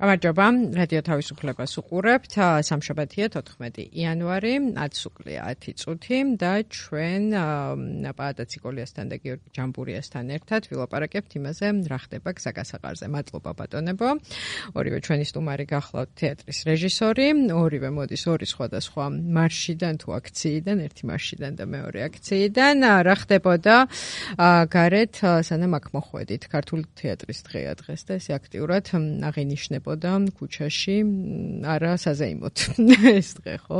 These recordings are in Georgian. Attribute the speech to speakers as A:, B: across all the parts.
A: გამარჯობა, რადიო თავისუფლებას უყურებთ. სამშაბათია 14 იანვარი, 10 სუკლია 10 წუთი და ჩვენ პაატა ციკოლიასთან და გიორგი ჯამბურიასთან ერთად ვილაპარაკებთ იმაზე, რა ხდება გზაგასაყარზე. მადლობა ბატონებო. ორივე ჩვენი სტუმარი გახლავთ თეატრის რეჟისორი, ორივე მოდის ორი სხვადასხვა მარშიდან თუ აქციიდან, ერთი მარშიდან და მეორე აქციიდან. რა ხდებოდა გარეთ, სანამ აქ მოხვედით. ქართული თეატრის დღეა დღეს და ესე აქტიურად აღინიშნებოდა ქუჩაში, არა საზეიმოდ ეს დღე, ხო?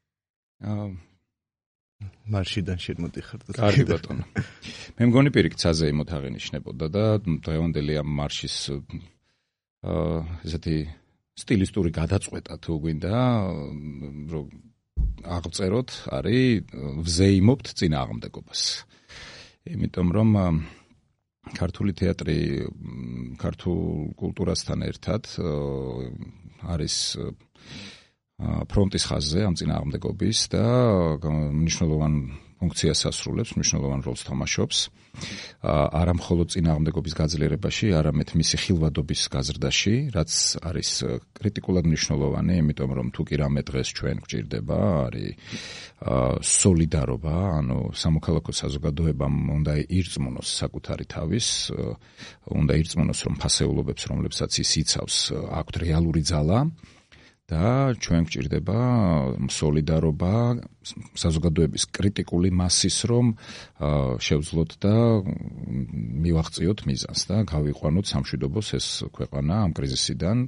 B: მარშიდან შემოდიხართ.
C: კარგი ბატონო. მე მგონი პირიქით საზეიმოდ აღინიშნებოდა და დღევანდელი ამ მარშის ესეთი სტილისტური გადაწყვეტა თუ გვინდა რომ აღწეროთ, არის ვზეიმობთ წინააღმდეგობას. იმიტომ რომ ქართული თეატრი ქართულ კულტურასთან ერთად არის ფრონტის ხაზზე ამ წინააღმდეგობის და მნიშვნელოვან ფუნქციას ასრულებს, მნიშვნელოვან როლს თამაშობს. არა მხოლოდ წინააღმდეგობის გაძლიერებაში, არამედ მისი ხილვადობის გაზრდაში, რაც არის კრიტიკულად მნიშვნელოვანი, იმიტომ რომ თუ კი რამე დღეს ჩვენ გვჭირდება, არის სოლიდარობა, ანუ სამოქალაქო საზოგადოებამ უნდა ირწმუნოს საკუთარი თავის, უნდა ირწმუნოს, რომ ფასეულობებს, რომლებსაც ის იცავს, აქვთ რეალური ძალა. და ჩვენ გვჭირდება სოლიდარობა საზოგადოების კრიტიკული მასის, რომ შევძლოთ და მივაღწიოთ მიზანს და გავიყვანოთ სამშვიდობოს ეს ქვეყანა ამ კრიზისიდან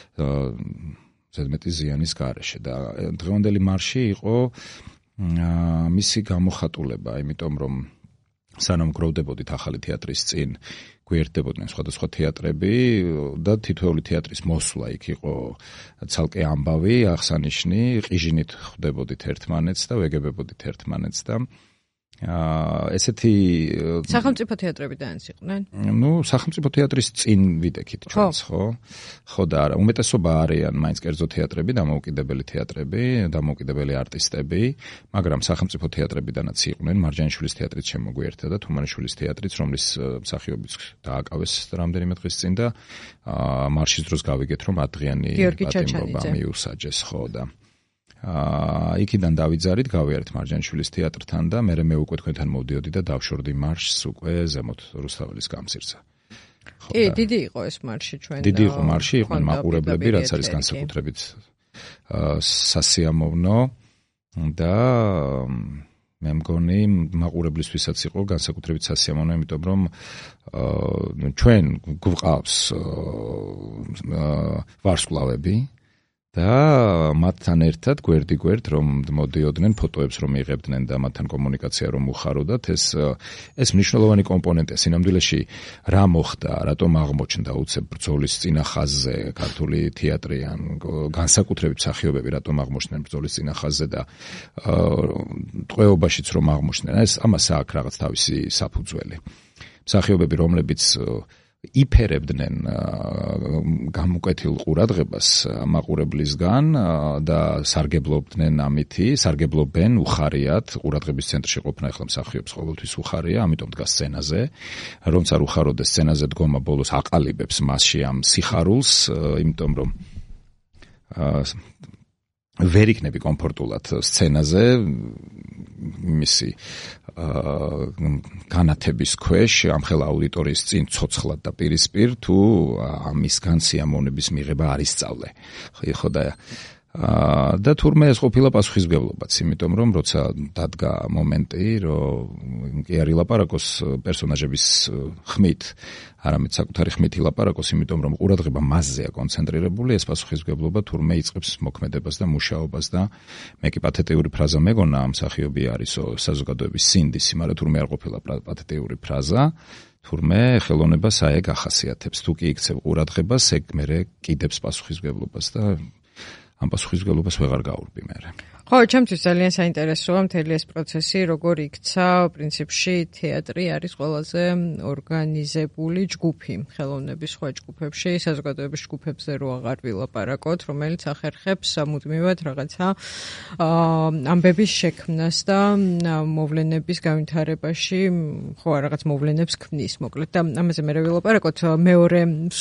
C: ზედმეტი ზიანის გარეშე. და დღევანდელი მარში იყო მისი გამოხატულება, იმიტომ რომ სანამ გროვდებოდით ახალი თეატრის წინ, გვერდებოდნენ სხვადასხვა თეატრები და თითოეული თეატრის მოსვლა იქ იყო ცალკე ამბავი, აღსანიშნი, ყიჟინით ხვდებოდით ერთმანეთს და ვეგებებოდით ერთმანეთს და ესეთი
A: სახელმწიფო თეატრებიდანაც იყვნენ?
C: სახელმწიფო თეატრის წინ ვიდექით ჩვენს, ხო? ხო და არა, უმეტესობა არიან მაინც კერძო თეატრები, დამოუკიდებელი თეატრები, დამოუკიდებელი არტისტები, მაგრამ სახელმწიფო თეატრებიდანაც იყვნენ, მარჯანიშვილის თეატრიც შემოგვიერთდა და თუმანიშვილის თეატრიც, რომლის მსახიობიც დააკავეს რამდენიმე დღის წინ და მარშის დროს გავიგეთ, რომ ათდღიანი პატიმრობა მიუსაჯეს, ხო და იქიდან დავიძარით, გავიარეთ მარჯანიშვილის თეატრთან და მე უკვე თქვენთან მოვდიოდი და დავშორდი მარშს უკვე ზემოთ რუსთაველის გამზირზე.
A: კი, დიდი იყო ეს მარში ჩვენ.
C: დიდი იყო მარში, იყვნენ მაყურებლები, რაც არის განსაკუთრებით სასიამოვნო და მე მგონი მაყურებლისთვისაც იყო განსაკუთრებით სასიამოვნო, იმიტომ რომ ჩვენ გვყავს ვარსკვლავები და მათთან ერთად გვერდ რომ მოდიოდნენ ფოტოებს რომ იღებდნენ და მათთან კომუნიკაცია რომ უხაროდათ, ეს მნიშვნელოვანი კომპონენტია სინამდვილეში რა მოხდა, რატომ აღმოჩნდა უცებ ბრძოლის წინა ხაზზე ქართული თეატრი ან განსაკუთრებით მსახიობები რატომ აღმოჩნდნენ ბრძოლის წინა ხაზზე და ტყვეობაშიც რომ აღმოჩნდნენ, ამას აქვს რაღაც თავისი საფუძველი. მსახიობები, რომლებიც იფერებდნენ გამკვეთილ ყურადღებას მაყურებლისგან და სარგებლობენ უხარიათ, ყურადღების ცენტრში ყოფნა ახლა მსახიობს ყოველთვის უხარია, ამიტომ დგას სცენაზე, რომც არ უხაროდეს სცენაზე დგომა ბოლოს აყალიბებს მასში ამ სიხარულს, იმიტომ რომ ვერ იქნები კომფორტულად სცენაზე მისი განათების ქვეშ ამხელა აუდიტორიის წინ ცოცხლად და პირისპირ თუ ამისგან სიამოვნების მიღება არ ისწავლე. ხო და თურმე ეს ყოფილა პასუხისმგებლობაც, იმიტომ რომ როცა დადგა მომენტი, რომ კი არ ილაპარაკოს პერსონაჟების ხმით, არამედ საკუთარი ხმით ილაპარაკოს, იმიტომ რომ ყურადღება მასზეა კონცენტრირებული, ეს პასუხისმგებლობა თურმე იწყებს მოქმედებას და მუშაობას და მე კი პათეტიური ფრაზა მეგონა ამ მსახიობი არის საზოგადოების სინდისი, მაგრამ თურმე არ ყოფილა პათეტიური ფრაზა, თურმე ხელოვნებას აეგ ახასიათებს, თუ კი იქცევ ყურადღებას, ეგ მერე კიდებს პასუხისმგებლობას და ამ პასუხისმგებლობას ვეღარ გაურბი მერე.
A: ხო, ჩემთვის ძალიან საინტერესოა მთელი ეს პროცესი, როგორ იქცა, პრინციპში თეატრი არის ყველაზე ორგანიზებული ჯგუფი ხელოვნების სხვა ჯგუფებში, საზოგადოების ჯგუფებზე რო აღარ ვილაპარაკოთ, რომელიც ახერხებს მუდმივად რაღაცა ამბების შექმნას და მოვლენების განვითარებაში, ხო, რაღაც მოვლენებს ქმნის, მოკლედ და ამაზე მე ვილაპარაკოთ, მეორე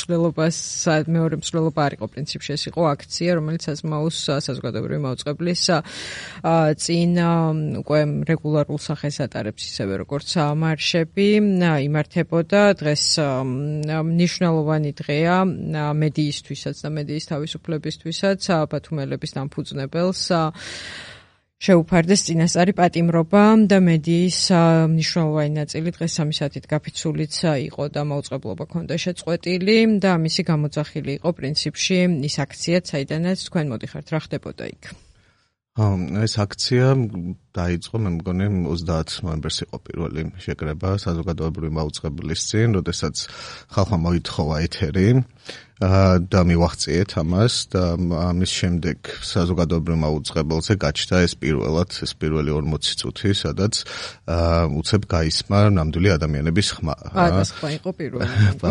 A: მსვლელობა არ იყო პრინციპში, ეს იყო აქცია, რომელიც საზმაუს საზოგადოებრივი მაუწყებლის წინ უკვე რეგულარულ სახეს ატარებს ისევე როგორც მარშები იმართებოდა დღეს მნიშვნელოვანი დღეა მედიისთვისაც და მედიის თავისუფლებისთვისაც ბათუმელების დამფუძნებელს შეუფარდეს წინასწარი პატიმრობა და მედიის მნიშვნელოვანი ნაწილი დღეს 3 საათით გაფიცულიც იყო და მაუწყებლობა ჰქონდა შეწყვეტილი და მისი გამოძახილი იყო პრინციპში ის აქციაც საიდანაც თქვენ მოდიხართ რა ხდებოდა იქ
B: ეს აქცია დაიწყო მე მგონი 30 ნოემბერს იყო პირველი შეკრება საზოგადოებრივი მაუწყებლის წინ, როდესაც ხალხმა მოითხოვა ეთერი და მივახციეთ ამას და ამის შემდეგ საზოგადოებრივ მაუწყებელზე გაჩნდა ეს პირველი 40 წუთი, სადაც უცებ გაისმა ნამდვილი ადამიანების ხმა.
A: და სხვა იყო პირველი.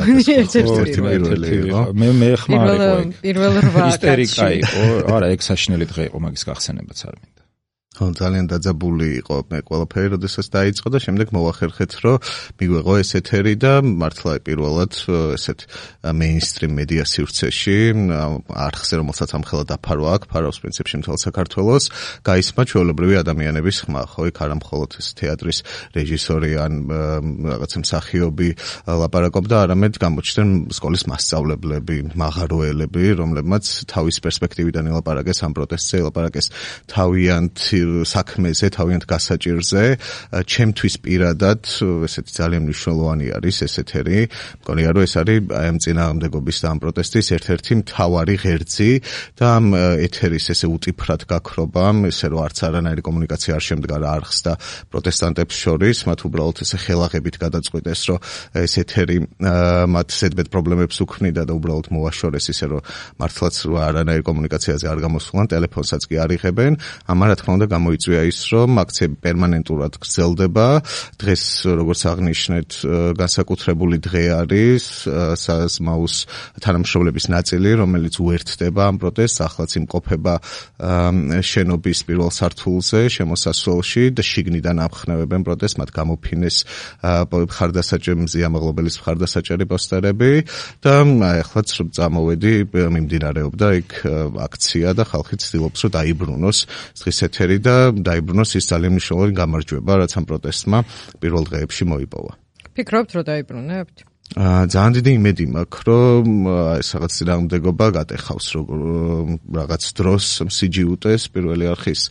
B: პირველი იყო.
C: მე ხმა იყო.
A: პირველ 8
C: ისტერიკა იყო. არა, ეგ საშინელი დღე იყო, მაგის გახსენებაც არ მინდა.
B: ძალიან დაძაბული იყო მე ყველაფერი, როდესაც დაიწყო და შემდეგ მოვახერხეთ, რომ მიგვეღო ეს ეთერი და მართლა პირველად ესეთ მეინსტრიმ მედია სივრცეში არხზე, რომელსაც ამხელა დაფარვა აქვს, ფარავს პრინციპში მთელ საქართველოს, გაისმა ჩვეულებრივი ადამიანების ხმა, ხო, იქ არა მხოლოდ ეს თეატრის რეჟისორი ან რაღაცა მსახიობი ლაპარაკობდა, არამედ გამოჩნდნენ სკოლის მასწავლებლები, მაღაროელები, რომლებმაც თავის პერსპექტივიდან ელაპარაკეს ამ პროტესტზე, ელაპარაკეს თავიანთ საქმეზე, თავიანთ გასაჭირზე, ჩემთვის პირადად ესეთი ძალიან მნიშვნელოვანი არის ეს ეთერი. მგონია რომ ეს არის აი ამ წინააღმდეგობის და ამ პროტესტის ერთ-ერთი მთავარი ღერძი და ამ ეთერის ესე უტიფრად გაქრობამ, ესე რომ არც არანაირი კომუნიკაცია არ შემდგარა არხს და პროტესტანტებს შორის, მათ უბრალოდ ესე ხელაღებით გადაწყვიტეს, რომ ეს ეთერი მათ ზედმეტ პრობლემებს უქმნიდა და უბრალოდ მოაშორეს ისე რომ მართლაც არანაირი კომუნიკაციაზე არ გამოსულან, ტელეფონსაც კი არ იღებენ. ამან რა თქმა უნდა გამოიწვია ის, რომ აქციები პერმანენტურად გრძელდება. დღეს, როგორც აღნიშნეთ, განსაკუთრებული დღე არის საზმაუს თანამშრომლების ნაწილი, რომელიც უერთდება ამ პროტესტს, ახლაც იმყოფება შენობის პირველ სართულზე, შემოსასვლელში და შიგნიდან ამხნევებენ პროტესტს, მათ გამოფინეს მზიამაღლობელის მხარდასაჭერი პოსტერები და ახლაც წამოვედი მიმდინარეობდა იქ აქცია და ხალხი ცდილობს, რომ დაიბრუნოს დღის ეთერი და დაიბრუნოს ის ძალიან მნიშვნელოვანი გამარჯვება, რაც ამ პროტესტმა პირველ დღეებში მოიპოვა.
A: ფიქრობთ, რომ დაიბრუნებთ?
B: ძალიან დიდი იმედი მაქვს, რომ ეს რაღაც წინააღმდეგობა გატეხავს რაღაც დროს მსიჯიუტეს პირველი არხის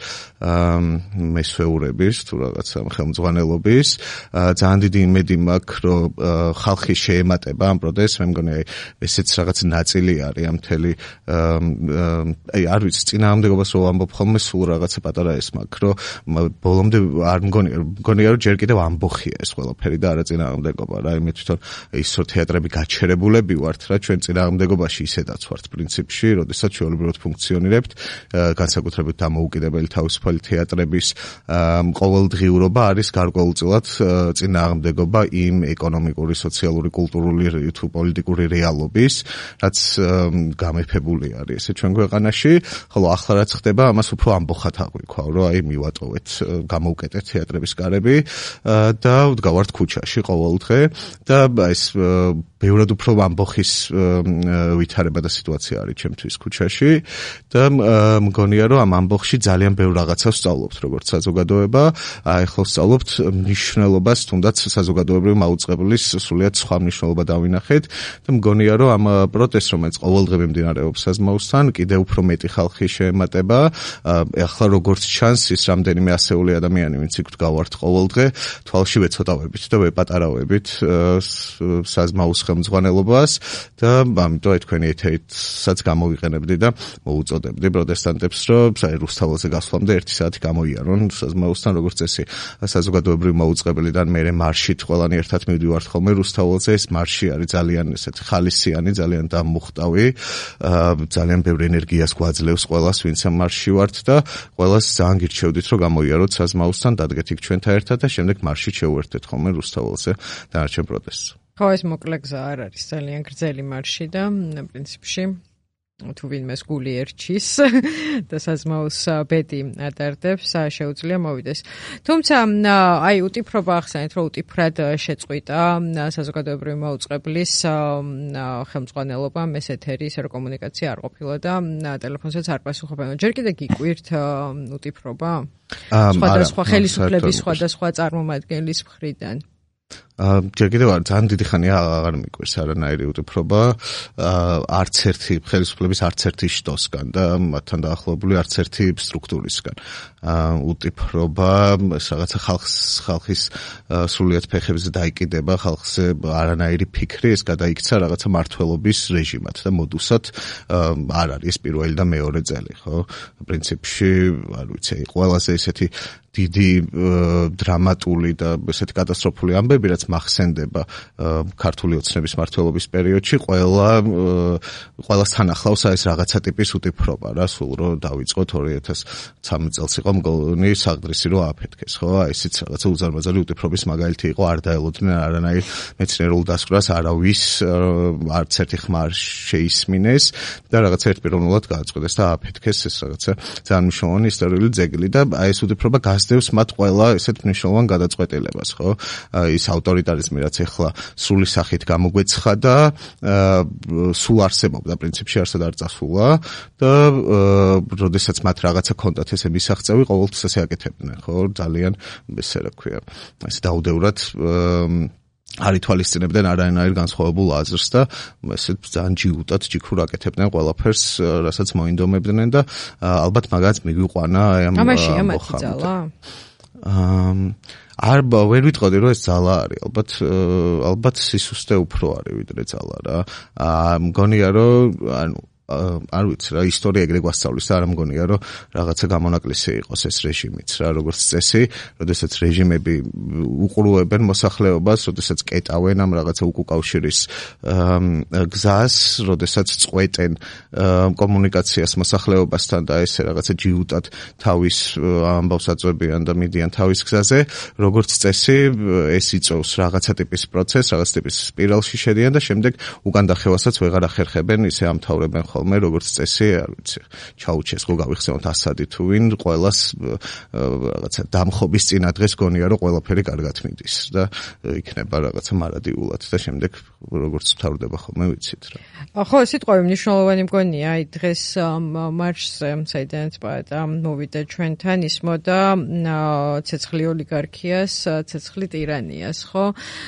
B: მესვეურების თუ რაღაც ხელმძღვანელობის. ძალიან დიდი იმედი მაქვს, რომ ხალხი შეემატება ამ პროტესტს. მე მგონი ესეც რაღაც ნაწილი არის ამ მთელი აი არ ვიცი წინააღმდეგობას რო ამბობ ხოლმე სულ რაღაცა პატარა ეს მაქვს, რომ ბოლომდე არ მგონია რომ ჯერ კიდევ ამბოხია ეს ყველაფერი და არა წინააღმდეგობა რა. მე თვითონ რომ თეატრები გაჩერებულები ვართ რა ჩვენ წინააღმდეგობაში ისედაც ვართ პრინციპში, როდესაც ჩვეულებრივად ფუნქციონირებთ, განსაკუთრებით დამოუკიდებელი თავისუფალი თეატრების ყოველდღიურობა არის გარკვეულწილად წინააღმდეგობა იმ ეკონომიკური, სოციალური, კულტურული თუ პოლიტიკური რეალობის, რაც გამეფებული არის ესე ჩვენ ქვეყანაში, ხოლო ახლა რაც ხდება, ამას უფრო ამბოხად აღვიქვავ, რომ აი მივატოვეთ, გამოვკეტეთ თეატრების კარები და ვდგავართ ქუჩაში ყოველდღე და ეს ბევრად უფრო ამბოხის ვითარება და სიტუაცია არის ჩემთვის ქუჩაში და მგონია რომ ამ ამბოხში ძალიან ბევრ რაღაცას ვსწავლობთ როგორც საზოგადოება, ახლა ვსწავლობთ მნიშვნელობას, თუნდაც საზოგადოებრივი მაუწყებლის სრულიად სხვა მნიშვნელობა დავინახეთ და მგონია რომ ამ პროტესტს, რომელიც ყოველდღე მიმდინარეობს საზმაუსთან, კიდევ უფრო მეტი ხალხი შეემატება. ახლა როგორც ჩანს, ის რამდენიმე ასეული ადამიანი, ვინც იქ ვდგავართ ყოველდღე, თვალში ვეცოტავებით და ვეპატარავებით საზმაუს ხელმძღვანელობას და ამიტომ თქვენი ეთერითაც გამოვიყენებდი და მოუწოდებდი პროტესტანტებს, რომ რუსთაველზე გასვლამდე 1 საათი გამოიარონ საზმაუსთან, როგორც წესი საზოგადოებრივი მოუწყებლიდან მერე მარშით ყველანი ერთად მივდივართ ხოლმე რუსთაველზე. ეს მარში არის ძალიან ესეთი ხალისიანი, ძალიან დამუხტავი, ძალიან ბევრი ენერგიას გვაძლევს ყველას, ვინც ამ მარშში ვართ და ყველას ძალიან გირჩევდით, რომ გამოიაროთ საზმაუსთან, დადგეთ იქ ჩვენთან ერთად და შემდეგ მარშით შევუერთდეთ ხოლმე რუსთაველზე დანარჩენ პროტესტს.
A: ხო, ეს მოკლე გზა არ არის, ძალიან გრძელი მარში და პრინციპში თუ ვინმეს გული ერჩის და საზმაუს ბედი ატარდებს, შეუძლია მოვიდეს. თუმცა, აი უტიფრობა ახსენეთ, რომ უტიფრად შეწყვიტა საზოგადოებრივი მოუწყებლის ხელმძღვანელობა, ეს ეთერი, ისე რომ კომუნიკაცია არ ყოფილა და ტელეფონსაც არ პასუხობენ. ჯერ კიდე გიკვირთ უტიფრობა? სხვადასხვა ხელისუფლების სხვადასხვა წარმომადგენლის მხრიდან.
B: ჯერ კიდევ ძალიან დიდი ხანია აღარ მიკვირს არანაირი უტიფრობა, არც ერთი ხელისუფლების არც ერთი შტოსგან და მათთან დაახლოებული არც ერთი სტრუქტურისგან. უტიფრობა რაღაცა ხალხის სრულიად ფეხებზე დაიკიდება, ხალხზე არანაირი ფიქრი, ეს გადაიქცა რაღაცა მართლობის რეჟიმად და მოდუსად არ არის პირველი და მეორე წელი, ხო? პრინციპში, არ ვიცი, ყველაზე ესეთი დიდი დრამატული და ესეთი კატასტროფული ამბები, რაც მახსენდება ქართული ოცნების მმართველობის პერიოდში, ყველასთან ახლავს ეს რაღაცა ტიპის უტიფრობა რა, სულ რომ დავიწყოთ 2013 წელს იყო მგონი საღდრისი რომ ააფეთქეს, ხო? აი ესეც რაღაცა უზარმაზარი უტიფრობის მაგალითი იყო, არ დაელოდნენ არანაირ მეცნიერულ დასკვნას, არავის არც ერთი ხმა არ შეისმინეს და რაღაცა ერთპიროვნულად გააწყვეტეს და ააფეთქეს ეს რაღაცა ძალიან მნიშვნელოვანი ისტორიული ძეგლი და აი ეს უტიფრობა გასდევს მათ ყველა ესეთ მნიშვნელოვან გადაწყვეტილებას, ხო? ის ავტორიტარიზმი, რაც ეხლა სრული სახით გამოგვეცხადა, სულ არსებობდა, პრინციპში არსად არ წასულა და როდესაც მათ რაღაცა კონტათ ესე მისაღწევი, ყოველთვის ესე აკეთებდნენ, ხო? ძალიან ესე რა ქვია, ეს დაუდევრად არ ითვალისწინებდნენ არანაირ განსხვავებულ აზრს და ესე ძალიან ჯიუტად ჯიქრურ აკეთებდნენ ყველაფერს, რასაც მოინდომებდნენ და ალბათ მაგაც მიგვიყვანა აი ამ
A: ამაში ამათი ძალა?
B: ვერ ვიტყოდი რომ ეს ძალა არის, ალბათ სისუსტე უფრო არის ვიდრე ძალა რა. მგონია რომ არ ვიცი რა, ისტორია ეგრე გვასწავლის და არ მგონია რომ რაღაცა გამონაკლისი იყოს ეს რეჟიმიც რა, როგორც წესი, როდესაც რეჟიმები უყურუებენ მოსახლეობას, როდესაც კეტავენ ამ რაღაცა უკუკავშირის გზას, როდესაც წყვეტენ კომუნიკაციას მოსახლეობასთან და ესე რაღაცა ჯიუტად თავის ამბავს აწვევიან და მიდიან თავის გზაზე, როგორც წესი ეს იწვევს რაღაცა ტიპის პროცესს, რაღაც ტიპის სპირალში შედიან და შემდეგ უკან დახევასაც ვეღარ ახერხებენ, ისე ამთავრებენ ხოლმე როგორც წესი, არ ვიცი, ჩაუჩესკო გავიხსენოთ ასადი თუ ვინ, ყველას რაღაცა დამხობის წინა დღეს გონია რომ ყველაფერი კარგად მიდის და იქნება რაღაცა მარადიულად და შემდეგ როგორც თავდება ხოლმე ვიცით რა.
A: ხო, სიტყვები მნიშვნელოვანი მგონია, აი დღეს მარშზე საიდანაც პოეტა მოვიდა ჩვენთან, ისმოდა ცეცხლი ოლიგარქიას, ცეცხლი ტირანიას, ხო?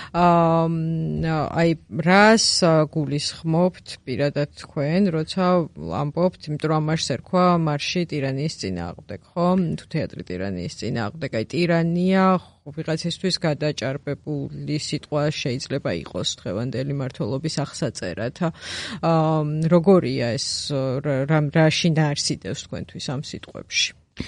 A: აი რას გულისხმობთ პირადად თქვენ, როცა ამბობთ, იმიტომ რომ მარშს ერქვა მარში ტირანიის წინააღმდეგ, ხო? თუ თეატრი ტირანიის წინააღმდეგ, აი ტირანია ვიღაცისთვის გადაჭარბებული სიტყვა შეიძლება იყოს დღევანდელი მმართველობის აღსაწერად. როგორია ეს, რა შინაარსიდევს თქვენთვის ამ სიტყვებში?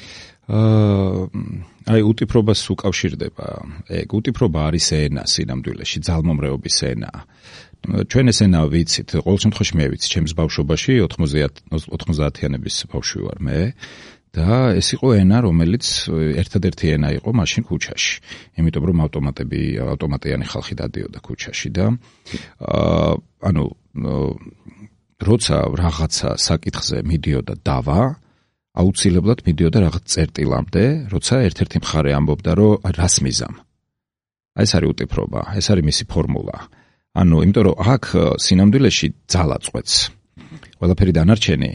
C: აი უტიფრობას უკავშირდება. ეგ უტიფრობა არის ენა სინამდვილეში, ძალმომრეობის ენა. ჩვენ ეს ენა ვიცით, ყოველ შემთხვევაში მე ვიცი, ჩემს ბავშვობაში 90-იანების ბავშვი ვარ მე. და ეს იყო ენა, რომელიც ერთადერთი ენა იყო მაშინ ქუჩაში. იმიტომ რომ ავტომატიანი ხალხი დადიოდა ქუჩაში და ანუ როცა რაღაცა საკითხზე მიდიოდა დავა, აუცილებლად მიდიოდა რაღაც წერტილამდე, როცა ერთ-ერთი მხარე ამბობდა, რომ რას მიზამ. აი ეს არის უტიფრობა, ეს არის მისი ფორმულა. ანუ იმიტომ რომ აქ სინამდვილეში ძალა წყვეტს. ყველაფერი დანარჩენი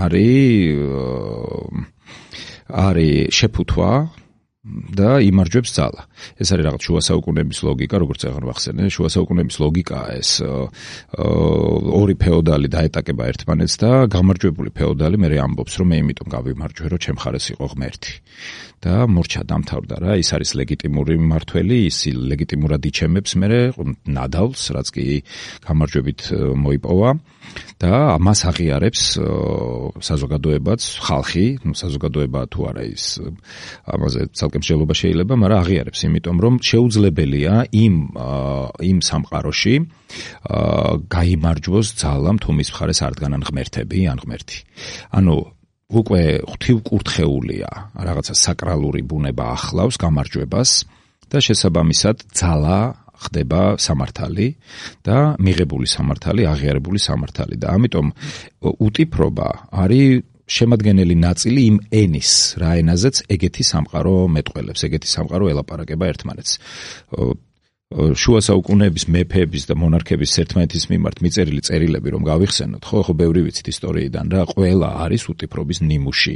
C: არის შეფუთვა და იმარჯვებს ძალა. ეს არის რაღაც შუა საუკუნეების ლოგიკა, როგორც აღარ ვახსენე, შუა საუკუნეების ლოგიკაა ეს. ორი ფეოდალი დაეტაკება ერთმანეთს და გამარჯვებული ფეოდალი მერე ამბობს, რომ მე იმიტომ გავიმარჯვე, რომ ჩემ მხარეს იყო ღმერთი. და მორჩა დამთავრდა რა, ის არის ლეგიტიმური მმართველი, ის ლეგიტიმურად იჩემებს მერე ნადავლს, რაც კი გამარჯვებით მოიპოვა და მას აღიარებს საზოგადოებაც, ხალხი, საზოგადოება თუ არა ის ამაზე ცალკე მსჯელობა შეიძლება, მაგრამ აღიარებს, იმიტომ რომ შეუძლებელია იმ სამყაროში გაიმარჯვოს ძალამ თუ მის მხარეს არ დგანან ღმერთები ან ღმერთი. ანუ უკვე ღვთივკურთხეულია, რაღაცა საკრალური ბუნება ახლავს გამარჯვებას და შესაბამისად ძალა ხდება სამართალი და მიღებული სამართალი, აღიარებული სამართალი და ამიტომ უტიფრობა არის შემადგენელი ნაწილი იმ ენის, რა ენაზეც ეგეთი სამყარო მეტყველებს, ეგეთი სამყარო ელაპარაკება ერთმანეთს. შუა საუკუნეების მეფეების და მონარქების ერთმანეთის მიმართ მიწერილი წერილები რომ გავიხსენოთ, ხო ბევრი ვიცით ისტორიიდან რა, ყველა არის უტიფრობის ნიმუში.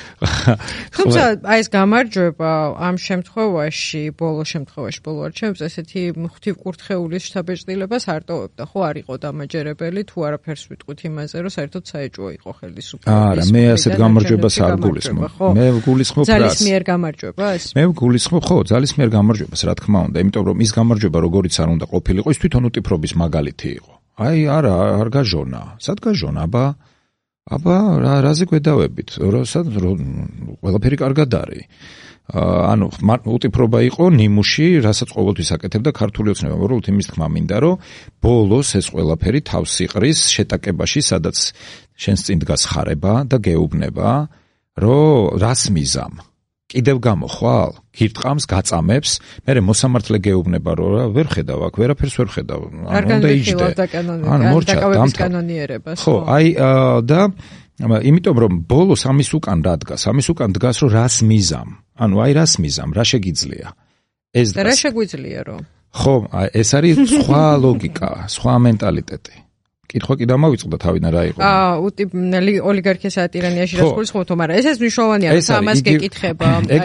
A: თუმცა აი ეს გამარჯვება ამ შემთხვევაში, ბოლო არჩევნებს ესეთი ღვთივკურთხეულის შთაბეჭდილებას არ ტოვებდა, ხო არ იყო დამაჯერებელი, თუ არაფერს ვიტყვით იმაზე, რომ საერთოდ საეჭვო იყო ხელისუფლების.
C: არა, მე ასეთ გამარჯვებას არ გულისხმობ. მე გულისხმობ
A: ძალისმიერ გამარჯვებას? მე
C: გულისხმობ, ხო, ძალისმიერ გამარჯვებას, რა თქმა უნდა, იმიტომ რომ ის გამარჯვება როგორიც არ უნდა ყოფილიყო, ის თვითონ უტიფრობის მაგალითი იყო. აი, არ გაჟონა. სად გაჟონა, აბა, რაზე გვედავებით? ყველაფერი კარგად არის. ანუ უტიფრობა იყო ნიმუში, რასაც ყოველთვის აკეთებდა ქართული ოცნება, უბრალოდ იმის თქმა მინდა, რომ ბოლოს ეს ყველაფერი თავს იყრის შეტაკებაში, სადაც შენს წინ დგას ხარება და გეუბნება, რომ რას მიზამ? კიდევ გამოხვალ, გირტყამს, გაწამებს, მერე მოსამართლე გეუბნება, რომ ვერ ხედავ აქ, ვერაფერს ვერ ხედავ.
A: უნდა იჯდე. ანუ მორჩა კანონიერებას.
C: ხო, აი და იმიტომ რომ ბოლოს ამის უკან რა დგას? ამის უკან დგას, რომ რას მიზამ? ანუ აი რას მიზამ, რა შეგიძლია? ეს
A: და რა შეგვიძლია რომ?
C: ხო, ეს არის სხვა ლოგიკა, სხვა მენტალიტეტი. კითხვა კი დამავიწყდა თავიდან რა იყო.
A: ოლიგარქიას ტირანიაში რას გულისხმობთ, მაგრამ ეს მნიშვნელოვანია, რომ ამას გეკითხება.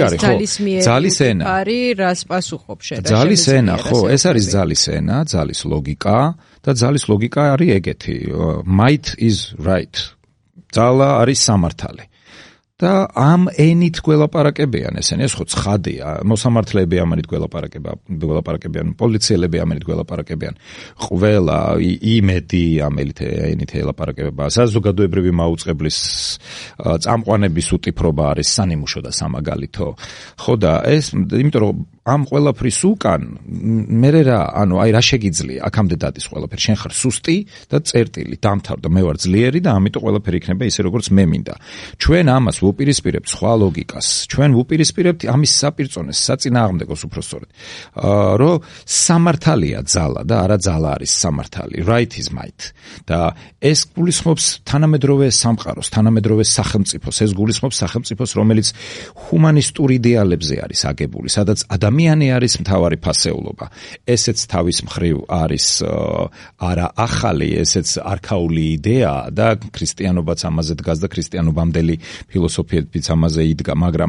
C: ძალის ენა.
A: არის რას პასუხობ შენ?
C: ძალის ენა, ხო, ეს არის ძალის ენა, ძალის ლოგიკა და ძალის ლოგიკა არის ეგეთი. Might is right. ძალა არის სამართალი. და ამ ენით გველაპარაკებიან ესენი, ეს ხო ცხადია, მოსამართლეები ამით გველაპარაკებიან, პოლიციელები ამით გველაპარაკებიან, ყველა იმედი ამით ენით ელაპარაკება, საზოგადოებრივი მაუწყებლის წამყვანების უტიფრობა არის სანიმუშო და სამაგალითო. ხო და ეს, იმიტომ რომ ამ ყველაფრის უკან მერე რა, ანუ აი რა შეგიძლია, აქამდე დადის ყველაფერი, შენ ხარ სუსტი და წერტილი, დამთავრდა, მე ვარ ძლიერი და ამიტომ ყველაფერი იქნება ისე როგორც მე მინდა. ჩვენ ამას ვუპირისპირებთ სხვა ლოგიკას. ჩვენ ვუპირისპირებთ ამის საპირწონეს, საწინააღმდეგოს უბრალოდ. რომ სამართალია ძალა და არა ძალა არის სამართალი. Right is might. და ეს გულისხმობს თანამედროვე სამყაროს, თანამედროვე სახელმწიფოს, ეს გულისხმობს სახელმწიფოს, რომელიც ჰუმანისტურ იდეალებზე არის აგებული, სადაც ადამიანი არის მთავარი ფასეულობა. ესეც თავის მხრივ არის არა ახალი, ესეც არქაული იდეა და ქრისტიანობაც ამაზე დგას და ქრისტიანობამდელი ფილოსოფიებიც ამაზე იდგა, მაგრამ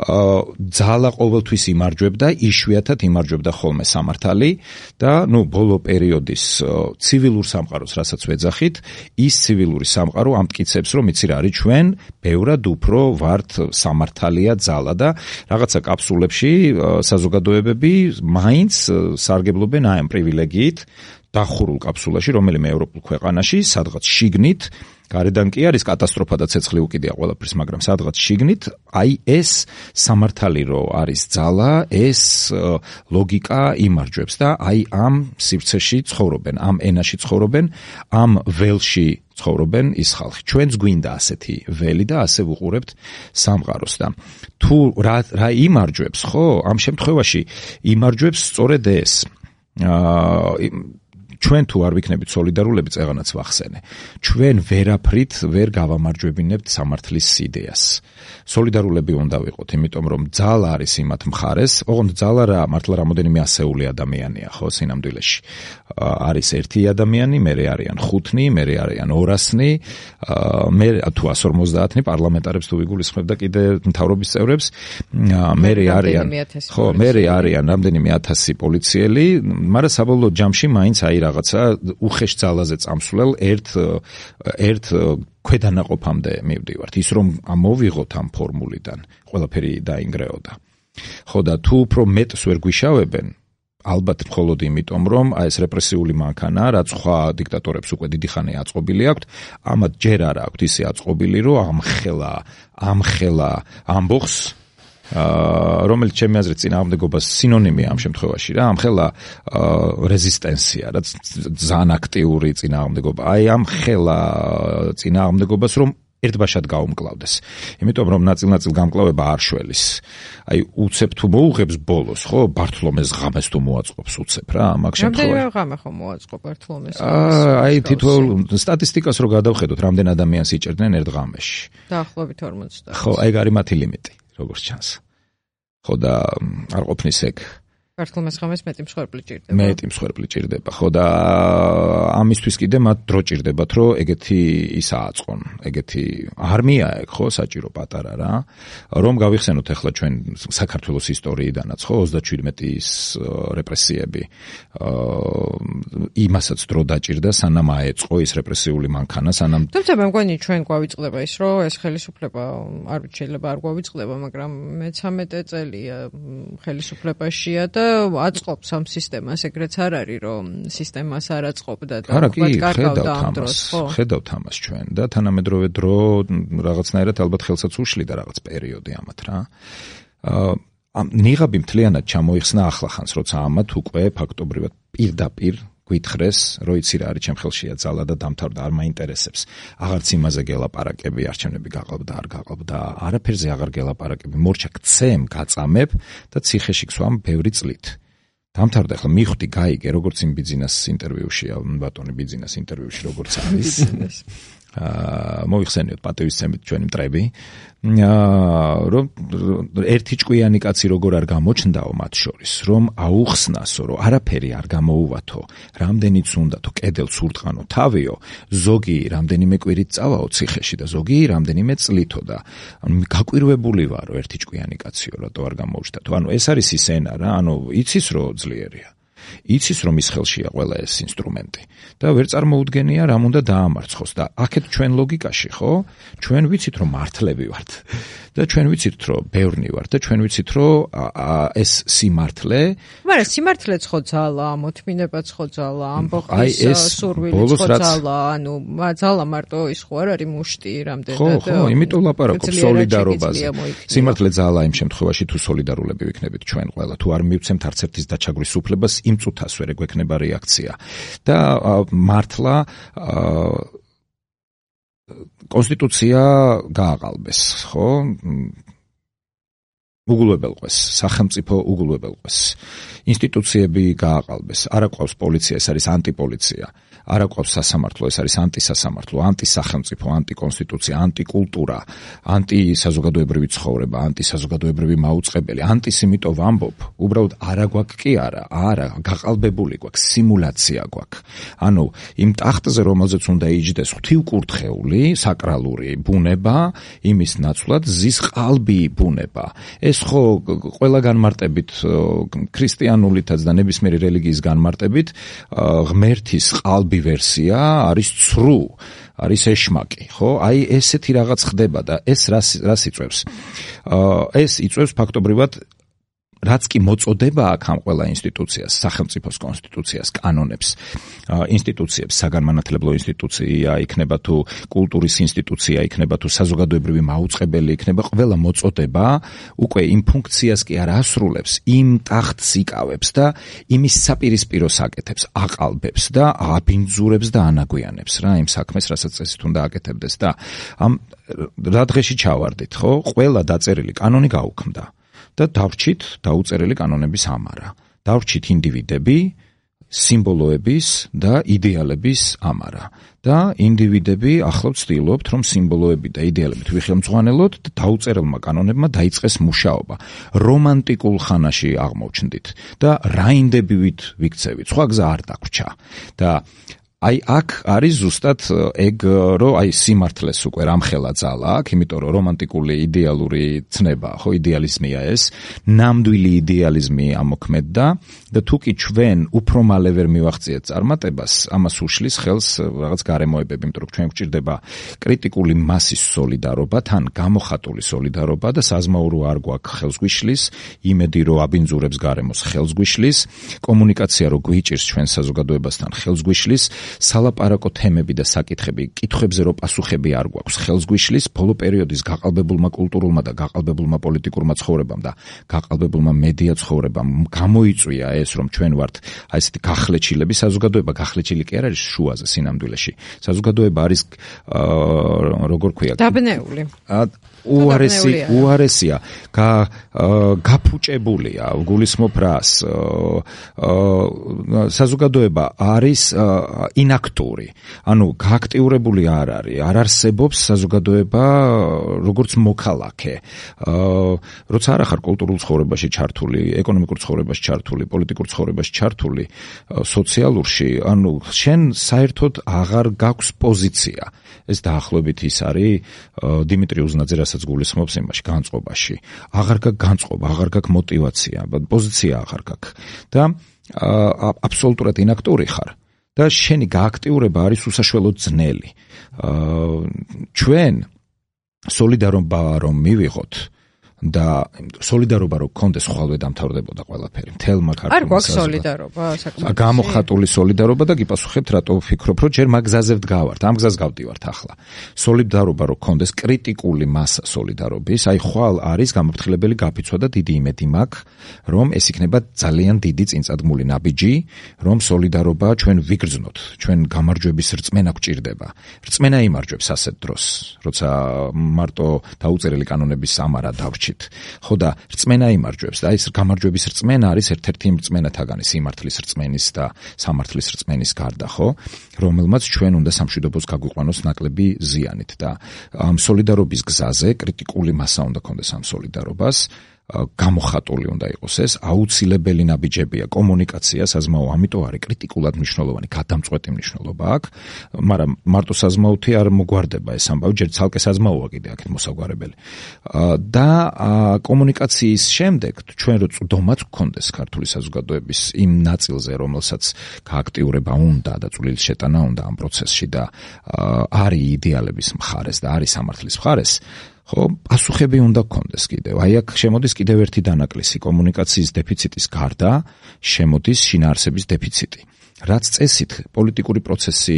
C: ძალა ყოველთვის იმარჯვებდა, იშვიათად იმარჯვებდა ხოლმე სამართალი და ბოლო პერიოდის ცივილურ სამყაროს, რასაც ვეძახით, ის ცივილური სამყარო ამტკიცებს, რომ იცი რა არის, ჩვენ ბევრად უფრო ვართ სამართალია ძალა და რაღაცა კაფსულებში საზოგადოებები მაინც სარგებლობენ აი ამ პრივილეგიით დახურულ კაფსულაში, რომელიმე ევროპულ ქვეყანაში, სადღაც შიგნით, გარედან კი არის კატასტროფა და ცეცხლი უკიდია ყველაფერს, მაგრამ სადღაც შიგნით, აი ეს სამართალი რო არის ძალა, ეს ლოგიკა იმარჯვებს და აი ამ სივრცეში ცხოვრობენ, ამ ენაში ცხოვრობენ, ამ ველში ცხოვრობენ ის ხალხი. ჩვენც გვინდა ასეთი ველი და ასე ვუყურებთ სამყაროს და თუ რა იმარჯვებს, ხო, ამ შემთხვევაში იმარჯვებს სწორედ ეს. ჩვენ თუ არ ვიქნებით სოლიდარულები, წეღანაც ვახსენე. ჩვენ ვერაფრით ვერ გავამარჯვებინებთ სამართლის იდეას. სოლიდარულები უნდა ვიყოთ, იმიტომ რომ ძალა არის იმათ მხარეს, ოღონდ ძალა რა, მართლა რამოდენიმე ასეული ადამიანია, ხო, სინამდვილეში. არის ერთი ადამიანი, მერე არიან 5-ნი, მერე არიან 200-ნი, მე თუ 150-ნი პარლამენტარებს თუ ვიგულისხმებ და კიდე მთავრობის წევრებს, მერე არიან, ხო, მერე არიან რამდენიმე 1000 პოლიციელი, მაგრამ საბოლოო ჯამში მაინც აი რაღაცა უხეშ ძალაზე წამსვლელ ერთ ქვედანაყოფამდე მივდივართ. ის რომ მოვიღოთ ამ ფორმულიდან, ყველაფერი დაინგრეოდა. ხო და თუ უფრო მეტს ვერ გვიშავებენ, ალბათ მხოლოდ იმიტომ, რომ ეს რეპრესიული მანქანა, რაც სხვა დიქტატორებს უკვე დიდი ხანი აწყობილი აქვთ, ამათ ჯერ არა აქვთ ისე აწყობილი, რომ ამხელა ამბოხს, რომელიც ჩემი აზრით წინააღმდეგობას სინონიმია ამ შემთხვევაში რა, ამხელა რეზისტენსია, რაც ძალიან აქტიური წინააღმდეგობა. აი ამხელა წინააღმდეგობას რომ ერთბაშად გაუმკლავდეს. იმიტომ რომ ნაწილ-ნაწილ გამკლავება არ შველის. აი უცებ თუ მოუღებს ბოლოს, ხო, ბართლომეს ღამეს თუ მოაწყობს უცებ რა, მაგ შემთხვევაში.
A: რამდენი ღამე ხო მოაწყო ბართლომეს?
C: აი თითოეულ სტატისტიკას რო გადავხედოთ, რამდენ ადამიანს იჭერდნენ ერთ ღამეში.
A: დაახლოებით 50.
C: ხო, ეგ არის მათი ლიმიტი, როგორც ჩანს. ხო და არ ყოფნის ეგ.
A: ბართლომეს ღამეს მეტი მსხვერპლი ჭირდება.
C: მეტი მსხვერპლი ჭირდება, ხო და ამისთვის კიდე მათ დრო ჭირდებათ, რომ ეგეთი ის ააწყონ, ეგეთი არმია ეგ, ხო, საჭირო პატარა რა, რომ გავიხსენოთ ახლა ჩვენ საქართველოს ისტორიიდანაც, ხო, 37-ის რეპრესიები, იმასაც დრო დაჭირდა, სანამ აეწყო ის რეპრესიული მანქანა, სანამ
A: თუმცა მე მგონი ჩვენ გვავიწყდება ის, რომ ეს ხელისუფლება არ შეიძლება არ გვავიწყდება, მაგრამ მე-13 წელია ხელისუფლებაშია და აწყობს ამ სისტემას, ეგრეც არ არის, რომ სისტემას არ აწყობდა და
C: ვთქვათ
A: კარგავდა ამ დროს, ხო?
C: ხედავთ ამას ჩვენ და თანამედროვე დრო რაღაცნაირად ალბათ ხელსაც უშლიდა რაღაც პერიოდი ამათ რა. ნიღაბი მთლიანად ჩამოიხსნა ახლახანს, როცა ამათ უკვე ფაქტობრივად პირდაპირ გვითხრეს, რომ იცი რა არის ჩემ ხელშია ძალა და დამთავრდა, არ მაინტერესებს. აღარც იმაზე გელაპარაკები, არჩევნები გაყალბდა, არ გაყალბდა, არაფერზე აღარ გელაპარაკები. მორჩა გცემ, გაწამებ და ციხეში გსვამ ბევრი წლით. დამთავრდა, ახლა მივხვდი, გაიგე, როგორც იმ ბიძინას ინტერვიუში, ბატონი ბიძინას ინტერვიუში როგორც არის. მოიხსენიოთ პატივისცემით ჩვენი მტრები, რომ ერთი ჭკვიანი კაცი როგორ არ გამოჩნდაო მათ შორის, რომ აუხსნასო, რომ არაფერი არ გამოუვათო, რამდენიც უნდათო, კედელს ურტყანო თავიო, ზოგი რამდენიმე კვირით წავაო ციხეში და ზოგი რამდენიმე წლითო და გაკვირვებული ვარო ერთი ჭკვიანი კაციო, რატო არ გამოუჩნდათო. ანუ ეს არის ის ენა რა, ანუ იცის რომ ძლიერია. იცის რომ ის ხელშია ყველა ეს ინსტრუმენტი და ვერ წარმოუდგენია რამ უნდა დაამარცხოს და აქეთ ჩვენ ლოგიკაში ხო ჩვენ ვიცით რომ მართლები ვართ და ჩვენ ვიცით რომ ბევრნი ვართ და ჩვენ ვიცით რომ ეს სიმართლე
A: მაგრამ სიმართლეც ხო ძალა მოთმინებაც ხო ძალა ამბოხის სურვილიც ხო ძალა ანუ ძალა მარტო ის ხო არ არის მუშტი რამდენად
C: ხო იმიტომ ლაპარაკობ სოლიდარობაზე სიმართლე ძალა იმ შემთხვევაში თუ სოლიდარულები ვიქნებით ჩვენ ყველა თუ არ მივცემთ არც ერთის დაჩაგვის უფლებას იმ წუთას ვერ ეგვექნება რეაქცია და მართლა კონსტიტუცია გააყალბეს, ხო? უგულებელყვეს, სახელმწიფო უგულებელყვეს. ინსტიტუციები გააყალბეს. არ აყვავს პოლიცია, ეს არის ანტიპოლიცია. არ აყვავს სასამართლო, ეს არის ანტისასამართლო, ანტისახელმწიფო, ანტიკონსტიტუცია, ანტიკულტურა, ანტისაზოგადოებრივი ცხოვრება, ანტისაზოგადოებრივი მაუწყებელი, ანტისიმიტო ვამბობ. უბრალოდ არა გვაქვს კი არა, გაყალბებული გვაქვს, სიმულაცია გვაქვს. ანუ იმ ტახტზე, რომელზეც უნდა იჯდეს ღვთივკურთხეული, საკრალური ბუნება, იმის ნაცვლად ზის ყალბი ბუნება. ეს ხო ყველა განმარტებით ქრისტიანულითაც და ნებისმიერი რელიგიის განმარტებით ღმერთის ყალბი ვერსია არის ცრუ, არის ეშმაკი, ხო? აი ესეთი რაღაც ხდება და ეს რას იწვევს? ეს იწვევს ფაქტობრივად რაც კი მოწოდება აქ ამ ყველა ინსტიტუციას, სახელმწიფოს კონსტიტუციას, კანონებს, ინსტიტუციებს, საგანმანათლებლო ინსტიტუცია იქნება თუ კულტურის ინსტიტუცია იქნება თუ საზოგადოებრივი მაუწყებელი იქნება, ყველა მოწოდება უკვე იმ ფუნქციას კი არ ასრულებს, იმ ტახტს იკავებს და იმის საპირისპიროს აკეთებს, აყალბებს და აბინძურებს და ანაგვიანებს რა იმ საქმეს, რასაც წესით უნდა აკეთებდეს და ამ რა დღეში ჩავარდით, ხო? ყველა დაწერილი კანონი გაუქმდა. და დავრჩით დაუწერელი კანონების ამარა. დავრჩით ინდივიდები, სიმბოლოების და იდეალების ამარა. და ინდივიდები ახლა ვცდილობთ, რომ სიმბოლოები და იდეალებით ვიხელმძღვანელოთ და დაუწერელმა კანონებმა დაიწყეს მუშაობა. რომანტიკულ ხანაში აღმოჩნდით და რაინდებივით ვიქცევით. სხვა გზა არ დაგვრჩა. და აი აქ არის ზუსტად ეგ რომ აი სიმართლეს უკვე რამხელა ძალა აქვს, იმიტომ რომ რომანტიკული იდეალური ცნებაა, ხო, იდეალიზმია ეს, ნამდვილი იდეალიზმი ამოქმედდა და თუკი ჩვენ უფრო მალე ვერ მივახციეთ წარმატებას, ამას უშლის ხელს რაღაც გარემოებები, იმიტომ რომ ჩვენ გვჭირდება კრიტიკული მასის სოლიდარობა, თან გამოხატული სოლიდარობა და საზმაურო არ გვაქვს ხელს გვიშლის, იმედი რომ აბინძურებს გარემოს ხელს გვიშლის, კომუნიკაცია რო გვიჭირს ჩვენ საზოგადოებასთან ხელს გვიშლის, სალაპარაკო თემები და საკითხები, კითხვებზე რო პასუხები არ გვაქვს, ხელს გვიშლის, ბოლო პერიოდის გაყალბებულმა კულტურულმა და გაყალბებულმა პოლიტიკურმა ცხოვრებამ და გაყალბებულმა მედია ცხოვრებამ გამოიწვია ეს, რომ ჩვენ ვართ აი ესეთი გახლეჩილები, საზოგადოება გახლეჩილი კი არ არის შუაზე სინამდვილეში. საზოგადოება არის როგორ ქვია?
A: დაბნეული.
C: უარესია, გაფუჭებულია, გულისხმობ რას, საზოგადოება არის ინაქტური, ანუ გააქტიურებული არ არის, არ არსებობს საზოგადოება როგორც მოქალაქე, როცა არ ახარ კულტურულ ცხოვრებაში ჩართული, ეკონომიკურ ცხოვრებაში ჩართული, პოლიტიკურ ცხოვრებაში ჩართული, სოციალურში, ანუ შენ საერთოდ აღარ გაქვს პოზიცია. ეს დაახლოებით ის არის დიმიტრი უზნაძე, რასაც გულისხმობს იმაში, განწყობაში. აღარ გაქვს განწყობა, აღარ გაქვს мотиваცია, პოზიცია აღარ გაქვს. და აბსოლუტურად ინაქტური ხარ. და შენი გააქტიურება არის უსაშველოდ ძნელი. ჩვენ სოლიდარობა რომ მივიღოთ და სოლიდარობა რო გქონდეს, ხვალვე დამთავრდებოდა ყველაფერი. მთელმა ქართულმა
A: არ გვაქვს სოლიდარობა, საკმაოდ.
C: გამოხატული სოლიდარობა და გიპასუხებთ, რატო ვფიქრობ, რომ ჯერ მაგ გზაზე ვდგავართ, ამ გზას გავდივართ ახლა. სოლიდარობა რო გქონდეს, კრიტიკული მასა სოლიდარობის, აი ხვალ არის გამოფრთხილებელი გაფიცვა და დიდი იმედი მაქვს, რომ ეს იქნება ძალიან დიდი წინწადგმული ნაბიჯი, რომ სოლიდარობა ჩვენ ვიგრძნოთ, ჩვენ გამარჯვების რწმენა გვჭირდება. რწმენა იმარჯვებს ასეთ დროს, როცა მარტო დაუწერელი კანონების ამარა დავრჩით. ხო და რწმენა იმარჯვებს და ეს გამარჯვების რწმენა არის ერთ-ერთი იმ რწმენათაგანი, სიმართლის რწმენის და სამართლის რწმენის გარდა, ხო, რომელმაც ჩვენ უნდა სამშვიდობოს გაგვიყვანოს ნაკლები ზიანით და ამ სოლიდარობის გზაზე კრიტიკული მასა უნდა გქონდეს ამ სოლიდარობას, გამოხატული უნდა იყოს ეს, აუცილებელი ნაბიჯებია კომუნიკაცია, საზმაო, ამიტომ არის კრიტიკულად მნიშვნელოვანი, გადამწყვეტი მნიშვნელობა აქვს, მაგრამ მარტო საზმაოთი არ მოგვარდება ეს ამბავი, ჯერ ცალკე საზმაოა კიდე აქეთ მოსაგვარებელი. და კომუნიკაციის შემდეგ ჩვენ რო წვდომაც გქონდეს ქართული საზოგადოების იმ ნაწილზე, რომელსაც გააქტიურება უნდა და წვრილი შეტანა უნდა ამ პროცესში და არის იდეალების მხარეს და არის სამართლის მხარეს, ხო, პასუხები უნდა გქონდეს კიდევ. აი აქ შემოდის კიდევ ერთი დანაკლისი, კომუნიკაციის დეფიციტის გარდა შემოდის შინაარსების დეფიციტი. რაც წესით პოლიტიკური პროცესი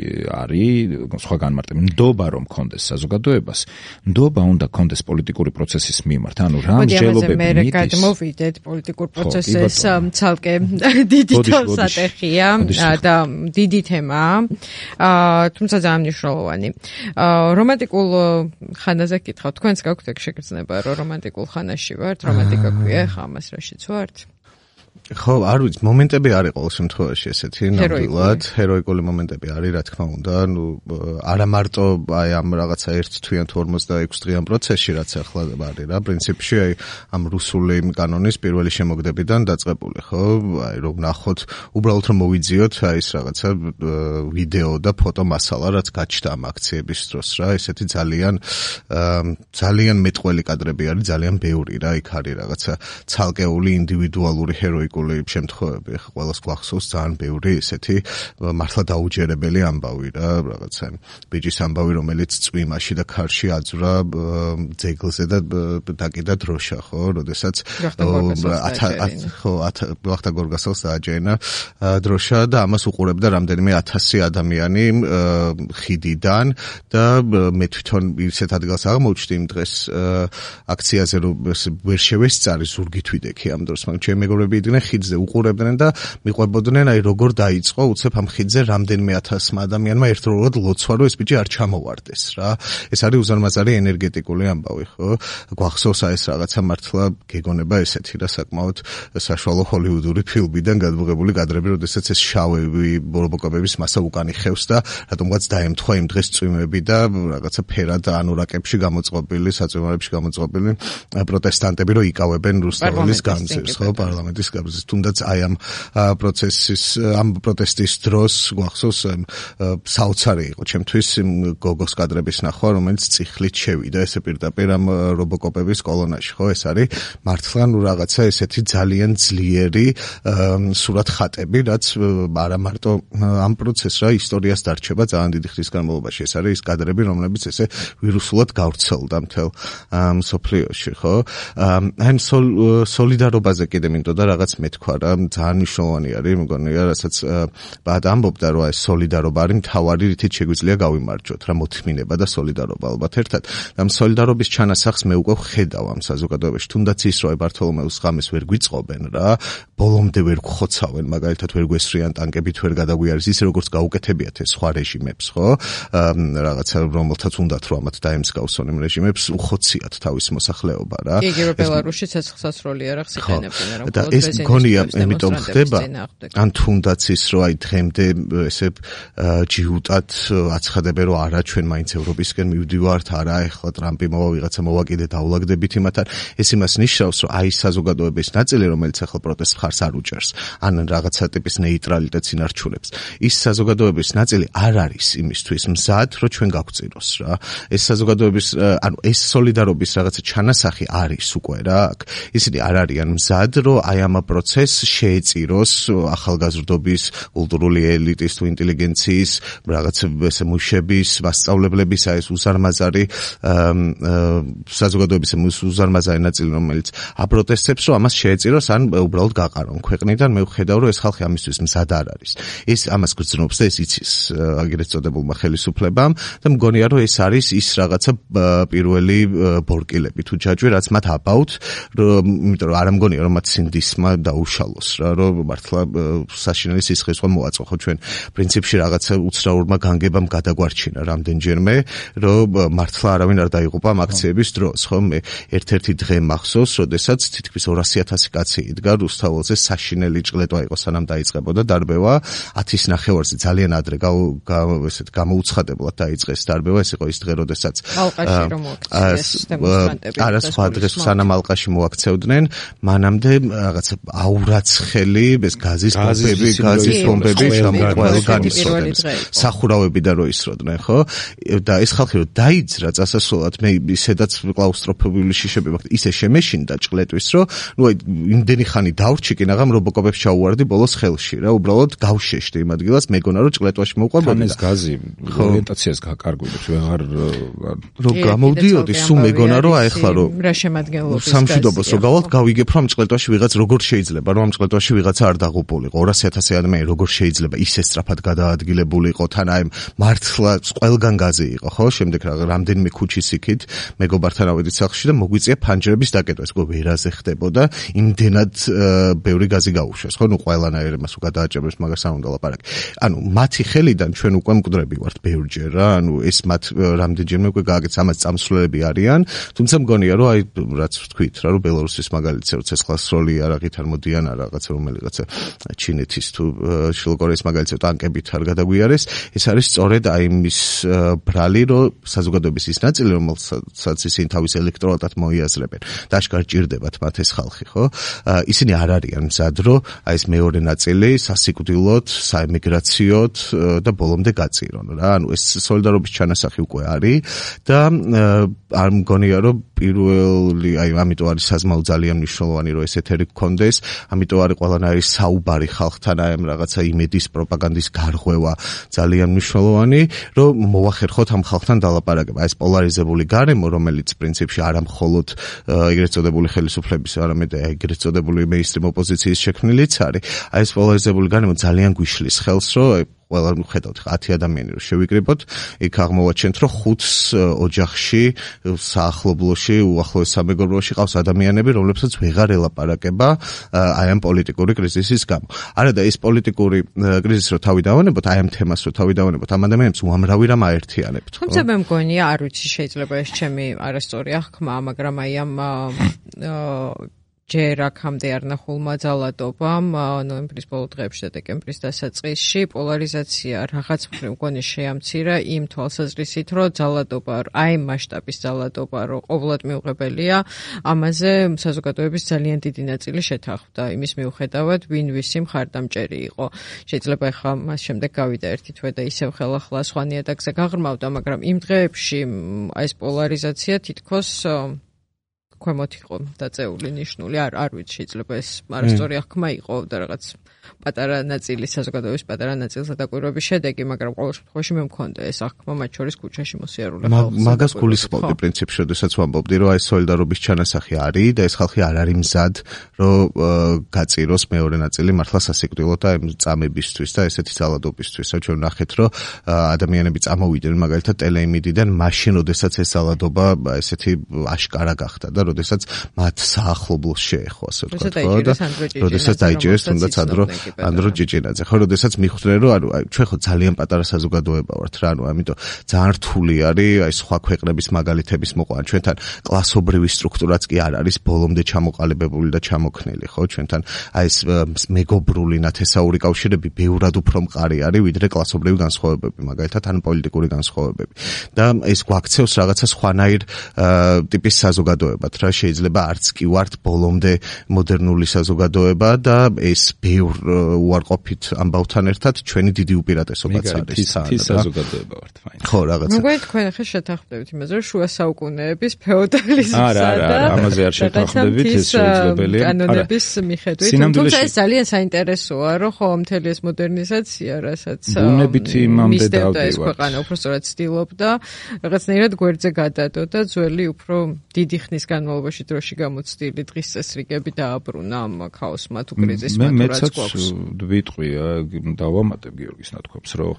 C: არის სხვა განმარტები. ნდობა რომ გქონდეს საზოგადოებას, ნდობა უნდა გქონდეს პოლიტიკური პროცესის მიმართ. ანუ რა მსჯელობები მიდის.
A: მე გადმოვიდეთ პოლიტიკურ პროცესს ცალკე დიდი თავსატეხია და დიდი თემაა. თუმცა ძალიან მნიშვნელოვანი. რომანტიკულ ხანაზე გითხავთ, თქვენს გაქვთ ეგ შეგრძნება, რომ რომანტიკულ ხანაში ვართ, რომანტიკა ქვია, ხა ამას რაშიც ვართ?
B: ხო, არ ვიცი, მომენტები არის ყოველ შემთხვევაში ესეთი, ნამდვილად, ჰეროიკული მომენტები არის, რა თქმა უნდა, ну, არა მარტო აი ამ რაღაცა 1 თვიან თუ 46 დღიან პროცესში, რაც ახლა არის რა, პრინციპში აი ამ რუსული კანონის პირველი შემოგდებიდან დაწყებული, ხო? აი რომ ნახოთ, უბრალოდ რომ მოვიძიოთ აი ეს რაღაცა ვიდეო და ფოტო მასალა, რაც გაჩნდა ამ აქციების დროს რა, ესეთი ძალიან მეტყველი კადრები არის, ძალიან ბევრი რა, იქ არის რაღაცა ცალკეული ინდივიდუალური ჰეროიკული შემთხვევები, ყველას გვახსოვს ძალიან ბევრი ესეთი მართლა დაუჯერებელი ამბავი რა, რაღაცა ბიჭის ამბავი, რომელიც წვიმაში და ქარში აძვრა ძეგლზე და დაკიდა დროშა, ხო, როდესაც ვახტა გორგასალს დააჯენა დროშა და ამას უყურებდა რამდენიმე 1000 ადამიანი ხიდიდან და მე თვითონ ისეთ ადგილას აღმოჩნდი იმ დღეს აქციაზე, რომ ვერ შევესწარი ზურგით ვიდექი ამ დროს, მაგრამ ჩემი მეგობრები იდგნენ ხიდზე უყურებდნენ და მიყვებოდნენ აი როგორ დაიწყო უცებ ამ ხიდზე რამდენიმე 1000 ადამიანმა ერთდროულად ლოცვა, რომ ეს ბიჭი არ ჩამოვარდეს რა. ეს არის უზარმაზარი ენერგეტიკული ამბავი, ხო? გვახსოვს აი ეს რაღაცა მართლა გეგონება ესეთი რა, საკმაოდ საშუალო ჰოლივუდური ფილმიდან გადმოღებული კადრები, როდესაც ეს შავი ბორბოკობების მასა უკან იხევს და რატომღაც დაემთხვა იმ დღეს წვიმები და რაღაცა ფერად ანურაკებში გამოწყობილი, საწვიმარებში გამოწყობილი პროტესტანტები, რომ იკავებენ რუსთაველის გამზირს, ხო, პარლამენტის გამზირს. საზოგადოებას, თუნდაც აი ამ ამ პროტესტის დროს გვახსოვს საოცარი იყო ჩემთვის გოგოს კადრების ნახვა, რომელიც წიხლით შევიდა ესე პირდაპირ ამ რობოკოპების კოლონაში, ხო, ეს არის მართლა რაღაცა ესეთი ძალიან ძლიერი სურათხატები, რაც არა მარტო ამ პროცესს რა ისტორიას დარჩება ძალიან დიდი ხნის განმავლობაში. ეს არის ის კადრები, რომლებიც ესე ვირუსულად გავრცელდა მთელ მსოფლიოში, ხო? აი სოლიდარობაზე კიდე მინდოდა რაღაც მეთქვა რა, ძალიან მნიშვნელოვანი არის, მგონია, რასაც ბად ამბობდა, რომ ეს სოლიდარობა არის მთავარი რითიც შეგვიძლია გავიმარჯვოთ, რა მოთმინება და სოლიდარობა ალბათ ერთად. ამ სოლიდარობის ჩანასახს მე უკვე ვხედავ ამ საზოგადოებაში, თუნდაც ის რომ ბართოლომეუს ღამეს ვერ გვიწყობენ რა, ბოლომდე ვერ გხოცავენ, მაგალითად ვერ გვესრიან ტანკებით, ვერ გადაგვიარეს ისე როგორც გაუკეთებიათ ეს სხვა რეჟიმებს, ხო? რაღაცა რომელთაც უნდათ რომ ამათ დაემსგავსონ იმ რეჟიმებს, უხოციათ თავის მოსახლეობა რა.
A: იგივე ბელარუსში ცეცხლსასროლი არახს იყენებენ რა.
B: და ეს გონია, იმიტომ ხდება, ან თუნდაც ის რომ აი დღემდე ესე ჯიუტად აცხადებენ რომ არა ჩვენ მაინც ევროპისკენ მივდივართ, არა ეხლა ტრამპი მოვა ვიღაცა მოვა კიდე დავლაგდებით იმათან. ეს იმას ნიშნავს რომ აი საზოგადოების ნაწილი რომელიც ახლა პროტესტ მხარს არ უჭერს, ან რაღაცა ტიპის ნეიტრალიტეტს ინარჩუნებს. ის საზოგადოების ნაწილი არ არის იმისთვის მზად რომ ჩვენ გავწიროს რა. ეს საზოგადოების ანუ ეს სოლიდარობის რაღაცა ჩანასახი არის უკვე რა. ისინი არ არიან მზად რომ აი ამ პროცესს შეეწიროს ახალგაზრდობის, კულტურული ელიტის თუ ინტელიგენციის, რაღაც ესე მუშების, მასწავლებლების აი ეს უზარმაზარი საზოგადოების უზარმაზარი ნაწილი რომელიც აპროტესტებს რომ ამას შეეწიროს ან უბრალოდ გაყარონ ქვეყნიდან. მე ვხედავ რომ ეს ხალხი ამისთვის მზად არ არის. ეს ამას გრძნობს და ეს იცის აგრეთ წოდებულმა ხელისუფლებამ და მგონია რომ ეს არის ის რაღაცა პირველი ბორკილები თუ ჯაჭვი რაც მათ აბავთ, იმიტომ რომ არ მგონია რომ მათ სინდისმა დაუშალოს რა, რომ მართლა საშინელი სისხლისღვრა მოაწყო, ხო ჩვენ პრინციპში რაღაცა უცნაურმა განგებამ გადაგვარჩინა რამდენჯერმე, რომ მართლა არავინ არ დაიღუპა ამ აქციების დროს, ხო? მე ერთ-ერთი დღე მახსოვს, როდესაც თითქმის 200,000 კაცი იდგა რუსთაველზე, საშინელი ჭყლეტვა იყო სანამ დაიწყებოდა დარბევა, 10:30 ძალიან ადრე ესეთ გამოუცხადებლად დაიწყეს დარბევა. ეს იყო ის დღე, როდესაც
A: ალყაში რომ მოაქციეს დემონსტრანტები.
B: არა სხვა დღეს სანამ ალყაში მოაქცევდნენ, მანამდე რაღაცა აურაცხელი, ეს გაზის ბომბები ყველგან ისროდნენ. სახურავებიდან რო ისროდნენ, ხო? და ეს ხალხი რო დაიძრა წასასვლელად, მე ისედაც კლაუსტროფობიული შიშები მაქვს, ისე შემეშინდა ჭყლეტვის, რომ ნუ აი იმდენი ხანი დავრჩი კი ნაღამ რობოკოპებს ჩაუვარდი ბოლოს ხელში რა, უბრალოდ გავშეშდი იმ ადგილას, მეგონა რომ ჭყლეტვაში მოვყვებოდი.
C: თან ეს გაზი ორიენტაციას გაკარგვებს, ვეღარ
B: რომ გამოვდიოდი, სულ მეგონა რომ აი ახლა რომ
A: რა შემადგენლობის
B: სამშვიდობოს რო გავალთ, გავიგებ რომ ამ ჭყლეტვაში ვიღაც როგორ შეიძლება, რომ ამ ჭყლეტვაში ვიღაცა არ დაღუპულიყო, 200,000 ადამიანი როგორ შეიძლება ისე სწრაფად გადაადგილებულიყო, თან აი მართლა ყველგან გაზი იყო, ხო? შემდეგ რამდენიმე ქუჩის იქით მეგობართან ავედით სახლში და მოგვიწია ფანჯრების დაკეტვა, ეს ვერაზე ხდებოდა, იმდენად ბევრი გაზი გაუშვეს, ხო? ნუ ყველანაირ მას გადააჭერებს, მაგას არ უნდა ლაპარაკი. ანუ მათი ხელიდან ჩვენ უკვე მკვდრები ვართ ბევრჯერ რა, ანუ ეს მათ რამდენჯერმე უკვე გააკეთეს, ამას წამსვლელები არიან, თუმცა მგონია რომ აი რაც ვთქვით რა, რომ ბელარუსის მაგალითზე რომ ცეცხლსროლი არაღით არ მოდიან რა რაღაცა რომელიღაცა ჩინეთის თუ შილკორეის მაგალითზე ტანკებით არ გადაგვიარეს, ეს არის სწორედ აი იმის ბრალი, რომ საზოგადოების ის ნაწილი, რომელსაც ისინი თავის ელექტორატად მოიაზრებენ და აშკარად ჭირდებათ მათ ეს ხალხი, ხო? ისინი არ არიან მზად, რომ აი ეს მეორე ნაწილი სასიკვდილოდ, საემიგრაციოდ და ბოლომდე გაწირონ რა. ანუ ეს სოლიდარობის ჩანასახი უკვე არის და არ მგონია რომ პირველი, აი ამიტომ არის საზმაო ძალიან მნიშვნელოვანი რომ ეს ეთერი გქონდეს, ამიტომ არის ყველანაირი საუბარი ხალხთან აი ამ რაღაცა იმედის პროპაგანდის გარღვევა ძალიან მნიშვნელოვანი, რომ მოახერხოთ ამ ხალხთან დალაპარაკება. ეს პოლარიზებული გარემო, რომელიც პრინციპში არა მხოლოდ ეგრეთ წოდებული ხელისუფლების, არამედ ეგრეთ წოდებული მეინსტრიმ ოპოზიციის შექმნილიც არის. აი ეს პოლარიზებული გარემო ძალიან გვიშლის ხელს, რომ ყველა ხედავთ 10 ადამიანი რომ შევიკრიბოთ, იქ აღმოვაჩენთ რომ 5 ოჯახში, საახლობლოში, უახლოეს სამეგობროში ყავს ადამიანები, რომლებსაც ვეღარ ელაპარაკება აი ამ პოლიტიკური კრიზისის გამო. არა და ეს პოლიტიკური კრიზისი რო თავი დავანებოთ, აი ამ თემას რო თავი დავანებოთ, ამ ადამიანებს უამრავი რამ აერთიანებთ.
A: თუმცა მე მგონია, არ ვიცი, შეიძლება ეს ჩემი არასწორი აღქმა, მაგრამ აი ამ ჯერ აქამდე არ ნახულმა ძალადობამ ნოემბრის ბოლო დღეებში და დეკემბრის დასაწყისში პოლარიზაცია რაღაც მხრივ მგონი შეამცირა იმ თვალსაზრისით, რომ ძალადობა, აი მასშტაბის ძალადობა, რომ ყოველად მიუღებელია, ამაზე საზოგადოების ძალიან დიდი ნაწილი შეთანხმდა. იმის მიუხედავად, ვინ ვისი მხარდამჭერი იყო. შეიძლება ახლა მას შემდეგ გავიდა ერთი თვე და ისევ ხელახლა სხვა ნიადაგზე გაღრმავდა, მაგრამ იმ დღეებში ეს პოლარიზაცია თითქოს ქვემოთ იყო დაწეული ნიშნული, არ ვიცი, შეიძლება ეს არასწორი აღქმა იყო და რაღაც პატარა ნაწილი საზოგადოების პატარა ნაწილსა დაკვირვების შედეგი, მაგრამ ყოველ შემთხვევაში მე მქონდა ეს აღქმა, მათ შორის ქუჩაში მოსიარულე ხალხი.
B: მაგას გულისხმობდი პრინციპში, როდესაც ვამბობდი, რომ ეს სოლიდარობის ჩანასახი არის და ეს ხალხი არ არის მზად, რომ გაწიროს მეორე ნაწილი მართლა სასიკვდილო და წამებისთვის და ესეთი ძალადობისთვის. ჩვენ ნახეთ, რომ ადამიანები წამოვიდნენ მაგალითად ტელეიმიდიდან მაშინ, როდესაც ეს ძალადობა ესეთი აშკარა გახდა და როდესაც მათ საახლობლოს შეეხო, ასე ვთქვათ, და როდესაც დაიჭირეს თუნდაც ანდრო ჭიჭინაძე. ხო, როდესაც მიხვდნენ, რომ ანუ ჩვენ ხო ძალიან პატარა საზოგადოება ვართ რა, ანუ ამიტომ ძალიან რთული არის აი სხვა ქვეყნების მაგალითების მოყვანა. ჩვენთან კლასობრივი სტრუქტურაც კი არ არის ბოლომდე ჩამოყალიბებული და ჩამოქნილი, ხო? ჩვენთან აი ეს მეგობრული ნათესაური კავშირები ბევრად უფრო მყარი არის, ვიდრე კლასობრივი განსხვავებები, მაგალითად ან პოლიტიკური განსხვავებები. და ეს გვაქცევს რაღაცა სხვანაირ ტიპის საზოგადოებად, რა შეიძლება არც კი ვართ ბოლომდე მოდერნული საზოგადოება და ეს ბევრ უარყოფით ამბავთან ერთად ჩვენი დიდი უპირატესობაც არის.
C: ის საზოგადოება ვართ მაინც.
B: ხო, რაღაცა.
A: მოგვიყვება თქვენ ახლა შეთანხმდებით იმაზე, რომ შუა საუკუნეების ფეოდალიზმსა და
C: არა, ამაზე არ შეთანხმდებით, ეს შეუძლებელია.
A: კანონების მიხედვით. თუმცა ეს ძალიან საინტერესოა, რომ ხო მთელი ეს მოდერნიზაცია, რასაც
C: ბუნებით იმამდე
A: დავდივართ. ეს ქვეყანა უბრალოდ ცდილობდა რაღაცნაირად გვერდზე გადადო და ძველი უფრო დიდი ხნის განმავლობაში დროში გამოცდილი დღის წესრიგები დააბრუნა ამ ქაოსმა თუ კრიზისმა თუ რაც გვაქვს.
C: ვიტყვია, დავამატებ გიორგის ნათქვამს, რომ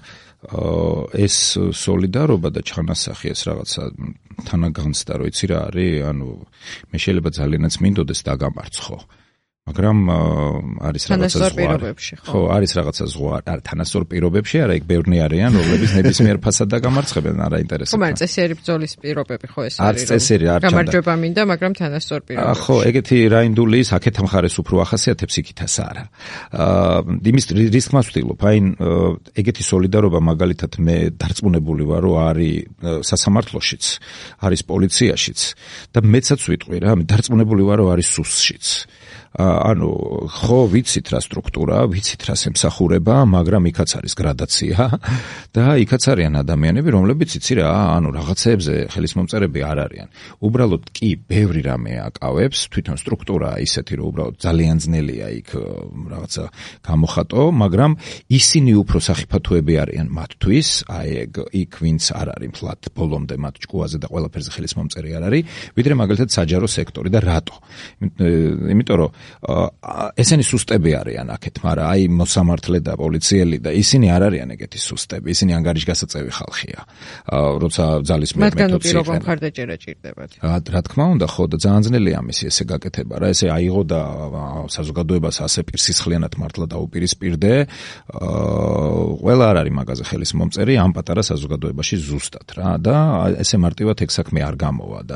C: ეს სოლიდარობა და ჩანასახი ეს რაღაცა თანაგანცდა, რო იცი რა არის, ანუ მე შეიძლება ძალიანაც მინდოდეს დაგამარცხო. მაგრამ არის რაღაცა ზღვა. ხო, არის რაღაცა ზღვა. არ თანასწორ პირობებში არა, იქ ბევრნი არიან, რომლებიც ნებისმიერ ფასად დაგამარცხებენ, არა ინტერესებს.
A: ხო, მაგრამ წესიერი ბრძოლის პირობები ხო ეს
C: არის. წესიერი არ ჩანდა.
A: გამარჯვება მინდა, მაგრამ თანასწორ პირობებში.
C: ხო, ეგეთი რაინდული აქეთ მხარეს უფრო ახასიათებს, იქითაც არა. იმის რისკმას ვთილობ, აი ეგეთი სოლიდარობა მაგალითად მე დარწმუნებული ვარ, რომ არის სასამართლოშიც, არის პოლიციაშიც და მეცაც ვიტყვი რა, მე დარწმუნებული ვარ, რომ არის სუსშიც. ანუ ხო ვიცით რა სტრუქტურა, ვიცით რა ემსახურება, მაგრამ იქაც არის გრადაცია და იქაც არიან ადამიანები, რომლებიც იცი რა, ანუ რაღაცეებზე ხელისმომწერები არ არიან. უბრალოდ კი ბევრი რამე აკავებს, თვითონ სტრუქტურა ისეთი, რომ უბრალოდ ძალიან ძნელია იქ რაღაცა გამოხატო, მაგრამ ისინი უფრო სახიფათოები არიან მათთვის, აი იქ ვინც არ არის მთლად ბოლომდე მათ ჭკუაზე და ყველაფერზე ხელისმომწერი არ არის, ვიდრე მაგალითად საჯარო სექტორი და რატო? იმიტომ რომ ესენი სუსტები არიან აქეთ, მაგრამ აი მოსამართლე და პოლიციელი და ისინი არ არიან ეგეთი სუსტები, ისინი ანგარიშგასაწევი ხალხია. როცა ძალისმიერ მეთოდს
A: მათგან პირობა მხარდაჭერა ჭირდებათ.
C: რა თქმა უნდა, ხო და ძალიან ძნელია ამისი ესე გაკეთება რა, ესე აიღო და საზოგადოებას ასე პირსისხლიანად მართლა დაუპირისპირდე. ყველა არ არის მაგაზე ხელისმომწერი ამ პატარა საზოგადოებაში ზუსტად რა და ესე მარტივად ეგ საქმე არ გამოვა და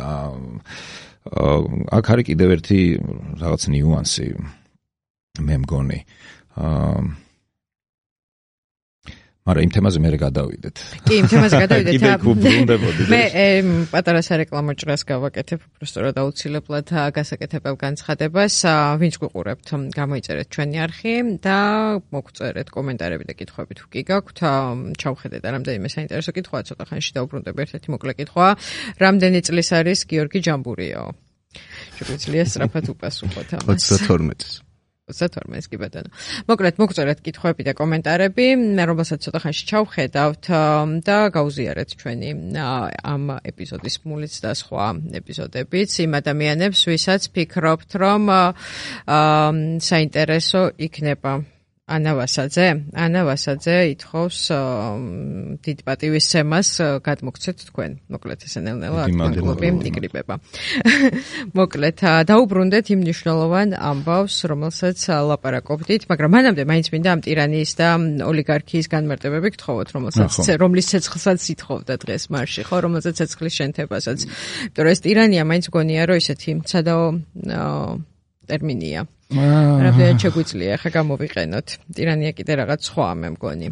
C: აქ არის კიდევ ერთი რაღაც ნიუანსი მე მგონი. მაგრამ იმ თემაზე მე გადავიდეთ.
A: კი, იმ თემაზე გადავიდეთ.
C: კიდე გუბრუნდებოდი.
A: მე პატარა სარეკლამო ჭრას გავაკეთებ, უბრალოდ აუცილებლად გასაკეთებელ განცხადებას. ვინც გიყურებთ, გამოიწერეთ ჩვენი არხი და მოგწერეთ კომენტარები და კითხვები თუ კი გაქვთ. ჩავხედეთ რამდენიმე საინტერესო კითხვაა, ცოტა ხანში დავუბრუნდებ ერთ-ერთი მოკლე კითხვა. რამდენი წლის არის გიორგი ჯამბურიო? შეგვიძლია სწრაფად უპასუხოთ ამას.
B: 32.
A: 32 კი ბატონო. მოკლედ მოგწერეთ კითხვები და კომენტარები, რომელსაც ცოტა ხანში ჩავხედავთ და გაუზიარეთ ჩვენი ამ ეპიზოდის მულიც და სხვა ეპიზოდებიც იმ ადამიანებს, ვისაც ფიქრობთ, რომ საინტერესო იქნება. ანა ვასაძე ითხოვს დიდ პატივისცემას გადმოგცეთ თქვენ. მოკლედ ესე ნელ-ნელა აქტიურობები იკრიბება. მოკლედ დაუბრუნდეთ იმ მნიშვნელოვან ამბავს, რომელსაც ლაპარაკობდით, მაგრამ მანამდე მაინც მინდა ამ ტირანიის და ოლიგარქიის განმარტებები გთხოვოთ, რომლის ცეცხლსაც ითხოვდა დღეს მარში, ხო, რომელსაც ცეცხლის შენთებასაც. იმიტომ რომ ეს ტირანია მაინც მგონია, რომ ისეთი სადაო ტერმინია. რამდენად შეგვიძლია ხა გამოვიყენოთ. ტირანია კიდე რაღაც სხვა მე მგონი.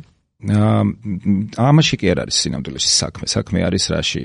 C: ამაში კი არ არის სინამდვილეში საქმე არის რაში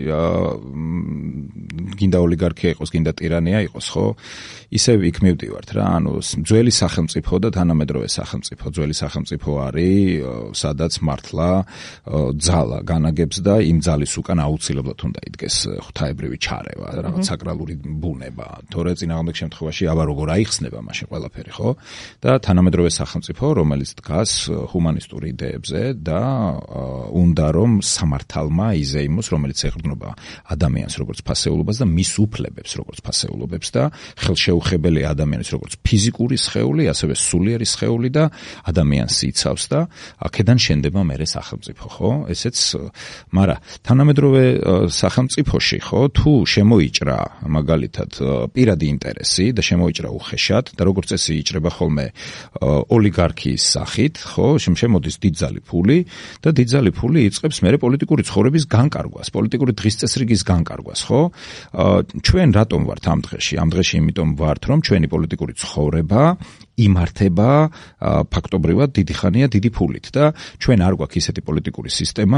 C: გინდა ოლიგარქია იყოს გინდა ტირანია იყოს ხო ისევ იქ მივდივართ რა ანუ ძველი სახელმწიფო და თანამედროვე სახელმწიფო ძველი სახელმწიფო არის სადაც მართლა ძალა განაგებს და იმ ძალის უკან აუცილებლად უნდა იდგეს ღვთაებრივი ჩარევა რაღაც საკრალური ბუნება თორე წინააღმდეგ შემთხვევაში აბა როგორ აიხსნება მაშინ ყველაფერი ხო და თანამედროვე სახელმწიფო რომელიც დგას ჰუმანისტური იდეებზე და უნდა რომ სამართალმა იზეიმოს რომელიც ეყრდნობა ადამიანს როგორც ფასეულობას და მის უფლებებს როგორც ფასეულობებს და ხელშეუხებელი ადამიანის როგორც ფიზიკური სხეული ასევე სულიერი სხეული და ადამიანს იცავს და აქედან შენდება მერე სახელმწიფო ხო ესეც მაგრამ თანამედროვე სახელმწიფოში ხო თუ შემოიჭრა მაგალითად პირადი ინტერესი და შემოიჭრა უხეშად და როგორც წესი იჭრება ხოლმე ოლიგარქიის სახით ხო შემოდის დიდძალი ფული და დიდძალი ფული იწყებს მერე პოლიტიკური ცხოვრების განკარგვას, პოლიტიკური დღისწესრიგის განკარგვას, ხო? ჩვენ რატომ ვართ ამ დღეში? ამ დღეში იმიტომ ვართ, რომ ჩვენი პოლიტიკური ცხოვრება იმართება ფაქტობრივად დიდი ხანია დიდი ფულით და ჩვენ არ გვაქვს ისეთი პოლიტიკური სისტემა,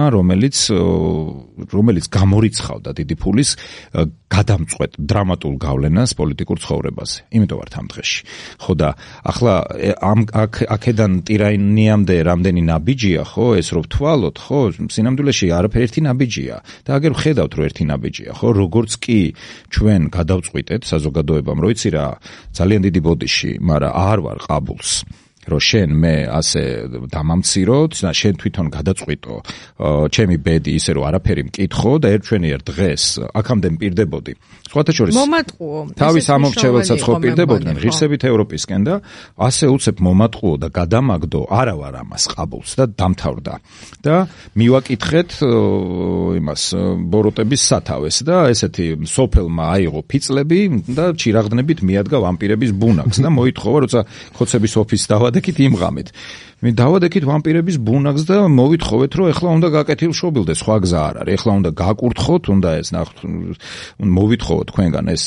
C: რომელიც გამორიცხავდა დიდი ფულის გადამწყვეტ დრამატულ გავლენას პოლიტიკურ ცხოვრებაზე. იმიტომ ვართ ამ დღეში. ხო და ახლა აქედან ტირანიამდე რამდენი ნაბიჯია, ხო, ეს რო ვთვალოთ, ხო, სინამდვილეში არაფერი ერთი ნაბიჯია. და აგერ ვხედავთ, რომ ერთი ნაბიჯია, ხო, როგორც კი ჩვენ გადავწყვიტეთ საზოგადოებამ, რო იცი რა, ძალიან დიდი ბოდიში, მაგრამ არ ვარ ყაბულს. რომ შენ მე ასე დამამციროთ და შენ თვითონ გადაწყვიტო ჩემი ბედი ისე რომ არაფერი მკითხო და ერთვენიერ დღეს აქამდე მპირდებოდი სხვათა შორის
A: მომატყუო
C: თავის ამორჩეველსაც ხო პირდებოდნენ ღირსებით ევროპისკენ და ასე უცებ მომატყუო და გადამაგდო არა ვარ ამას ყაბულს და დამთავრდა და მივაკითხეთ იმას ბოროტების სათავეს და ესეთი სოფელმა აიღო ფიცლები და ჩირაღდნებით მიადგა ვამპირების ბუნაკს და მოითხოვა როცა ხოცების ოფისს დავადექით იმ ღამით. მე დავადექით ვამპირების ბუნაკს და მოვითხოვეთ რომ ეხლა უნდა გაკეთილშობილდეს სხვა გზა არ არის. ეხლა უნდა გაკურთხოთ, უნდა ეს ნახოთ, მოვითხოვოთ თქვენგან ეს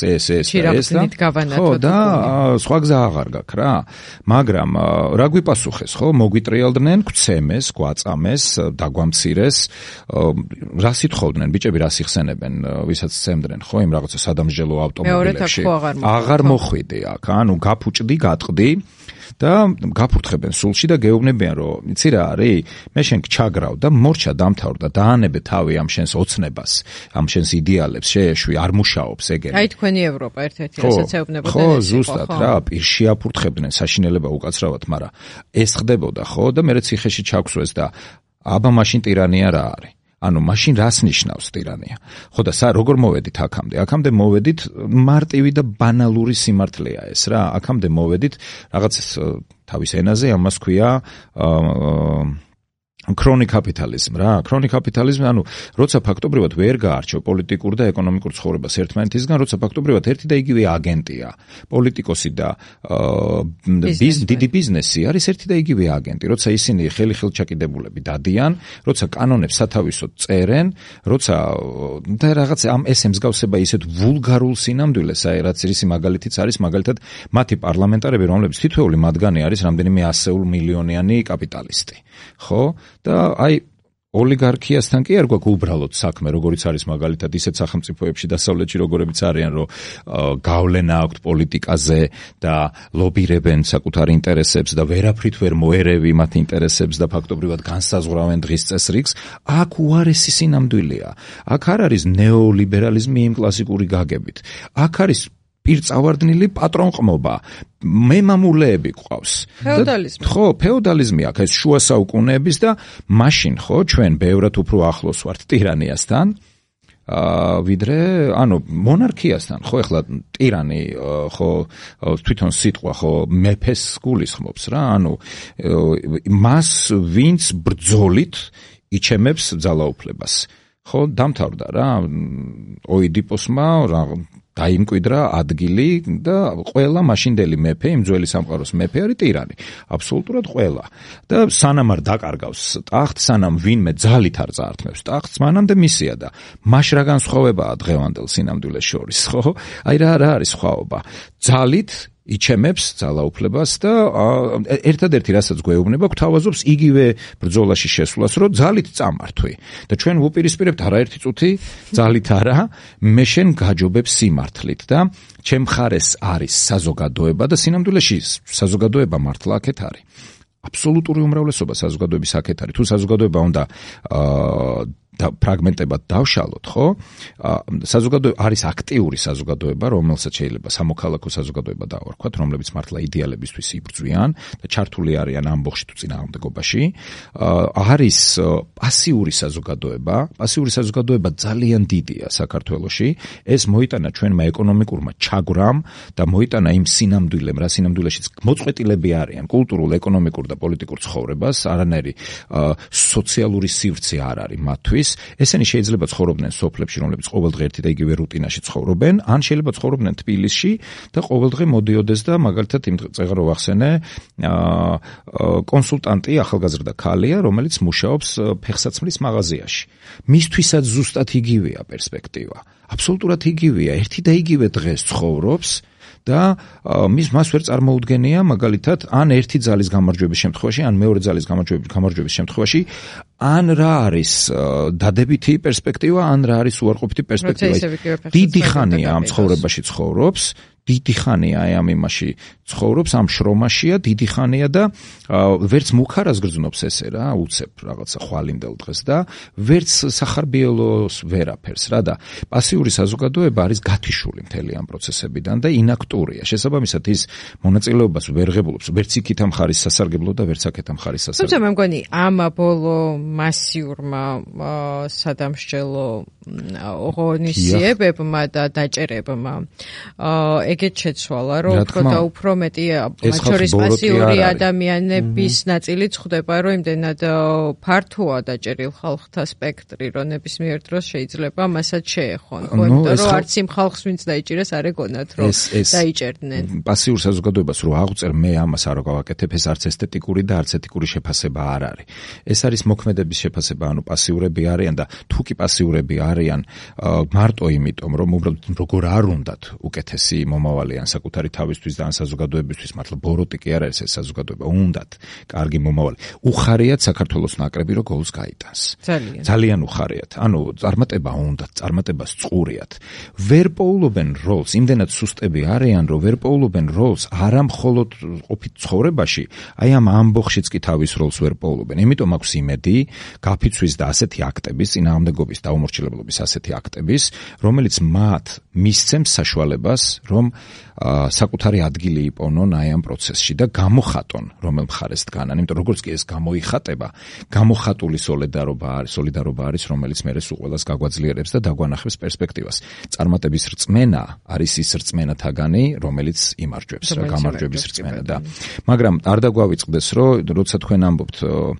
C: და ხო და სხვა გზა აღარ გაქვს რა. მაგრამ რა გვიპასუხეს ხო? მოგვიტრიალდნენ, გვცემეს, გვაწამეს, დაგვამცირეს. რას ითხოვდნენ ბიჭები, რას იხსენებენ, ვისაც ცემდნენ ხო იმ რაღაცა სადამსჯელო ავტომობილებში. აღარ მოხვიდი აქ, ანუ გაფუჭდი, გატყდი. და გაფურთხებენ სულში და გეუბნებიან რომ იცი რა არის მე შენ გჩაგრავ და მორჩა დამთავრდა დაანებე თავი ამ შენს ოცნებას ამ შენს იდეალებს შეეშვი არ მუშაობს ეგრე
A: აი თქვენი ევროპა ერთ-ერთი რასაც ეუბნებოდნენ
C: ხო ზუსტად რა პირში აფურთხებდნენ საშინელება უკაცრავად მაგრამ ეს ხდებოდა ხო და მე ციხეში ჩაგვსვეს და აბა მაშინ ტირანია რა არის ანუ მაშინ რას ნიშნავს ტირანია? ხო და როგორ მოვედით აქამდე? აქამდე მოვედით მარტივი და ბანალური სიმართლეა ეს რა. აქამდე მოვედით რაღაც თავის ენაზე ამას ქვია ქრონიკ კაპიტალიზმი რა. ქრონიკ კაპიტალიზმი ანუ როცა ფაქტობრივად ვერ გაარჩევ პოლიტიკურ და ეკონომიკურ ცხოვრებას ერთმანეთისგან, როცა ფაქტობრივად ერთი და იგივე აგენტია. პოლიტიკოსი და დიდი ბიზნესი არის ერთი და იგივე აგენტი. როცა ისინი ხელჩაკიდებულები დადიან, როცა კანონებს სათავისოდ წერენ, როცა და რაღაც ეს ემსგავსება ისეთ ვულგარულ სინამდვილეს, აი რაც ისი მაგალითიც არის, მაგალითად მათი პარლამენტარები, რომლებიც თითოეული მათგანი არის რამდენიმე 100 მილიონიანი კაპიტალისტი. ხო? და აი ოლიგარქიასთან კი არ გვაქვს უბრალოდ საქმე, როგორიც არის მაგალითად ისეთ სახელმწიფოებში დასავლეთში, როგორებიც არიან, რომ გავლენა აქვთ პოლიტიკაზე და ლობირებენ საკუთარ ინტერესებს და ვერაფრით ვერ მოერევი მათ ინტერესებს და ფაქტობრივად განსაზღვრავენ დღის წესრიგს, აქ უარესი სინამდვილეა. აქ არ არის ნეოლიბერალიზმი იმ კლასიკური გაგებით. აქ არის პირწავარდნილი პატრონყმობა. მემამულეები ყავს.
A: ფეოდალიზმი.
C: ხო, ფეოდალიზმი აქ ეს შუა საუკუნეების და მაშინ ხო ჩვენ ბევრად უფრო ახლოს ვართ ტირანიასთან. ვიდრე, ანუ მონარქიასთან, ხო, ეხლა ტირანი, ხო, თვითონ სიტყვა, ხო, მეფეს გულისხმობს რა, ანუ მას ვინც ბრძოლით იჩემებს ძალაუფლებას. ხო, დამთავრდა რა, ოიდიპოსმა რა დაიმკვიდრა ადგილი და ყველა მაშინდელი მეფე, იმ ძველი სამყაროს მეფე არის ტირანი. აბსოლუტურად ყველა. და სანამ არ დაკარგავს ტახტს, სანამ ვინმე ძალით არ წაართმევს ტახტს, მანამდე მისია და მაშ რა განსხვავებაა დღევანდელ სინამდვილეს შორის, ხო? აი რა არის სხვაობა? ძალით იჩემებს ძალაუფლებას და ერთადერთი რასაც გვეუბნება გვთავაზობს იგივე ბრძოლაში შესვლას, რომ ძალით წამართვი და ჩვენ ვუპირისპირებთ არაერთი წუთი ძალით არა, მე შენ გაჯობებ სიმართლით და ჩემ მხარეს არის საზოგადოება და სინამდვილეში საზოგადოება მართლა აქეთ არის. აბსოლუტური უმრავლესობა საზოგადოების აქეთ არის. თუ საზოგადოება უნდა და ფრაგმენტებად დავშალოთ, ხო? საზოგადოება არის აქტიური საზოგადოება, რომელსაც შეიძლება სამოქალაქო საზოგადოება დავარქვათ, რომლებიც მართლა იდეალებისთვის იბრძვიან და ჩართული არიან ამბოხში თუ წინააღმდეგობაში. არის პასიური საზოგადოება. პასიური საზოგადოება ძალიან დიდია საქართველოში. ეს მოიტანა ჩვენმა ეკონომიკურმა ჩაგვრამ და მოიტანა იმ სინამდვილემ, რა სინამდვილეშიც მოწყვეტილები არიან კულტურულ, ეკონომიკურ და პოლიტიკურ ცხოვრებას, არანაირი სოციალური სივრცე არ არის მათთვის. ესენი შეიძლება ცხოვრობდნენ სოფლებში, რომლებიც ყოველდღე ერთი და იგივე რუტინაში ცხოვრობენ, ან შეიძლება ცხოვრობდნენ თბილისში და ყოველდღე მოდიოდეს და მაგალითად იმ წეგა რო ვახსენე, კონსულტანტი ახალგაზრდა ქალია, რომელიც მუშაობს ფეხსაცმლის მაღაზიაში. მისთვისაც ზუსტად იგივეა პერსპექტივა. აბსოლუტურად იგივეა, ერთი და იგივე დღეს ცხოვრობს და მას ვერ წარმოუდგენია მაგალითად ან ერთი ძალის გამარჯვების შემთხვევაში, ან მეორე ძალის გამარჯვების შემთხვევაში, ან რა არის დადებითი პერსპექტივა, ან რა არის უარყოფითი პერსპექტივა. დიდი ხანია ამ ცხოვრებაში ცხოვრობს, დიდი ხანია ამ იმაში ცხოვრობს, ამ შრომაშია, დიდი ხანია და ვერც მუქარას გრძნობს ესე რა, უცებ რაღაცა ხვალინდელ დღეს და ვერც სახარბიელოს ვერაფერს რა და პასიური საზოგადოება არის გათიშული მთელი ამ პროცესებიდან და ინაქტურია. შესაბამისად ის მონაწილეობას ვერ ღებულობს, ვერც იქით ამ ხარის სასარგებლო და ვერც აქეთ ამ ხარის სასარგებლო.
A: თუმცა მე მგონი ამ ბოლო მასიურმა სადამსჯელო ღონისძიებებმა და დაჭერებმა ეგეც შეცვალა, რომ უფრო და უფრო მეტი მათ შორის პასიური ადამიანების ნაწილიც ხვდება, რომ იმდენად ფართოა დაჭერილ ხალხთა სპექტრი, რომ ნებისმიერ დროს შეიძლება მასაც შეეხონ. იმიტომ რომ არც იმ ხალხს ვინც დაიჭირეს არ ეგონათ, რომ დაიჭერდნენ.
C: პასიურ საზოგადოებას რო აღწერ მე ამას არ გავაკეთებ, ეს არც ესთეტიკური და არც ეთიკური შეფასება არ არის. ეს არის მოქმედების შეფასება, ანუ პასიურები არიან და თუ კი პასიურები არიან მარტო იმიტომ, რომ უბრალოდ როგორ არ უნდათ უკეთესი მომავალი ან საკუთარი თავისთვის და ან საზოგადოებისთვის, მართლა ბოროტი კი არ არის ეს საზოგადოება, უნდათ კარგი მომავალი. უხარიათ საქართველოს ნაკრები რო გოლს გაიტანს. ძალიან უხარიათ. ანუ წარმატება უნდათ, წარმატებას წურიათ. ვერ პოულობენ როლს, იმდენად სუსტები არიან, რომ ვერ პოულობენ როლს არა მხოლოდ ყოფით ცხოვრებაში, აი ამ ამბოხშიც კი თავის როლს ვერ პოულობენ. იმიტომ აქვს იმედი, გაფიცვის და ასეთი აქტების, წინააღმდეგობის დაუმორჩილებლობის ასეთი აქტების, რომელიც მათ მისცემს საშუალებას, რომ საკუთარი ადგილი იპოვნონ აი ამ პროცესში და გამოხატონ რომელ მხარეს დგანან, იმიტომ როგორც კი ეს გამოიხატება, გამოხატული სოლიდარობა არის, რომელიც მერე სულ ყველას გაგვაძლიერებს და დაგვანახებს პერსპექტივას. წარმატების რწმენა არის ის რწმენათაგანი, რომელიც იმარჯვებს, რა გამარჯვების რწმენა და მაგრამ არ დაგვავიწყდეს, რომ როცა თქვენ ამბობთ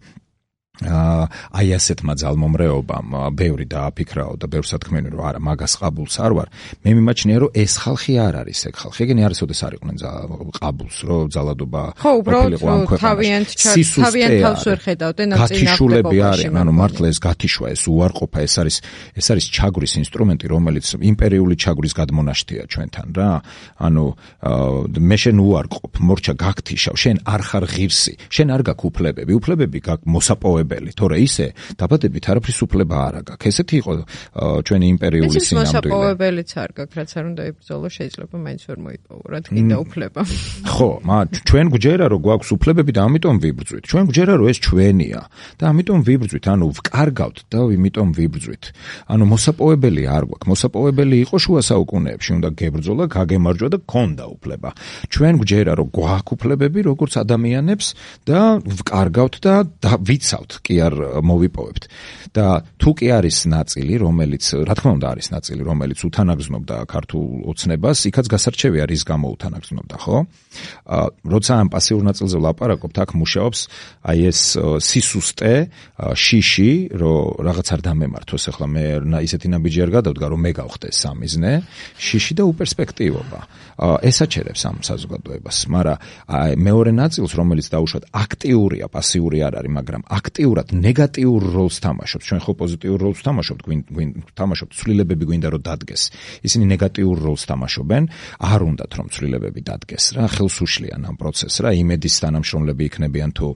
C: აი ასეთმა ძალმომრეობამ ბევრი დააფიქრაო და ბევრს ათქმენ რომ არა მაგას ყაბულს არ ვარ. მე მიმაჩნია რომ ეს ხალხი არ არის ეგ ხალხი. ეგენი არასოდეს არ იყვნენ ყაბულს რომ ძალადობა ყოფილიყო ამ ქვეყანაში.
A: თავიანთ თავს ვერ ხედავდნენ ამ
C: წინააღმდეგობაში. არიან, ანუ მართლა ეს გათიშვა, ეს უარყოფა, ეს არის ჩაგვრის ინსტრუმენტი, რომელიც იმპერიული ჩაგვრის გადმონაშთია ჩვენთან რა. ანუ მე შენ უარყოფ, მორჩა გაგთიშავ, შენ არ ხარ ღირსი, შენ არ გაქვს უფლებები, უფლებები გაქვს მოსაპოვებელი. თორე ისე დაბადებით არაფრის უფლება არ აქვს. ესეთი იყო ჩვენი იმპერიული სინამდვილე.
A: ეს მოსაპოვებელიც არ გაქვს, რაც არ უნდა იბრძოლო, შეიძლება მაინც ვერ მოიპოვო, რა თქმა უფლება.
C: ხო, ჩვენ გვჯერა რომ გვაქვს უფლებები და ამიტომ ვიბრძვით. ჩვენ გვჯერა რომ ეს ჩვენია და ამიტომ ვიბრძვით, ანუ ვკარგავთ და ამიტომ ვიბრძვით. ანუ მოსაპოვებელი არ გვაქვს. მოსაპოვებელი იყო შუა საუკუნეებში, უნდა გებრძოლა, გაგემარჯვა და გქონდა უფლება. ჩვენ გვჯერა რომ გვაქვს უფლებები როგორც ადამიანებს და ვკარგავთ და ვიცავთ კი არ მოვიპოვებთ და თუ კი არის ნაწილი, რომელიც რა თქმა უნდა არის ნაწილი, რომელიც უთანაგზნობდა ქართულ ოცნებას, იქაც გასარჩევია რის გამო უთანაგზნობდა, ხო? როცა ამ პასიურ ნაწილზე ვლაპარაკობთ, აქ მუშაობს აი ეს სისუსტე, შიში, რომ რაღაც არ დამემართოს, ახლა მე ისეთი ნაბიჯი არ გადავდგა, რომ მე გავხდე სამიზნე, შიში და უპერსპექტივობა. ეს აჩერებს ამ საზოგადოებას, მაგრამ მეორე ნაწილს, რომელიც დაუშვათ აქტიურია, პასიური არ არის, მაგრამ აქტიური ფაქტიურად ნეგატიურ როლს თამაშობს. ჩვენ ხო პოზიტიურ როლს თამაშობთ, თამაშობთ, ცვლილებები გვინდა რომ დადგეს. ისინი ნეგატიურ როლს თამაშობენ, არ უნდათ რომ ცვლილებები დადგეს რა, ხელს უშლიან ამ პროცესს რა, იმედის თანამშრომლები იქნებიან თუ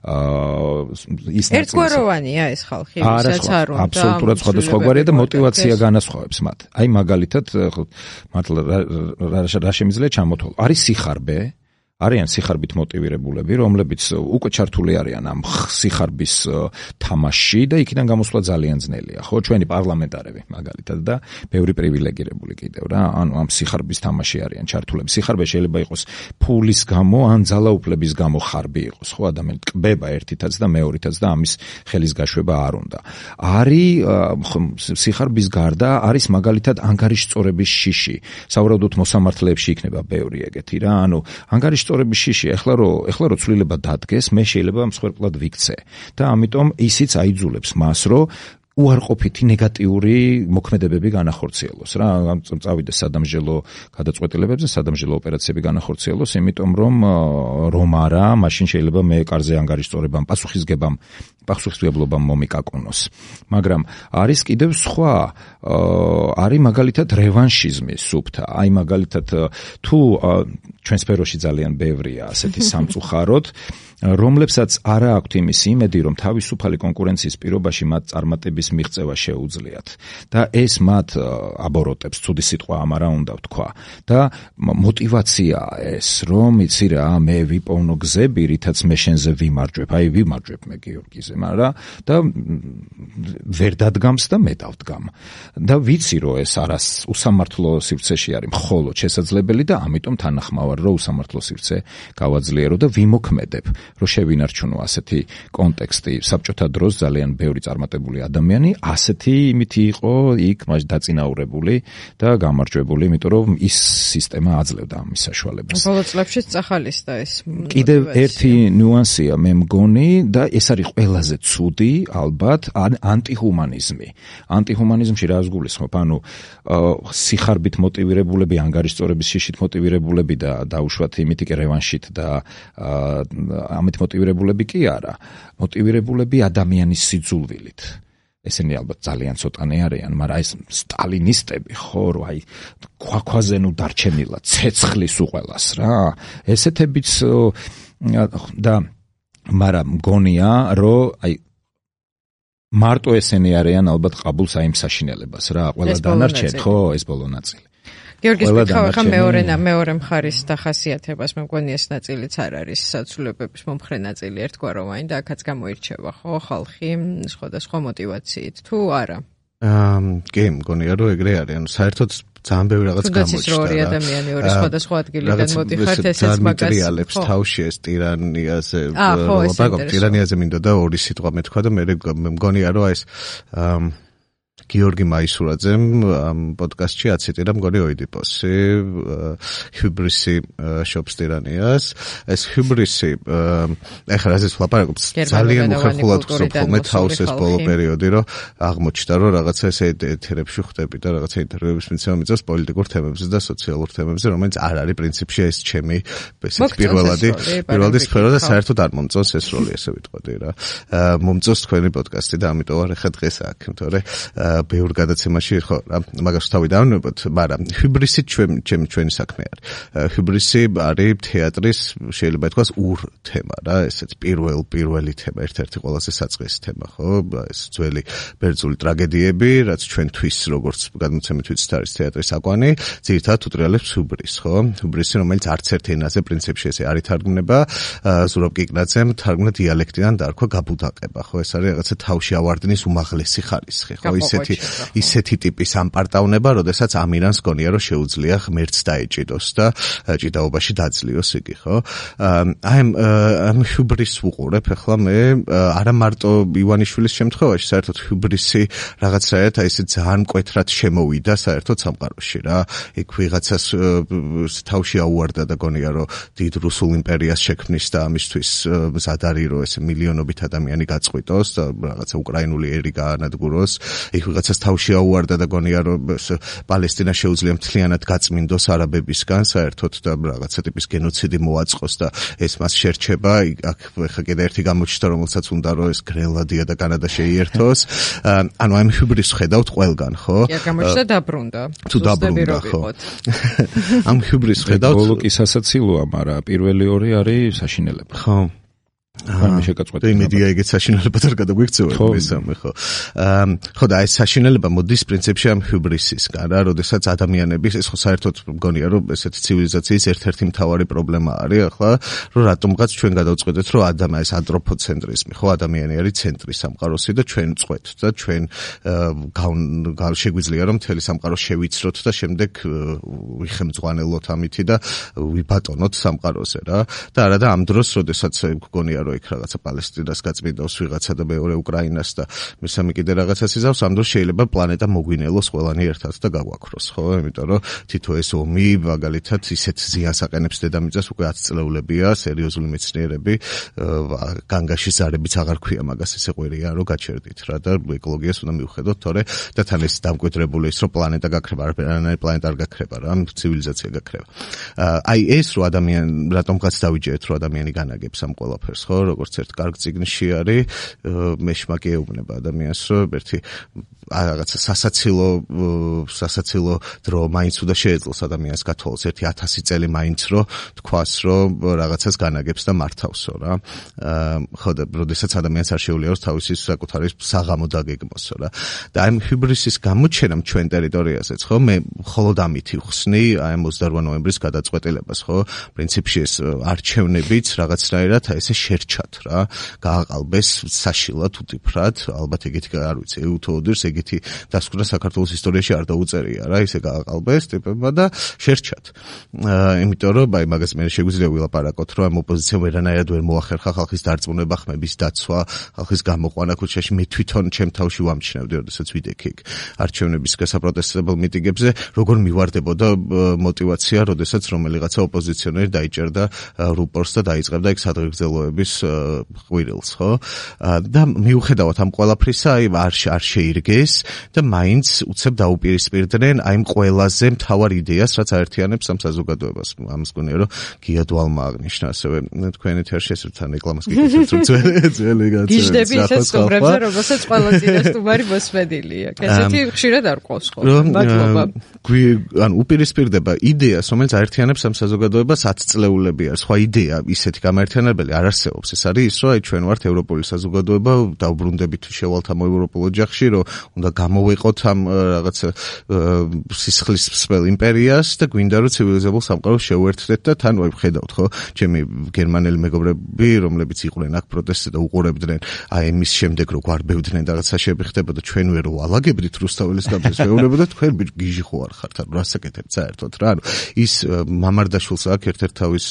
C: ის
A: ერთგვაროვანია ეს ხალხი, ვისაც არ უნდა.
C: აბსოლუტურად სხვადასხვაგვარია და მოტივაცია განასხვავებს მათ. აი მაგალითად, მართლა რა შემიძლია ჩამოთვალო. არის სიხარბე, არიან სიხარბით მოტივირებულები, რომლებიც უკვე ჩართული არიან ამ სიხარბის თამაშში და იქიდან გამოსვლა ძალიან ძნელია, ხო? ჩვენი პარლამენტარები მაგალითად და ბევრი პრივილეგირებული კიდევ რა, ანუ ამ სიხარბის თამაში არიან ჩართულები. სიხარბე შეიძლება იყოს ფულის გამო ან ძალაუფლების გამო ხარბი იყოს, ხო? ადამიანი ტკბება ერთითაც და მეორითაც და ამის ხელის გაშვება არ უნდა. არის სიხარბის გარდა არის მაგალითად ანგარიშწორების შიში. სავარაუდოდ მოსამართლეებში იქნება ბევრი ეგეთი რა, ანუ ანგარიშ სწორების შიში, ეხლა რო ცვლილება დადგეს, მე შეიძლება მსხვერპლად ვიქცე და ამიტომ ისიც აიძულებს მას, რომ უარყოფითი ნეგატიური მოქმედებები განახორციელოს რა, წავიდეს სადამსჯელო გადაწყვეტილებებზე, სადამსჯელო ოპერაციები განახორციელოს, იმიტომ რომ არა, მაშინ შეიძლება მე კარზე ანგარიშწორებამ, პასუხისმგებლობამ მომიკაკონოს. მაგრამ არის კიდევ სხვა, არის მაგალითად რევანშიზმი სუფთა. აი მაგალითად თუ ჩვენ სფეროში ძალიან ბევრია ასეთი სამწუხაროდ, რომლებსაც არა აქვთ იმის იმედი, რომ თავისუფალი კონკურენციის პირობაში მათ წარმატების მიღწევა შეუძლიათ და ეს მათ აბოროტებს, ცუდი სიტყვა ამ არა უნდა ვთქვა და მოტივაციაა ეს, რომ იცი რა, მე ვიპოვნო გზები, რითაც მე შენზე ვიმარჯვებ, აი ვიმარჯვებ მე გიორგიზე, მაგრამ და ვერ დადგამს და მე დავდგამ. და ვიცი რომ ეს არას უსამართლო სივრცეში არის მხოლოდ შესაძლებელი და ამიტომ თანახმავარ, რომ უსამართლო სივრცე გავაძლიერო და ვიმოქმედებ. რომ შევინარჩუნო ასეთი კონტექსტი. საბჭოთა დროს ძალიან ბევრი წარმატებული ადამიანი ასეთი იმითი იყო იქ დაწინაურებული და გამარჯვებული, იმიტომ რომ ის სისტემა აძლევდა ამის საშუალებას.
A: ბოლო წლებშიც წახალისდა ეს.
C: კიდევ ერთი ნიუანსია მე მგონი და ეს არის ყველაზე ცუდი, ალბათ, ანტიჰუმანიზმი. ანტიჰუმანიზმში რას გულისხმობ? ანუ სიხარბით მოტივირებულები, ანგარიშწორების შიშით მოტივირებულები და დაუშვათ იმით კი რევანშით და ამით მოტივირებულები კი არა, მოტივირებულები ადამიანის სიძულვილით. ესენი ალბათ ძალიან ცოტანი არიან, მაგრამ ეს სტალინისტები ხო, რომ აი ქვაქვაზე ნუ დარჩენილა ცეცხლის უყელას რა. ესეთებიც და მაგრამ მგონია, რომ აი მარტო ესენი არიან ალბათ ყაბულს აი საშინელებას რა, ყველა დანარჩენ ხო, ეს ბოლო ნაწილი.
A: გიორგის კითხავ ახლა მეორე მხარის დახასიათებას, მე მგონი ეს ნაწილიც არ არის საცვლილებების მომხრე ნაწილი ერთგვაროვანი და აქაც გამოირჩევა ხო ხალხი სხვადასხვა მოტივაციით თუ არა?
B: კი, მგონია რომ ეგრე არის, ანუ საერთოდ ძალიან ბევრი რაღაც გამოჩნდა.
A: ორი ადამიანი ორი სხვადასხვა ადგილიდან მოდიხართ, ესეც მაგას
B: მატერიალებს თავში ეს ტირანიაზე, ტირანიაზე მინდოდა ორი სიტყვა მეთქვა და მე მგონია რომ ეს გიორგი მაისურაძემ ამ პოდკასტში აციტირა მგონი ოიდიპოსი ჰიბრისი შოპს ტირანიას. ეს ჰიბრისი ეხლა რაზეც ვლაპარაკობ, ძალიან უხერხულად ვწრობ ხოლმე თავს ეს ბოლო პერიოდი, რომ აღმოჩნდა რომ რაღაცა ეს ეთერებში ხვდები და რაღაცა ინტერვიუების მიცემა მიწევს პოლიტიკურ თემებზე და სოციალურ თემებზე, რომელიც არ არის პრინციპში ეს ჩემი ესეთ პირველადი სფერო და საერთოდ არ მომწონს ეს როლი, ესე ვიტყოდი რა. მომწონს თქვენი პოდკასტი და ამიტომ არ ეხა დღეს აქ, თორე ბევრ გადაცემაში ხო რა მაგას თავი დავვნებოთ, მაგრამ ჰიბრისი ჩვენი საქმე არის. ჰიბრისი არის თეატრის შეიძლება ითქვას ურ თემა რა, ესეც პირველი თემა, ერთ-ერთი ყველაზე საწყისი თემა, ხო? ეს ძველი ბერძნული ტრაგედიები, რაც ჩვენთვის როგორც გადმოცემით ვიცით არის თეატრის აკვანი, ძირითადად უტრიალებს ჰიბრისს, ხო? ჰიბრისი, რომელიც არც ერთ ენაზე პრინციპში ესე არ ითარგმნება, ზურაბ კიკნაძემ თარგმნა დიალექტიდან დარქვა გაბუდაყება, ხო? ეს არის რაღაცა თავში ავარდნის უმაღლესი ხარისხი, ხო? ისეთი ტიპის ამპარტავნება, როდესაც ამირანს გონია რომ შეუძლია ღმერთს დაეჭიდოს და ჭიდაობაში დაძლიოს იგი, ხო? ამ ჰიბრისს ვუყურებ ახლა მე არა მარტო ივანიშვილის შემთხვევაში, საერთოდ ჰიბრისი რაღაცაერთ აი ესე ძალიან მკვეთრად შემოვიდა საერთოდ სამყაროში რა. იქ ვიღაცას თავში აუვარდა და გონია რომ დიდ რუსულ იმპერიას შექმნის და ამისთვის მზად არის რომ ესე მილიონობით ადამიანი გაწყვიტოს და რაღაცა უკრაინული ერი გაანადგუროს. იქ ვიღაცას თავში აუვარდა და გონია რომ პალესტინა შეუძლია მთლიანად გაწმინდოს არაბებისგან საერთოდ და რაღაცა ტიპის გენოციდი მოაწყოს და ეს მას შერჩება. აქ ხა კიდე ერთი გამოჩნდა რომელსაც უნდა რომ ეს გრენლანდია და კანადა შეიერთოს. ანუ ამ ჰიბრიდს ხედავთ ყველგან, ხო?
A: კი, გამოჩნდა დაბრუნდა.
B: თუ დაბრუნდა, ხო. ამ ჰიბრიდს ხედავთ.
C: ბოლო კი სასაცილოა, მაგრამ პირველი ორი არის საშინელება.
B: ხო.
C: მე შეგაწყვეტე.
B: იმედია ეგეც საშინელებად არ გადაგვიქცევათ მესამე, ხო. ხო და ეს საშინელება მოდის პრინციპში ამ ჰიბრიდისგან, რა, როდესაც ადამიანების ეს ხო საერთოდ მგონია რომ ესეთი ცივილიზაციის ერთ-ერთი მთავარი პრობლემა არის, ახლა, რომ რატომღაც ჩვენ გადავწყვეტეთ, რომ ეს ანთროპოცენტრიზმი, ხო, ადამიანი არის ცენტრი სამყაროსი და ჩვენ წყვეთ და ჩვენ შეგვიძლია რომ მთელი სამყარო შევიცროთ და შემდეგ ვიხემძღვანელოთ ამითი და ვიბატონოთ სამყაროზე, რა. და არა და ამ დროს, როდესაც მგონია იქ რაღაცა პალესტინას გაწმინდავს ვიღაცა და მეორე უკრაინას და მესამე კიდე რაღაცას იზავს, ამ დროს შეიძლება პლანეტა მოგვინელოს ყველანი ერთად და გაგვაქროს, ხო? იმიტომ რომ თითო ეს ომი მაგალითად ისეთ ზიანს აყენებს დედამიწას უკვე 10 წლეულებია, სერიოზული მეცნიერები, განგაში ზარებიც აღარ ქვია მაგას, ესე ყვირია რომ გაჩერდით რა და ეკოლოგიას უნდა მივხედოთ, თორე და თან ეს დამკვიდრებული ის რომ პლანეტა გაქრება, არანაირი პლანეტა არ გაქრება რა, ცივილიზაცია გაქრება. აი ეს რომ ადამიანი რატომღაც დავიჯერეთ რომ ადამიანი განაგებს ამ ყველაფერს, ხო? როგორც ერთ კარგ წიგნში არის, მეშმაკი ეუბნება ადამიანს, რომ ერთი რაღაცა სასაცილო დრო მაინც უნდა შეეძლოს ადამიანს გათვალოს 1000 წელი მაინც რომ თქვას რომ რაღაცას განაგებს და მართავსო რა. ხო და როდესაც ადამიანს არ შეუძლია რომ თავისი საკუთარი საღამო დაგეგმოსო რა. და ამ ჰიბრიდის გამოჩენამ ჩვენ ტერიტორიაზეც, ხო, მე მხოლოდ ამით ვხსნი აი 28 ნოემბრის გადაწყვეტილებას, ხო? პრინციპში ეს არჩევნებიც რაღაცნაირად ესე შერჩათ რა. გააყალბეს საშილად უტიფრად, ალბათ ეგეთი არ ვიცი, ეუთოოდირს ეგეთი დასკვნა საქართველოს ისტორიაში არ დაუწერია რა, ისე გააყალბეს ტიპებმა და შერჩათ. იმიტომ რომ აი მაგას მე შეგვიძლია ვილაპარაკოთ, რომ ამ ოპოზიციამ ვერანაირად ვერ მოახერხა ხალხის დარწმუნება, ხმების დაცვა, ხალხის გამოყვანა ქუჩაში. მე თვითონ ჩემ თავში ვამჩნევდი, როდესაც ვიდექი იქ არჩევნების გასაპროტესტებელ მიტინგებზე, როგორ მივარდებოდა მოტივაცია, როდესაც რომელიღაცა ოპოზიციონერი დაიჭერდა რუპორს და დაიწყებდა იქ სადღეგრძელოების ყვირილს, ხო? და მიუხედავად ამ ყველაფრისა, აი არ შეირგეს და მაინც უცებ დაუპირისპირდნენ აი ამ ყველაზე მთავარ იდეას, რაც აერთიანებს ამ საზოგადოებას. ამას გონია რომ გია დვალმა აღნიშნა ასევე თქვენ ეთერში ეს თან რეკლამას გიგებთ, რომ ძველი გაწერა.
A: გიჟდები ისეთ სტუმრებზე, რომელსაც ყველაზე წინა სტუმარი მოსმენილია. ესეთი ხშირად არ ყავს ხო? მადლობა.
B: ან უპირისპირდება იდეას, რომელიც აერთიანებს ამ საზოგადოებას 10 წლეულები არის. სხვა იდეა ისეთი გამაერთიანებელი არ არსებობს. ეს არის ის, რომ აი ჩვენ ვართ ევროპული საზოგადოება, დავბრუნდებით შევალთ ამ ევროპულ ოჯახში, რომ უნდა გამოვეყოთ ამ რაღაცა სისხლის მსმელ იმპერიას და გვინდა რომ ცივილიზებულ სამყაროს შევერთდეთ და თან ვხედავთ, ხო? ჩემი გერმანელი მეგობრები, რომლებიც იყვნენ აქ პროტესტზე და უყურებდნენ, აი იმის შემდეგ რომ გვარბევდნენ და რაღაცა შეეხებოდა, ჩვენ ვერ ვალაგებდით რუსთაველის კამპანიას, ვეუბნებოდა თქვენ გიჟი ხო არ ხართ, ანუ რასაკეთებთ საერთოდ რა, ანუ ის მამარდაშვილს აქ ერთ-ერთ თავის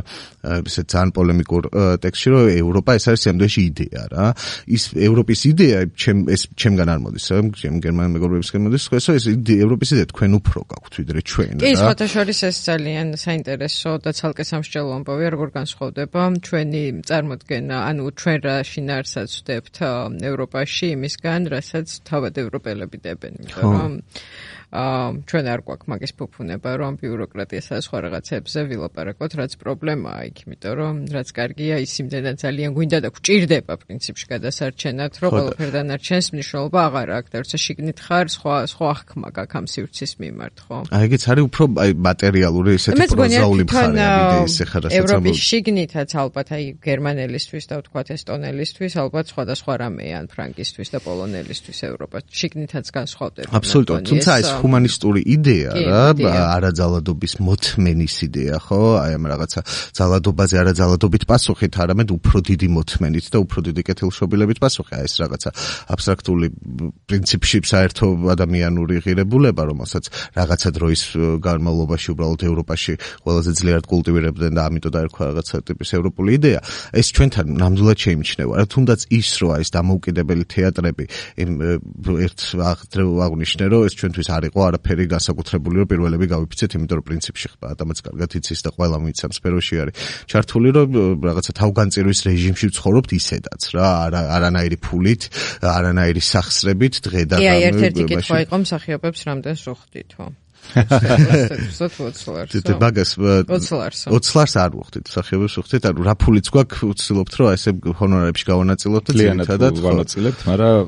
B: ესე ძალიან პოლემიკურ ტექსტში, რომ ევროპა ეს არის სამდეში იდეა რა. ის ევროპის იდეა ჩემგან არ მოდის, ჩემ გერმანელ მეგობრებისგან მოდის, ეს ევროპის იდეა თქვენ უფრო გაქვთ ვიდრე ჩვენ რა.
A: კი, სხვათა შორის ეს ძალიან საინტერესო და ცალკე სამსჯელო ამბავია, როგორ განსხვავდება ჩვენი წარმოდგენა, ანუ ჩვენ რა შინაარსად ვხვდებთ ევროპაში იმისგან, რასაც თავად ევროპელები დებენ, იმიტომ რომ ჩვენ არ გვაქვს მაგის ფუფუნება, რომ ბიუროკრატიასა და სხვა რაღაცებზე ვილაპარაკოთ, რაც პრობლემაა იქ, იმიტომ რომ რაც კარგია, ის იმდენად ძალიან გვინდა და გვჭირდება პრინციპში გადასარჩენად, რომ ყველაფერ დანარჩენს მნიშვნელობა აღარ აქვს და როცა შიგნით ხარ, სხვა აღქმა გაქვს ამ სივრცის მიმართ, ხო?
B: აი ეგეც არის უფრო აი მატერიალური ესეთი პროზაული მხარეები ესე ხარ რასაც
A: ევროპის შიგნითაც ალბათ აი გერმანელისთვის და ვთქვათ ესტონელისთვის ალბათ სხვადასხვა რამეა, ან ფრანგისთვის და პოლონელისთვის ევროპა შიგნითაც განსხვავდება.
B: აბსოლუტურად, თუმცა ეს ჰუმანისტური იდეა რა, არაძალადობის მოთმენის იდეა, ხო? აი ამ რაღაცა ძალადობაზე არაძალადობით პასუხით, არამედ უფრო დიდი მოთმენით და უფრო დიდი კეთილშობილებით პასუხი. აი ეს რაღაცა აბსტრაქტული პრინციპში საერთო ადამიანური ღირებულება, რომელსაც რაღაცა დროის განმავლობაში უბრალოდ ევროპაში ყველაზე ძლიერად კულტივირებდნენ და ამიტომ დაერქვა რაღაცა ტიპის ევროპული იდეა. ეს ჩვენთან ნამდვილად შეიმჩნევა. რა თუნდაც ის რო ეს დამოუკიდებელი თეატრები ერთ აღნიშნე, რომ ეს ჩვენთვის არ იყო არაფერი განსაკუთრებული, რომ პირველები გავიფიცეთ, იმიტომ რომ პრინციპში ხება ადამიანს კარგად იცის და ყველა მის ამ სფეროში არის ჩართული, რომ რაღაცა თავგანწირვის რეჟიმში ვცხოვრობთ ისედაც რა, არანაირი ფულით, არანაირი სახსრებით დღე და
A: ღამე. ერთ-ერთი კითხვა იყო მსახიობებს რამდენს უხდითო?
B: 20 ლარს არ ვუხდით, მსახიობებს ვუხდით, ანუ რა ფულიც გვაქვს, ვცდილობთ რომ ესე ჰონორარებში გავანაწილოთ და ძირითადად
C: გავანაწილებთ,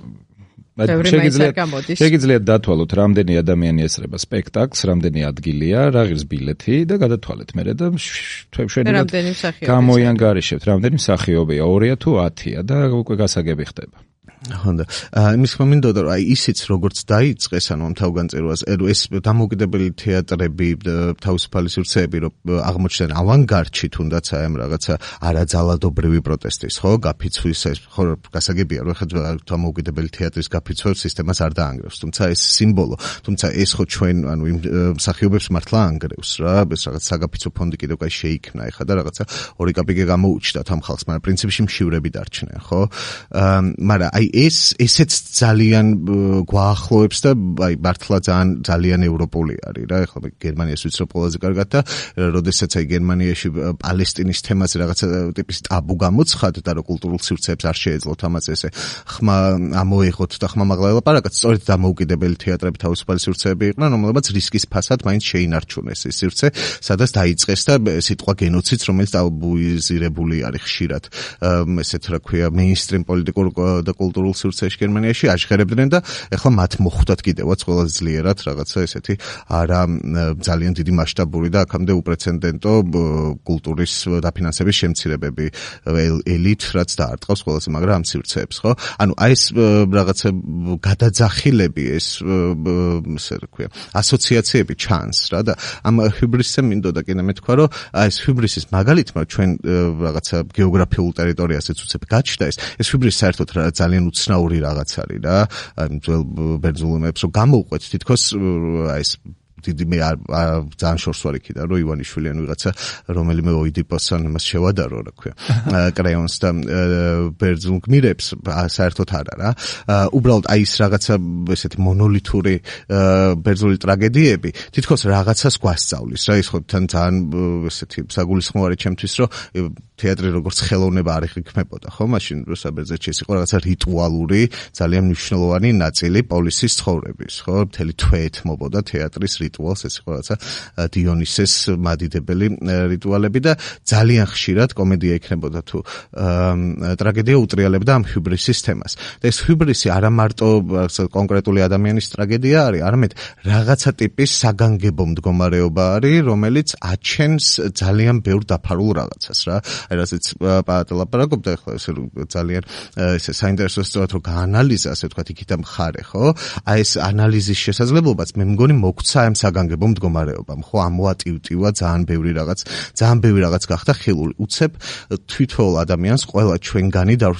C: მაგრამ შეგიძლიათ დათვალოთ, რამდენი ადამიანი ესრება სპექტაკლს, რამდენი ადგილია, რა ღირს ბილეთი და გადათვალეთ მერე და
A: ჩვენებად
C: გამოიანგარიშებთ, რამდენი მსახიობია, 2-ია თუ 10-ია და უკვე გასაგები ხდება.
B: ხონდა. იმის მომინდოდა რომ ისიც როგორც დაიწყეს ანუ ამ თავგანწირვას, ეს დამოუკიდებელი თეატრები, თავისუფალი სივრცეები რომ აღმოჩნდნენ ავანგარდში თუნდაც აი ამ რაღაცა არაძალადობრივი პროტესტის, ხო, გაფიცვის ეს ხო გასაგებია რომ ხა დამოუკიდებელი თეატრის გაფიცვებს სისტემას არ დაანგრევს, თუმცა ეს სიმბოლო, თუმცა ეს ხო ჩვენ ანუ იმ მსახიობებს მართლა ანგრევს რა, ეს რაღაც საგაფიცვო ფონდი კიდევ კაი შეიქმნა ეხა და რაღაცა 2 კაპიკე გამოუჩნდათ ამ ხალხს, მაგრამ პრინციპში მშივრები დარჩნენ, ხო? მაგრამ აი ესეც ძალიან გვაახლოვებს და აი მართლა ძალიან ევროპული არის რა. ეხლა გერმანიას ვიცნობ ყველაზე კარგად და როდესაც აი გერმანიაში პალესტინის თემაზე რაღაცა ტიპის ტაბუ გამოცხადდა და რომ კულტურულ სივრცეებს არ შეეძლოთ ამაც ესე ხმა ამოეღოთ და ხმამაღლა ელაპარაკეთ, სწორედ დამოუკიდებელი თეატრები თავისუფალი სივრცეები იყვნენ, რომლებიც რისკის ფასად მაინც შეინარჩუნეს ეს სივრცე, სადაც დაიწყეს და სიტყვა გენოციდს, რომელიც ტაბუიზირებული არის ხშირად ესეთ რა ქვია მეინსტრიმ პოლიტიკურ და კულტურულ სივრცეში გერმანიაში აჟღერებდნენ და ეხლა მათ მოხვდათ კიდევაც ყველაზე ძლიერად რაღაცა ესეთი არა ძალიან დიდი მასშტაბური და აქამდე უპრეცედენტო კულტურის დაფინანსების შემცირებები ელით რაც დაარტყავს ყველაზე მაგრამ ამ სივრცეებს, ხო? ანუ აი ეს რაღაცა გადაძახილები, ეს ესე რა ქვია ასოციაციები ჩანს რა და ამ ჰიბრისზე მინდოდა კიდე მეთქვა რომ აი ეს ჰიბრისის მაგალითმა ჩვენ რაღაცა გეოგრაფიულ ტერიტორიასაც უცებ გაჩნდა ეს ჰიბრისი საერთოდ რა ძალიან უცნაური რაღაც არის რა, ძველ ბერძნულებს რომ გამოვყვეთ თითქოს აი ეს დიდი მე ძალიან შორს ვარ იქიდან რომ ივანიშვილი ან ვიღაცა რომელიმე ოიდიპოსთან მას შევადარო რა ქვია კრეონს და ბერძნულ გმირებს საერთოდ არა რა. უბრალოდ აი ეს რაღაცა ესეთი მონოლითური ბერძნული ტრაგედიები თითქოს რაღაცას გვასწავლის რა, ის ხო თან ძალიან ესეთი საგულისხმოვარი ჩემთვის რომ თეატრი როგორც ხელოვნება არ იხმებოდა, ხო? მაშინ რუსაბერძეთში ეს იყო რაღაცა რიტუალური, ძალიან მნიშვნელოვანი ნაწილი პოლისის ცხოვრების, ხო? მთელი თვე ეთმობოდა თეატრის რიტუალს, ეს იყო რაღაცა დიონისეს მადიდებელი რიტუალები და ძალიან ხშირად კომედია იქნებოდა თუ ტრაგედია უტრიალებდა ამ ჰიბრისის თემას. და ეს ჰიბრისი არა მარტო კონკრეტული ადამიანის ტრაგედია არის, არამედ რაღაცა ტიპის საგანგებო მდგომარეობა არის, რომელიც აჩენს ძალიან ბევრ დაფარულ რაღაცას რა. რასაც პატალაპარაკობდა ახლა ეს ძალიან ესე საინტერესო სწორად რომ გაანალიზა ასე ვთქვათ იქით მხარე, ხო? აი ეს ანალიზის შესაძლებლობაც მე მგონი მოგცა ამ საგანგებო მდგომარეობამ, ხო? ამოატივტივა ძალიან ბევრი რაღაც გახდა ხილული. უცებ თვითონ ადამიანს ყველა ჩვენგანი და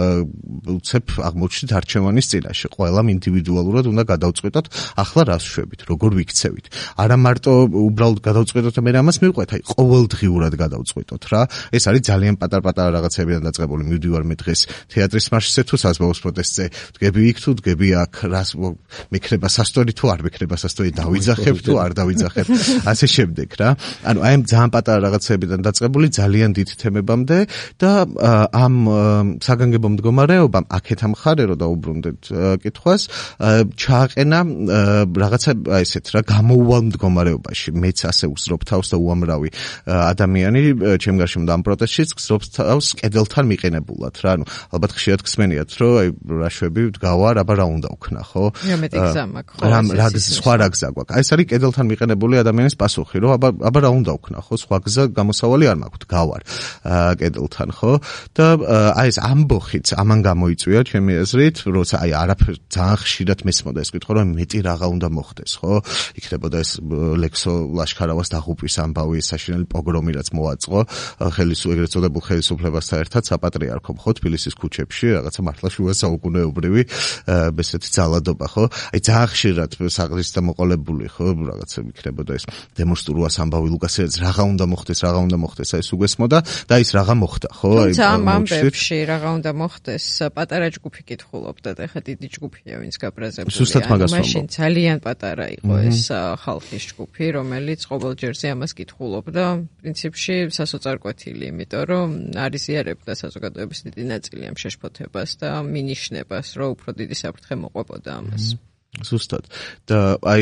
B: უცებ აღმოჩნდით არჩევანის წინაშე. ყველამ ინდივიდუალურად უნდა გადავწყვეტოთ ახლა რას შვებით, როგორ ვიქცევით. არა მარტო უბრალოდ გადავწყვეტოთ და მე ამას მივყვეთ, აი ყოველდღიურად გადავწყვეტოთ რა. ეს არის ძალიან პატარ-პატარა რაღაცებიდან დაწყებული. მივდივარ მე დღეს თეატრის მარშზე თუ საზღვაოს პროტესტზე, დგები იქ თუ დგები აქ, რას მექნება სასტორი თუ არ მექნება სასტორი, დავიძახებ თუ არ დავიძახებ, ასე შემდეგ რა. ანუ აი ამ ძალიან პატარა რაღაცებიდან დაწყებული ძალიან დიდ თემებამდე და ამ საგანგებო მდგომარეობამ აქეთ ამხარე რომ დაუბრუნდეთ კითხვას, ჩააყენა რაღაცა ესეთ რა გამოუვალ მდგომარეობაში. მეც ასე ვსრობ თავს და უამრავი ადამიანი ჩემ გარშემო ამ პროტესტშიც გსრობს თავს კედელთან მიყენებულად რა. ანუ ალბათ ხშირად გსმენიათ რომ აი რაშვები დგავარ, აბა რა უნდა ვქნა, ხო?
A: მეტი გზა მაქვს, ხო?
B: სხვა რა გზა გვაქვს. აი ეს არის კედელთან მიყენებული ადამიანის პასუხი, რომ აბა რა უნდა ვქნა, ხო? სხვა გზა გამოსავალი არ მაქვს, დგავარ კედელთან, ხო? და აი ეს ამბოხიც ამან გამოიწვია ჩემი აზრით, როცა აი არაფერ ძალიან ხშირად მესმოდა ეს კითხვა, რომ მეტი რაღა უნდა მოხდეს, ხო? იქნებოდა ეს ლექსო ლაშქარავას დაღუპვის ამბავი, საშინელი პოგრომი რაც მოაწყო ეგრეთ წოდებულ ხელისუფლებასთან ერთად საპატრიარქო, ხო, თბილისის ქუჩებში, რაღაცა მართლა შუა საუკუნეობრივი ესეთი ძალადობა, ხო? აი ძალიან ხშირად საღრის და მოყოლებული, ხო, ხო, რაღაცა იქნებოდა ეს დემონსტრუას ამბავი ლუკასეც რაღა უნდა მოხდეს აი ეს უგესმოდა და ის რაღა მოხდა, ხო?
A: თუმცა ამ ამბებში რაღა უნდა მოხდეს, პატარა ჯგუფი კითხულობდა და ეხლა დიდი ჯგუფია ვინც გაბრაზებულია. მაშინ ძალიან პატარა იყო ეს ხალხის ჯგუფი, რომელიც ყოველჯერზე ამას კითხულობდა. პრინციპში სასოწარკვეთილი, იმიტომ რომ არიზიარებდა საზოგადოების დიდი ნაწილი ამ შეშფოთებას და მინიშნებას, რომ უფრო დიდი საფრთხე მოყვებოდა ამას.
B: ზუსტად. და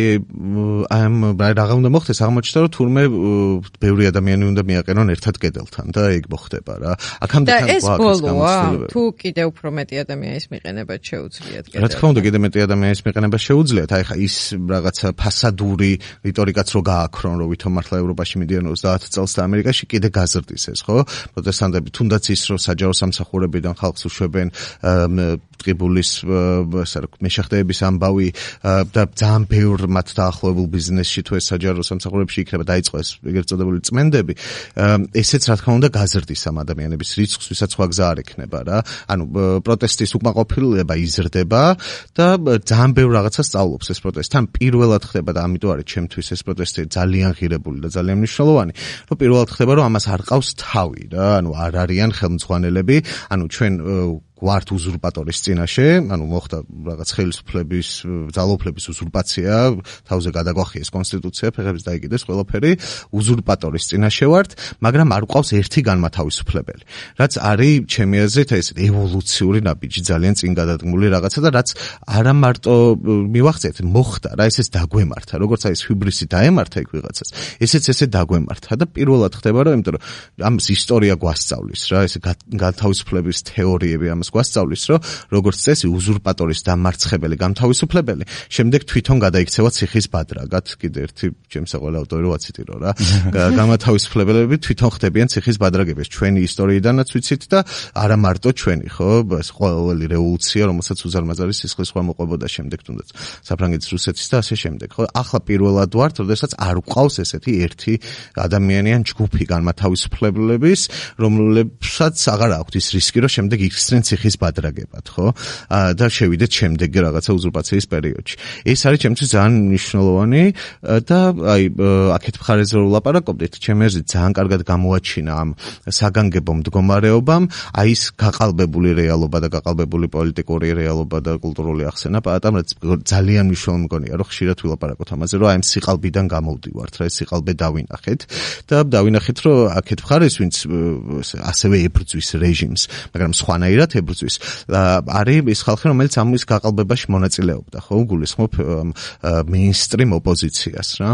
B: ამ რაღა უნდა მოხდეს, აღმოჩნდა რომ თურმე ბევრი ადამიანი უნდა მიაყენონ ერთად კედელთან და ეგ მოხდება რა. აქამდე თან
A: ეს ბოლოა, თუ კიდე უფრო მეტი ადამიანის მიყენება შეუძლიათ კედელთან.
B: რა თქმა უნდა, კიდე მეტი ადამიანის მიყენება შეუძლიათ. აი ხა ის რაღაცა ფასადური რიტორიკაც რო გააქრონ, რომ ვითომ მართლა ევროპაში მიდიან 30 წელს და ამერიკაში კიდე გაზრდის ეს, ხო? პროტესტანტები თუნდაც ის რომ საჯარო სამსახურებიდან ხალხს უშვებენ ტყიბულის მეშახტეების ამბავი და ძალიან ბევრ მათ დაახლოებულ ბიზნესში თუ ეს საჯარო სამსახურებში იქნება დაიწყო ეს ეგრეთ წოდებული წმენდები, ესეც რა თქმა უნდა გაზრდის ამ ადამიანების რიცხვს, ვისაც სხვა გზა არ ექნება რა. ანუ პროტესტის უკმაყოფილება იზრდება და ძალიან ბევრ რაღაცას სწავლობს ეს პროტესტი. თან პირველად ხდება და ამიტომ არის ჩემთვის ეს პროტესტი ძალიან ღირებული და ძალიან მნიშვნელოვანი, რომ პირველად ხდება რომ ამას არ ყავს თავი რა, ანუ არ არიან ხელმძღვანელები, ანუ ჩვენ ვართ უზურპატორის წინაშე, ანუ მოხდა რაღაც ხელისუფლების, ძალაუფლების უზურპაცია, თავზე გადაგვახიეს კონსტიტუცია, ფეხებს დაიკიდეს ყველაფერი, უზურპატორის წინაშე ვართ, მაგრამ არ ყავს ერთი განმათავისუფლებელი. რაც არის ჩემი აზრით ეს ევოლუციური ნაბიჯი, ძალიან წინ გადადგმული რაღაცა და რაც არა მარტო მივახცეთ, მოხდა რა, ესეც დაგვემართა, როგორც აი ეს ჰიბრისი დაემართა იქ ვიღაცას, ესეც ესე დაგვემართა და პირველად ხდება რომ იმიტომ რომ ამის ისტორია გვასწავლის რა, ესე განთავისუფლების თეორიები ამას გვასწავლის, რომ როგორც წესი უზურპატორის დამარცხებელი განთავისუფლებელი, შემდეგ თვითონ გადაიქცევა ციხის ბადრაგად, კიდე ერთი ჩემსა ყველა ავტორი რო აციტირო რა. გამათავისუფლებელები თვითონ ხდებიან ციხის ბადრაგების, ჩვენი ისტორიიდანაც ვიცით და არა მარტო ჩვენი, ხო? ეს ყოველი რევოლუცია, რომელსაც უზარმაზარი სისხლის სხვა მოყვებოდა შემდეგ თუნდაც საფრანგეთის, რუსეთის და ასე შემდეგ, ხო? ახლა პირველად ვართ, როდესაც არ გვყავს ესეთი ერთი ადამიანი ან ჯგუფი განმათავისუფლებლების, რომლებსაც აღარ აქვთ ის რისკი, რომ შემდეგ იქცნენ ციხის ბადრაგებად, ხო? და შევიდეთ შემდეგი რაღაცა უზურპაციის პერიოდში. ეს არის ჩემთვის ძალიან მნიშვნელოვანი და აი აქეთ მხარეზე რომ ვლაპარაკობდით, ჩემი აზრით ძალიან კარგად გამოაჩინა ამ საგანგებო მდგომარეობამ, აი ეს გაყალბებული რეალობა და გაყალბებული პოლიტიკური რეალობა და კულტურული ახსენა პატამ, რაც ძალიან მნიშვნელოვანი მგონია, რომ ხშირად ვილაპარაკოთ ამაზე, რომ აი ამ სიყალბიდან გამოვდივართ, რა ეს სიყალბე დავინახეთ და დავინახეთ, რომ აქეთ მხარეს ვინც ასევე ებრძვის რეჟიმს, მაგრამ სხვანაირად ებრძვის, არის ის ხალხი, რომელიც ამის გაყალბებაში მონაწილეობდა, ხო? გულისხმობ მეინსტრიმ ოპოზიციას, რა.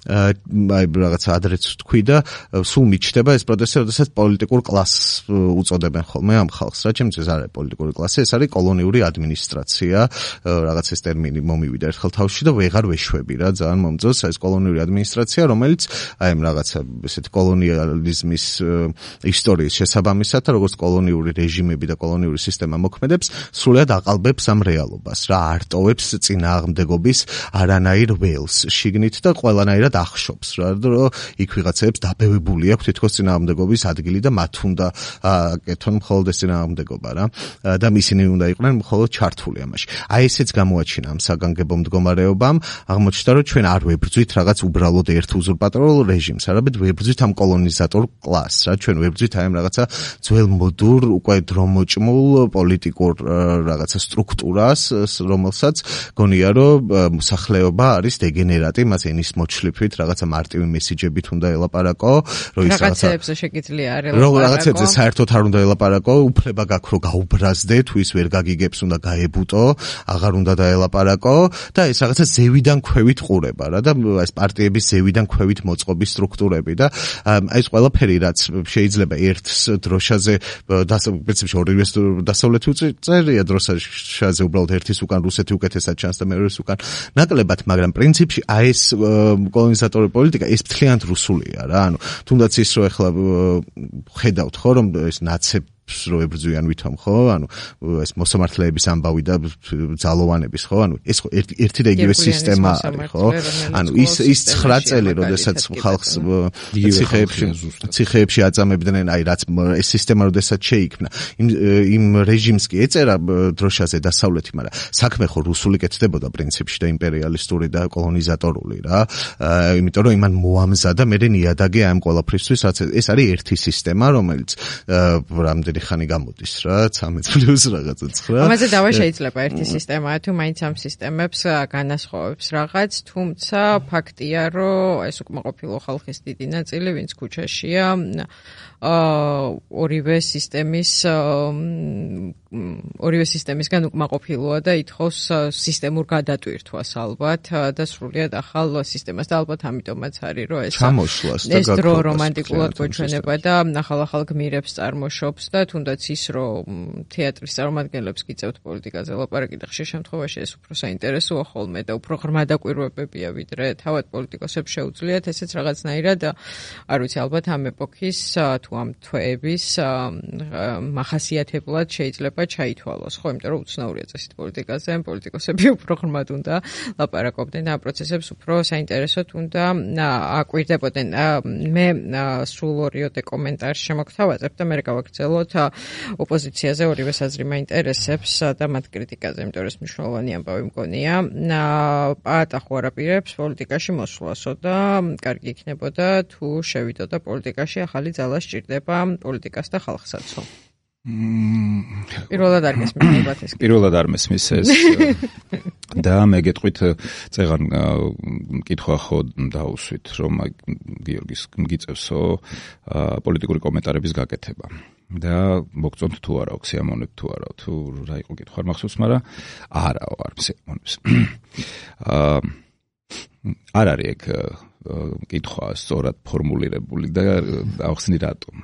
B: აი რაღაცა ადრეც თქვი და სულ მიჩნდება ეს პროტესტი, როდესაც პოლიტიკურ კლასს უწოდებენ ხოლმე ამ ხალხს, რა. ჩემთვის არის პოლიტიკური კლასი, ეს არის კოლონიური ადმინისტრაცია, რაღაც ეს ტერმინი მომივიდა ერთხელ თავში და ვეღარ ვეშვები რა, ძალიან მომწონს ეს კოლონიური ადმინისტრაცია, რომელიც აი ამ რაღაცა ესეთ კოლონიალიზმის ისტორიის შესაბამისად, როგორც კოლონიური რეჟიმები და კოლონიური სისტემა მოქმედებს, სრულად აყალბებს ამ რეალობას, რა, არტოვებს წინააღმდეგობის არანაირ ველს შიგნით და ყველანაირად ახშობს, რა, რომ იქ ვიღაცებს დაბევებული აქვს თითქოს წინააღმდეგობის ადგილი და მათ უნდა აკეთონ მხოლოდ ეს წინააღმდეგობა, რა, და ისინი უნდა იყვნენ მხოლოდ ჩართული ამაში. აი ესეც გამოაჩინა ამ საგანგებო მდგომარეობამ, აღმოჩნდა, რომ ჩვენ არ ვებრძვით რაღაც უბრალოდ ერთ უზურპატორულ რეჟიმს, არამედ ვებრძვით ამ კოლონიზატორ კლასს, რა, ჩვენ ვებრძვით აი ამ რაღაცა ძველ მოდურ უკვე დრომოჭმულ პოლიტიკურ რაღაცა სტრუქტურას, რომელსაც გონია რომ მოსახლეობა არის დეგენერატი, მას ენის მოჩლიფით, რაღაცა მარტივი მესიჯებით უნდა ელაპარაკო, რომ ის
A: რაღაცებზე შეგიძლია არ ელაპარაკო.
B: რაღაცებზე საერთოდ არ უნდა ელაპარაკო, უფლება გაქვს რომ გაუბრაზდე, თუ ის ვერ გაგიგებს უნდა გაებუტო, აღარ უნდა დაელაპარაკო და ეს რაღაცა ზევიდან ქვევით ყურება რა და ეს პარტიების ზევიდან ქვევით მოწყობის სტრუქტურები და აი ეს ყველაფერი რაც შეიძლება ერთს დროშაზე პრინციპში ორივეს დასავლეთი წერია დროშაზე უბრალოდ ერთის უკან რუსეთი უკეთესად ჩანს და მეორეს უკან ნაკლებად, მაგრამ პრინციპში აი ეს კოლონიზატორი პოლიტიკა ეს მთლიანად რუსულია რა, ანუ თუნდაც ის რომ ახლა ხედავთ ხო რომ ეს ნაცებ რო ებრძვიან ვითომ ხო? ანუ ეს მოსამართლეების ამბავი და ძალოვანების ხო? ანუ ეს ხო ერთი და იგივე სისტემა არის ხო? ანუ ის 9 წელი, როდესაც ხალხს ციხეებში აწამებდნენ, აი რაც ეს სისტემა როდესაც შეიქმნა, იმ რეჟიმს კი ეწერა დროშაზე დასავლეთი, მაგრამ საქმე ხო რუსული კეთდებოდა პრინციპში და იმპერიალისტური და კოლონიზატორული რა. იმიტომ რომ იმან მოამზადა მე ნიადაგი ამ ყველაფრისთვის, რაც ეს არის ერთი სისტემა, რომელიც რამდენი ხანი გამოდის რა, 13 პლუს რაღაცა 9.
A: ამაზე დავა შეიძლება ერთი სისტემა, თუ მაინც ამ სისტემებს განასხვავებს რაღაც, თუმცა ფაქტია, რომ ეს უკმაყოფილო ხალხის დიდი ნაწილი, ვინც ქუჩაშია, ორივე სისტემისგან უკმაყოფილოა და ითხოვს სისტემურ გადატვირთვას ალბათ და სრულიად ახალ სისტემას და ალბათ ამიტომაც არის რომ ეს დრო რომანტიკულად გვეჩვენება და ახალ გმირებს წარმოშობს და თუნდაც ის რომ თეატრის წარმომადგენლებს გიწევთ პოლიტიკაზე ლაპარაკი და ხშირ შემთხვევაში ეს უფრო საინტერესოა ხოლმე და უფრო ღრმა დაკვირვებებია ვიდრე თავად პოლიტიკოსებს შეუძლიათ ესეც რაღაცნაირად არ ვიცი ალბათ ამ ეპოქის თუ ამ თვეების მახასიათებლად შეიძლება ჩაითვალოს ხო იმიტომ რომ უცნაურია წესით პოლიტიკაზე პოლიტიკოსები უფრო ღრმად უნდა ლაპარაკობდნენ და ამ პროცესებს უფრო საინტერესოდ უნდა აკვირდებოდნენ მე სულ 2 კომენტარს შემოგთავაზებ და მე გავაგრძელოთ ოპოზიციაზე ორივე საზრი მაინტერესებს და მათ კრიტიკაზე იმიტომ რომ ეს მნიშვნელოვანი ამბავი მგონია პაატა ხო არაპირებს პოლიტიკაში მოსვლასო და კარგი იქნებოდა თუ შევიდოდა პოლიტიკაში ახალი ძალა სჭირდება პოლიტიკას და ხალხსაცო პირველად არ მესმის ეს და მე გეტყვით წეღან მკითხვა ხო დაუსვით რომ გიორგის მგიწევსო პოლიტიკური კომენტარების გაკეთება და მოგწონთ თუ არა ოქსიამონებ თუ არა თუ რა იყო კითხვა მახსოვს მაგრამ არაო არ სიამონებს არ არის ეგ კითხვა სწორად ფორმულირებული და ახსნი რატომ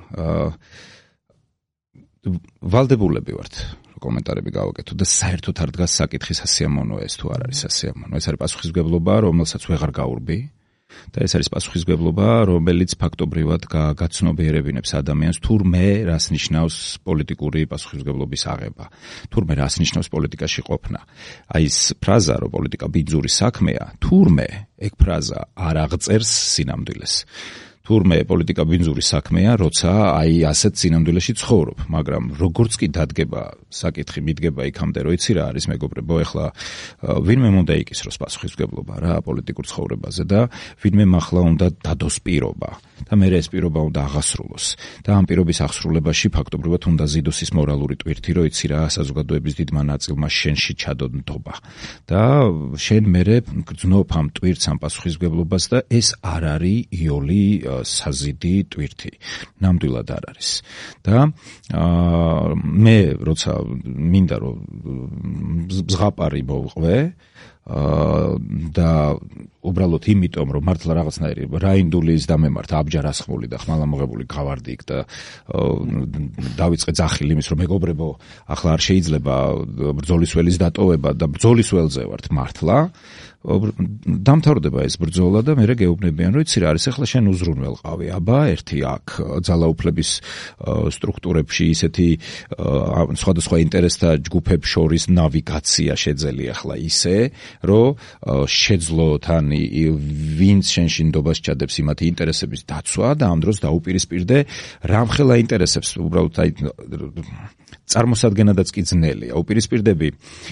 A: ვალდებულები ვართ კომენტარები გავაკეთო და საერთოდ არ დგას საკითხის სასიამოვნო ეს თუ არ არის სასიამოვნო ეს არის პასუხისმგებლობა რომელსაც ვეღარ გაურბი და ეს არის პასუხისმგებლობა რომელიც ფაქტობრივად გაცნობიერებინებს ადამიანს თურმე რას ნიშნავს პოლიტიკური პასუხისმგებლობის აღება თურმე რას ნიშნავს პოლიტიკაში ყოფნა აი ეს ფრაზა რომ პოლიტიკა ბიძური საქმეა თურმე ეგ ფრაზა არ აღწერს სინამდვილეს თურმე პოლიტიკა ბინძური საქმეა, როცა აი ასეთ სინამდვილეში ცხოვრობ, მაგრამ როგორც კი დადგება საკითხი, მიდგება იქამდე, რომ იცი რა არის მეგობრებო, ეხლა ვინმე უნდა იკისროს პასუხისმგებლობა რა პოლიტიკურ ცხოვრებაზე და ვინმე მახლა უნდა დადოს პირობა და მე ეს პირობა უნდა აღასრულოს და ამ პირობის აღსრულებაში ფაქტობრივად უნდა ზიდოს ის მორალური ტვირთი, რომ იცი რა საზოგადოების დიდმა ნაწილმა შენში ჩადონდობა და შენ მერე გძნობ ამ ტვირთს ამ პასუხისმგებლობას და ეს არ არის იოლი საზიდი ტვირთი ნამდვილად არ არის და მე როცა მინდა რომ ზღაპარი მოვყვე და უბრალოდ იმიტომ რომ მართლა რაღაცნაირი რაინდულის დამემართა აბჯარასხმული და ხმალამოღებული გავარდი იქ და დავიწყე ძახილი იმის რომ მეგობრებო ახლა არ შეიძლება ბრძოლის ველის დატოვება და ბრძოლის ველზე ვართ მართლა დამთავრდება ეს ბრძოლა და მე გეუბნებიან რომ იცი რა არის ახლა შენ უზრუნველყავი აბა ერთი აქ ძალაუფლების სტრუქტურებში ისეთი სხვადასხვა ინტერესთა ჯგუფებს შორის ნავიგაცია შეძელი ახლა ისე რომ შეძლო თან ვინც შენში ნდობას ჩადებს იმათი ინტერესების დაცვა და ამ დროს დაუპირისპირდე რამხელა ინტერესებს უბრალოდ აი წარმოსადგენადაც კი ძნელია. უპირისპირდები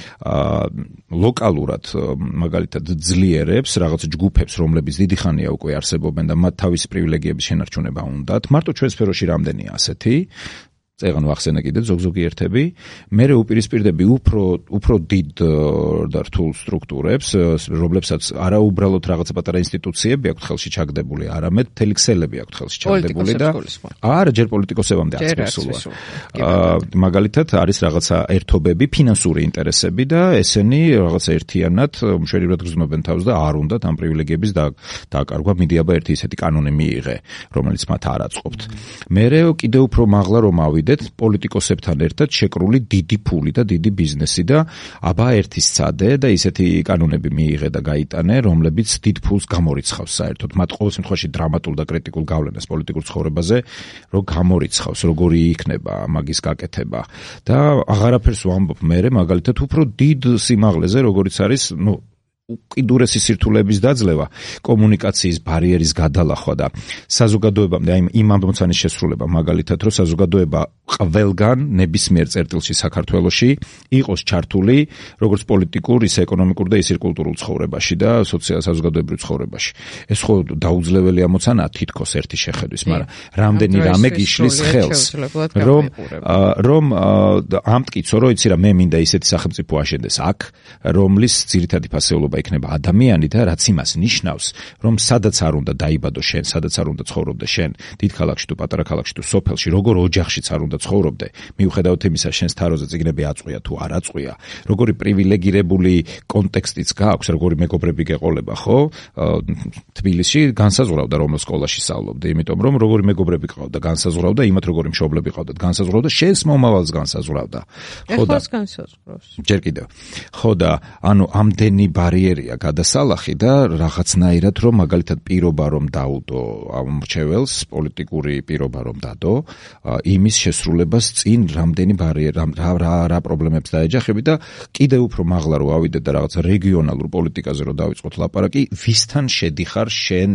A: ლოკალურად მაგალითად ძლიერებს, რაღაც ჯგუფებს, რომლებიც დიდი ხანია უკვე არსებობენ და მათ თავისი პრივილეგიების შენარჩუნება უნდათ. მარტო ჩვენ სფეროში რამდენია ასეთი? წეგან ვახსენე კიდე ზოგ-ზოგი ერთები. მე უპირისპირდები უფრო დიდ და რთულ სტრუქტურებს, რომლებსაც არა უბრალოდ რაღაცა პატარა ინსტიტუციები აქვთ ხელში ჩაგდებული, არამედ მთელი ქსელები აქვთ ხელში ჩაგდებული და არა ჯერ პოლიტიკოსებამდე აღწევსულა. მაგალითად არის რაღაცა ერთობები, ფინანსური ინტერესები და ესენი რაღაცა ერთიანად მშვენივრად გრძნობენ თავს და არ უნდათ ამ პრივილეგიების დაკარგვა. მიდიაბა ერთი ისეთი კანონი მიიღე, რომელიც მათ არ აწყობთ. მე კიდე უფრო მაღლა რომ ავიდე
C: გავიდეთ პოლიტიკოსებთან ერთად შეკრული დიდი ფული და დიდი ბიზნესი და აბა ერთი სცადე და ისეთი კანონები მიიღე და გაიტანე, რომლებიც დიდ ფულს გამორიცხავს საერთოდ. მათ ყოველ შემთხვევაში დრამატულ და კრიტიკულ გავლენას პოლიტიკურ ცხოვრებაზე რომ გამორიცხავს, როგორი იქნება მაგის გაკეთება და აღარაფერს ვამბობ მე, მაგალითად უფრო დიდ სიმაღლეზე, როგორიც არის, უკიდურესი სირთულეების დაძლევა, კომუნიკაციის ბარიერის გადალახვა და საზოგადოებამდე იმ ამბობცანის შესრულება, მაგალითად, რომ საზოგადოება ყველგან ნებისმიერ წერტილში საქართველოში იყოს ჩართული, როგორც პოლიტიკურ, ისე ეკონომიკურ და ისე კულტურულ ცხოვრებაში და საზოგადოებრივ ცხოვრებაში. ეს ხო დაუძლეველი ამოცანაა თითქოს ერთი შეხედვის, მაგრამ რამდენი რამე გიშლის ხელს, რომ ამტკიცო, რომ იცი რა, მე მინდა ისეთი სახელმწიფო აშენდეს აქ, რომლის ძირითადი ფასეულობა იქნება ადამიანი და რაც იმას ნიშნავს, რომ სადაც არ უნდა დაიბადო შენ, სადაც არ უნდა ცხოვრობდე შენ, დიდ ქალაქში თუ პატარა ქალაქში თუ სოფელში, როგორ ოჯახშიც არ უნდა ცხოვრობდე, მიუხედავად იმისა, შენს თაროზე წიგნები აწყვია თუ არ აწყვია, როგორი პრივილეგირებული კონტექსტიც გააქვს, როგორი მეგობრები გეყოლება, ხო? თბილისში განსაზღვრავდა რომ სკოლაში სწავლობდე, იმიტომ რომ როგორი მეგობრები ყავდა, განსაზღვრავდა იმათ როგორი მშობლები ყავდათ, განსაზღვრავდა შენს მომავალს განსაზღვრავდა. ხო და
A: განსაზღვრავს.
C: ჯერ კიდევ. ხო და ანუ ამდენი ბარიერია გადასალახი და რაღაცნაირად რომ მაგალითად პირობა რომ დაუდო ამ მრჩეველს, პოლიტიკური პირობა რომ დადო, იმის შესრულებას წინ რამდენი ბარიერა რა პრობლემებს დაეჯახები და კიდევ უფრო მაღლა რო ავიდეთ და რაღაც რეგიონალურ პოლიტიკაზე რო დავიწყოთ ლაპარაკი, ვისთან შედიხარ შენ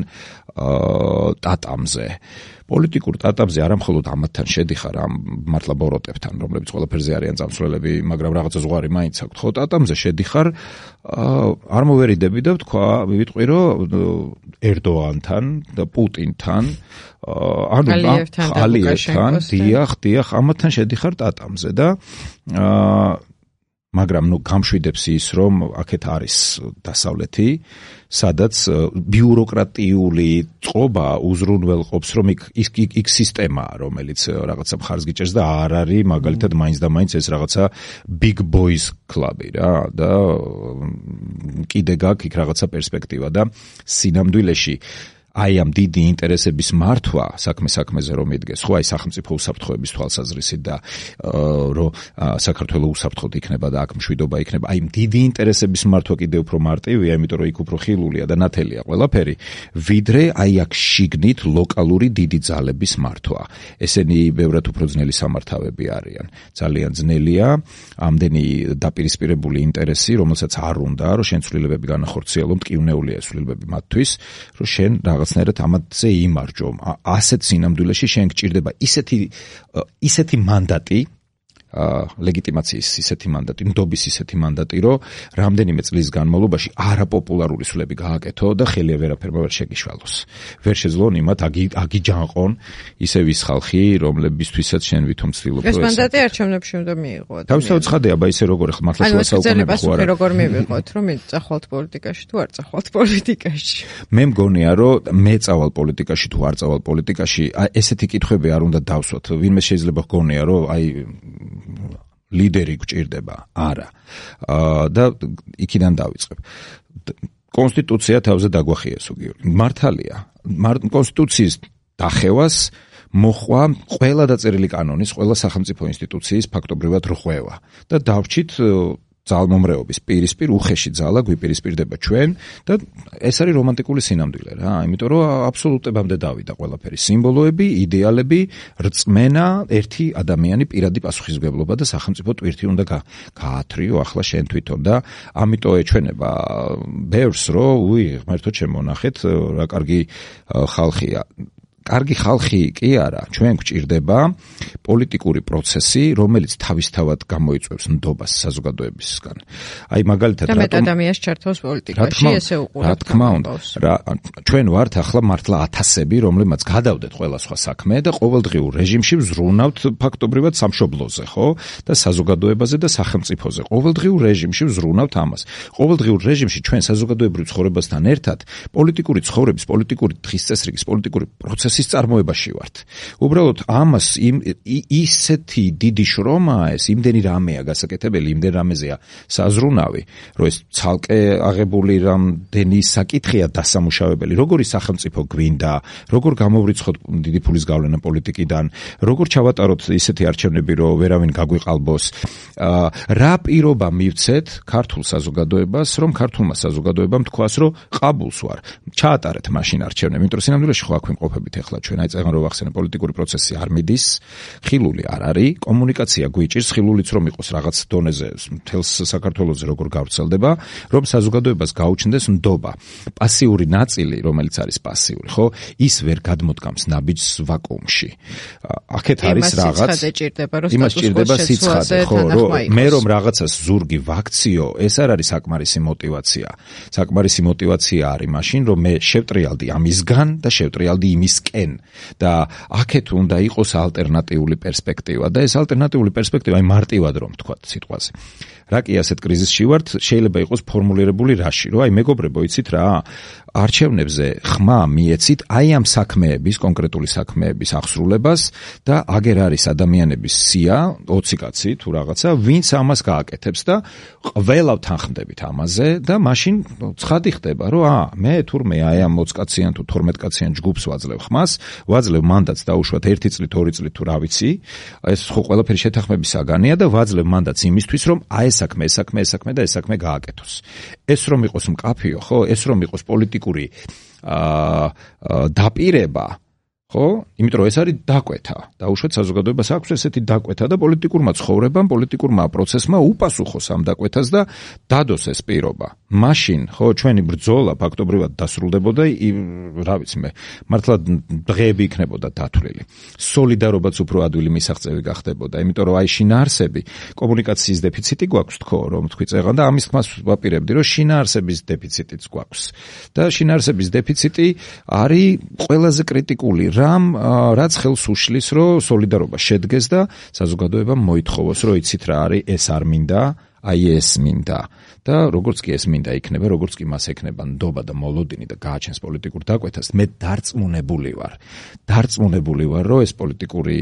C: ტატამზე. პოლიტიკურ ტატამზე არა მხოლოდ ამათთან შედიხარ, ამ მართლა ბოროტებთან, რომლებიც ყველაფერზე არიან წამსვლელები, მაგრამ რაღაცა ზღვარი მაინც აქვთ. ხო, ტატამზე შედიხარ, არ მოვერიდები და ვიტყვი, რომ ერდოანთან და პუტინთან, ანუ ალიევთან, დიახ, ამათთან შედიხარ ტატამზე და მაგრამ გამშვიდებს ის, რომ აქეთ არის დასავლეთი, სადაც ბიუროკრატიული წყობა უზრუნველყოფს, რომ იქ სისტემაა, რომელიც რაღაცა მხარს გიჭერს და არ არის მაგალითად მაინც და მაინც ეს რაღაცა big boys club-ი რა და კიდე გაქვს იქ რაღაცა პერსპექტივა და სინამდვილეში აი ამ დიდი ინტერესების მართვა საქმეზე რომ იდგეს, ხო, აი სახელმწიფო უსაფრთხოების თვალსაზრისით და რომ საქართველოს უსაფრთხოდ იქნება და აქ მშვიდობა იქნება, აი დიდი ინტერესების მართვა კიდევ უფრო მარტივია, იმიტომ რომ იქ უფრო ხილულია და ნათელია ყველაფერი, ვიდრე აი აქ შიგნით ლოკალური დიდი ძალების მართვა. ესენი ბევრად უფრო ძნელი სამართავები არიან. ძალიან ძნელია ამდენი დაპირისპირებული ინტერესი, რომელსაც არ უნდა, რომ შენ ცვლილებები განახორციელო, მტკივნეულია ეს ცვლილებები მათთვის, რომ შენ რაღაცნაირად ამათზე იმარჯო. ასეთ სინამდვილეში შენ გჭირდება ისეთი მანდატი, ლეგიტიმაციის ისეთი მანდატი, ნდობის ისეთი მანდატი, რომ რამდენიმე წლის განმავლობაში არაპოპულარული სვლები გააკეთო და ხელი ვერაფერმა ვერ შეგიშვალოს. ვერ შეძლონ იმათ აგიჯანყონ ისევ ის ხალხი, რომლებისთვისაც შენ ვითომ ცდილობ
A: ეს მანდატი არჩევნებში უნდა მიიღო.
C: თავისთავად ცხადია, აბა ისე როგორ ხმ მართლა შუა საუკუნეებში ხო არა.
A: როგორ მივიღოთ, რომ წახვალთ პოლიტიკაში თუ არ წახვალთ პოლიტიკაში.
C: მე მგონია, რომ მე წავალ პოლიტიკაში თუ არ წავალ პოლიტიკაში, ესეთი კითხვები არ უნდა დავსვათ. ვინმე შეიძლება გქონია, რომ აი ლიდერი გჭირდება, არა. და იქიდან დავიწყებ. კონსტიტუცია თავზე დაგვახიესო, გიორგი. მართალია. კონსტიტუციის დახევას მოხვა ყველა დაწერილი კანონის, ყველა სახელმწიფო ინსტიტუციის ფაქტობრივად რღვევა და დავრჩით ძალმომრეობის პირისპირ უხეში ძალა გვიპირისპირდება ჩვენ და ეს არის რომანტიკული სინამდვილე რა, იმიტომ რომ აბსოლუტებამდე დავიდა ყველაფერი, სიმბოლოები, იდეალები, რწმენა, ერთი ადამიანი პირადი პასუხისმგებლობა და სახელმწიფო ტვირთი უნდა გაათრიო ახლა შენ თვითონ და ამიტომ ეჩვენება ბევრს, რომ ღმერთო ჩემო ნახეთ რა კარგი ხალხია. კარგი ხალხი კი არა, ჩვენ გვჭირდება პოლიტიკური პროცესი, რომელიც თავისთავად გამოიწვევს ნდობას საზოგადოებისგან. აი მაგალითად
A: რატომ ადამიანს ჩართავს პოლიტიკაში, ესე უყურებთ.
C: რა თქმა უნდა, ჩვენ ვართ ახლა მართლა ათასები, რომლებმაც გადავდეთ ყველა სხვა საქმე და ყოველდღიურ რეჟიმში ვზრუნავთ ფაქტობრივად სამშობლოზე, ხო? და საზოგადოებაზე და სახელმწიფოზე. ყოველდღიურ რეჟიმში ვზრუნავთ ამას. ყოველდღიურ რეჟიმში ჩვენ საზოგადოებრივ ცხოვრებასთან ერთად პოლიტიკური ცხოვრების, პოლიტიკური დღის წესრიგის, პოლიტიკური პროცესის პროცესის წარმოებაში ვართ. უბრალოდ ამას ისეთი დიდი შრომაა ეს, იმდენი რამეა გასაკეთებელი, იმდენ რამეზეა საზრუნავი, რომ ეს ცალკე აღებული რამდენი საკითხია დასამუშავებელი, როგორი სახელმწიფო გვინდა, როგორ გამოვრიცხოთ დიდი ფულის გავლენა პოლიტიკიდან, როგორ ჩავატაროთ ისეთი არჩევნები, რომ ვერავინ გაგვიყალბოს, რა პირობა მივცეთ ქართულ საზოგადოებას, რომ ქართულმა საზოგადოებამ თქვას, რომ ყაბულს ვარ. ჩაატარეთ მაშინ არჩევნები, იმიტომ რომ სინამდვილეში ხო აქ ვიმყოფებით ახლა ჩვენ, აი წეგან რო ვახსენე, პოლიტიკური პროცესი არ მიდის, ხილული არ არის, კომუნიკაცია გვიჭირს, ხილულიც რომ იყოს რაღაც დონეზე, მთელს საქართველოზე როგორ გავრცელდება, რომ საზოგადოებას გაუჩნდეს ნდობა. პასიური ნაწილი, რომელიც არის პასიური, ხო, ის ვერ გადმოდგამს ნაბიჯს ვაკუუმში. აქეთ არის რაღაც იმას ჭირდება სიცხადე, ხო, მე რომ რაღაცას ზურგი ვაქციო, ეს არ არის საკმარისი мотиваცია. საკმარისი мотиваცია არის მაშინ, რომ მე შევტრიალდი ამისგან და შევტრიალდი იმისკენ და აქეთ უნდა იყოს ალტერნატიული პერსპექტივა და ეს ალტერნატიული პერსპექტივა, აი მარტივად რომ ვთქვათ სიტყვაზე. რა კი ასეთ კრიზისში ვართ, შეიძლება იყოს ფორმულირებული რაში, რომ აი მეგობრებო, იცით რა, არჩევნებზე ხმა მიეცით აი ამ საქმეების, კონკრეტული საქმეების აღსრულებას და აგერ არის ადამიანების სია, 20 კაცი თუ რაღაცა, ვინც ამას გააკეთებს და ყველა თანხმდებით ამაზე და მაშინ ცხადი ხდება, რომ მე თურმე აი ამ 20 კაციან თუ 12 კაციან ჯგუფს ვაძლევ ხმას, ვაძლევ მანდატს დაუშვათ 1 წლით, 2 წლით თუ რა ვიცი, ეს ხო ყველაფერი შეთანხმების საგანია და ვაძლევ მანდატს იმისთვის, რომ აი ეს საქმე და ეს საქმე გააკეთოს. ეს რომ იყოს მკაფიო, ხო, ეს რომ იყოს პოლიტიკური დაპირება, ხო? იმიტომ რომ ეს არის დაკვეთა. დაუშვათ საზოგადოებას აქვს ესეთი დაკვეთა და პოლიტიკურმა ცხოვრებამ, პოლიტიკურმა პროცესმა უპასუხოს ამ დაკვეთას და დადოს ეს პირობა. მაშინ, ხო, ჩვენი ბრძოლა ფაქტობრივად დასრულდებოდა, რა ვიცი მე, მართლა დღეები იქნებოდა დათვლილი. სოლიდარობაც უფრო ადვილი მისაღწევი გახდებოდა, იმიტომ რომ აი შინაარსები, კომუნიკაციის დეფიციტი გვაქვს თქო, რომ თქვი წეღან და ამის თქმას ვაპირებდი, რომ შინაარსების დეფიციტიც გვაქვს. და შინაარსების დეფიციტი არის ყველაზე კრიტიკული რაც ხელს უშლის, რომ სოლიდარობა შედგეს და საზოგადოებამ მოითხოვოს, რომ იცით რა არის, ეს არ მინდა, აი ეს მინდა. და როგორც კი ეს მინდა იქნება, როგორც კი მას ექნება ნდობა და მოლოდინი და გააჩენს პოლიტიკურ დაკვეთას, მე დარწმუნებული ვარ, რომ ეს პოლიტიკური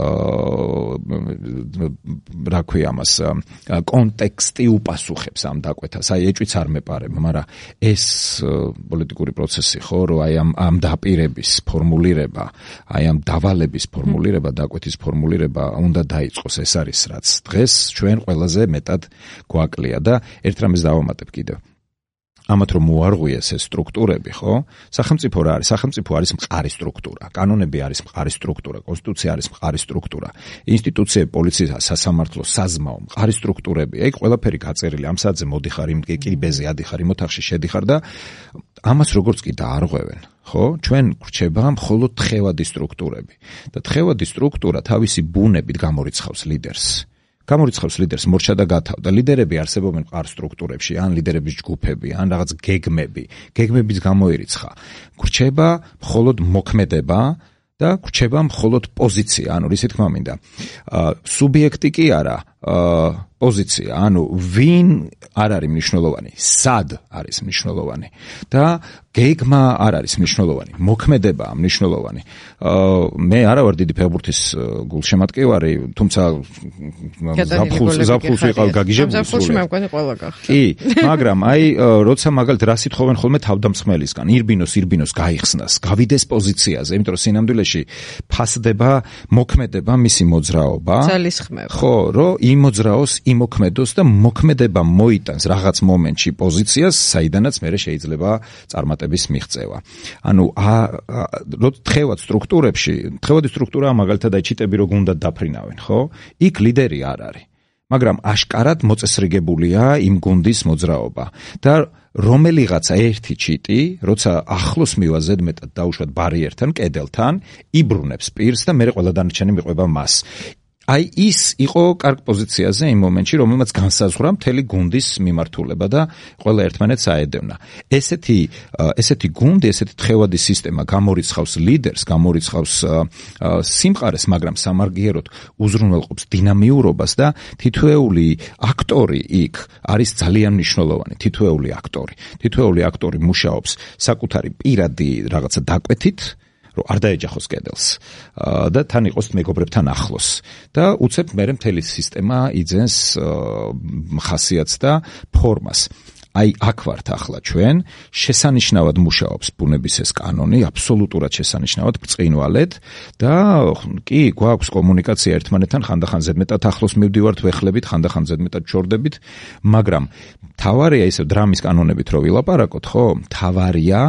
C: რა ქვია ამას კონტექსტი უპასუხებს ამ დაკვეთას. აი ეჭვიც არ მეპარებ, მაგრამ ეს პოლიტიკური პროცესი ხო, რომ აი ამ დაპირების ფორმულირება, აი ამ დავალების ფორმულირება, დაკვეთის ფორმულირება უნდა დაიწყოს. ეს არის რაც დღეს ჩვენ ყველაზე მეტად გვაკლია და ერთ რამეს დავამატებ კიდევ. ამათ რომ მოარღვიეს ეს სტრუქტურები, ხო? სახელმწიფო რა არის? სახელმწიფო არის მყარი სტრუქტურა. კანონები არის მყარი სტრუქტურა, კონსტიტუცია არის მყარი სტრუქტურა. ინსტიტუციები, პოლიცია, სასამართლო, საზმაო, მყარი სტრუქტურები. ეგ ყველაფერი გაწერილი. ამ საათზე მოდიხარ, იმ კიბეზე ადიხარ, იმ ოთახში შედიხარ და ამას როგორც კი დაარღვევენ, ხო? ჩვენ გვრჩება მხოლოდ თხევადი სტრუქტურები. და თხევადი სტრუქტურა თავისი ბუნებით გამორიცხავს ლიდერს. მორჩა და გათავ და ლიდერები არსებობენ მყარ სტრუქტურებში, ან ლიდერების ჯგუფები, ან რაღაც გეგმების გამოირიცხა. გვრჩება მხოლოდ მოქმედება და გვრჩება მხოლოდ პოზიცია, ანუ რისი თქმა მინდა. სუბიექტი კი არა, პოზიცია, ანუ ვინ არ არის მნიშვნელოვანი, სად არის მნიშვნელოვანი და გეგმა არ არის მნიშვნელოვანი, მოქმედებაა მნიშვნელოვანი. მე არა ვარ დიდი ფეხბურთის გულშემატკივარი, თუმცა ზაფხულს ვიყავ გაგიჟებული სულ. კი, მაგრამ აი როცა მაგალითად რა სიტყვენ ხოლმე თავდამსხმელისგან, ირბინოს გაიხსნას, გავიდეს პოზიციაზე, იმიტომ რომ სინამდვილეში ფასდება მოქმედება, მისი მოძრაობა. ძალისხმევა. ხო, რომ იმოძრაოს, იმოქმედოს და მოქმედება მოიტანს რაღაც მომენტში პოზიციას, საიდანაც მერე შეიძლება წარმატების მიღწევა. ანუ თხევად სტრუქტურებში, თხევადი სტრუქტურაა მაგალითად აი ჩიტები რო გუნდა დაფრინავენ, ხო? იქ ლიდერი არ არის. მაგრამ აშკარად მოწესრიგებულია იმ გუნდის მოძრაობა და რომელიღაცა ერთი ჩიტი, როცა ახლოს მივა ზედმეტად დაუშვათ ბარიერთან, კედელთან, იბრუნებს პირს და მერე ყველა დანარჩენი მიყვება მას. აი ის იყო კარგ პოზიციაზე იმ მომენტში, რომელმაც განსაზღვრა მთელი გუნდის მიმართულება და ყველა ერთმანეთს აედევნა. ესეთი გუნდი, ესეთი თხევადი სისტემა გამორიცხავს ლიდერს, გამორიცხავს სიმყარეს, მაგრამ სამარგიეროდ უზრუნველყოფს დინამიურობას და თითოეული აქტორი იქ არის ძალიან მნიშვნელოვანი. თითოეული აქტორი მუშაობს საკუთარი პირადი რაღაცა დაკვეთით, რომ არ დაეჯახოს კედელს და თან იყოს მეგობრებთან ახლოს და უცებ მერე მთელი სისტემა იძენს ხასიათს და ფორმას. აი აქ ვართ ახლა ჩვენ, შესანიშნავად მუშაობს ბუნების ეს კანონი, აბსოლუტურად შესანიშნავად ბრწყინვალედ და კი გვაქვს კომუნიკაცია ერთმანეთთან, ხანდახან ზედმეტად ახლოს მივდივართ, ვეხლებით, ხანდახან ზედმეტად ჩორდებით, მაგრამ თავარია ისე დრამის კანონებით რო ვილაპარაკოთ, ხო? თავარია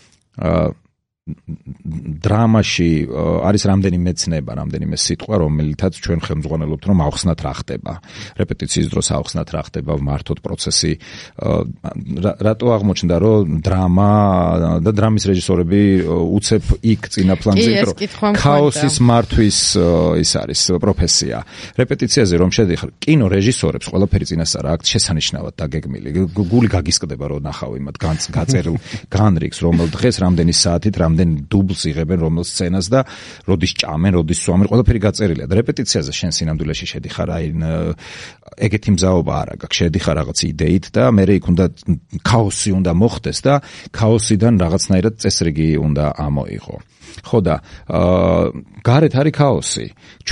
C: დრამაში არის რამდენიმე ცნება, რამდენიმე სიტყვა, რომელთაც ჩვენ ხელმძღვანელობთ, რომ ავხსნათ რა ხდება. რეპეტიციის დროს ავხსნათ რა ხდება, მართოთ პროცესი. რატო აღმოჩნდა, რომ დრამა და დრამის რეჟისორები უცებ იქ წინა პლანზე, რომ ქაოსის მართვის ის არის პროფესია. რეპეტიციაზე რომ შედიხარ, კინო რეჟისორებს ყველაფერი წინასწარ აქვს შესანიშნავად დაგეგმილი. გული გაგისკდება, რომ ნახავ იმათ გაწერილ განრიგს, რომელ დღეს რამდენი საათით რამდენ დუბლს იღებენ რომელ სცენას და როდის ჭამენ, როდის სვამენ, ყველაფერი გაწერილია. და რეპეტიციაზე შენ სინამდვილეში შედიხარ, აი ეგეთი მზაობა არ აქვს. შედიხარ რაღაც იდეით და მერე იქ უნდა ქაოსი უნდა მოხდეს და ქაოსიდან რაღაცნაირად წესრიგი უნდა ამოიღო. ხო და გარეთ არის ქაოსი.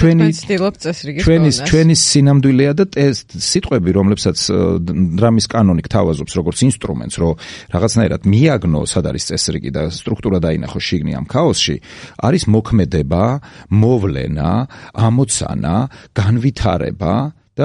C: ჩვენი სინამდვილეა და სიტყვები, რომლებსაც დრამის კანონი გთავაზობს როგორც ინსტრუმენტს, რომ რაღაცნაირად მიაგნო, სად არის წესრიგი და სტრუქტურა დაინახო შიგნი ამ ქაოსში, არის მოქმედება, მოვლენა, ამოცანა, განვითარება და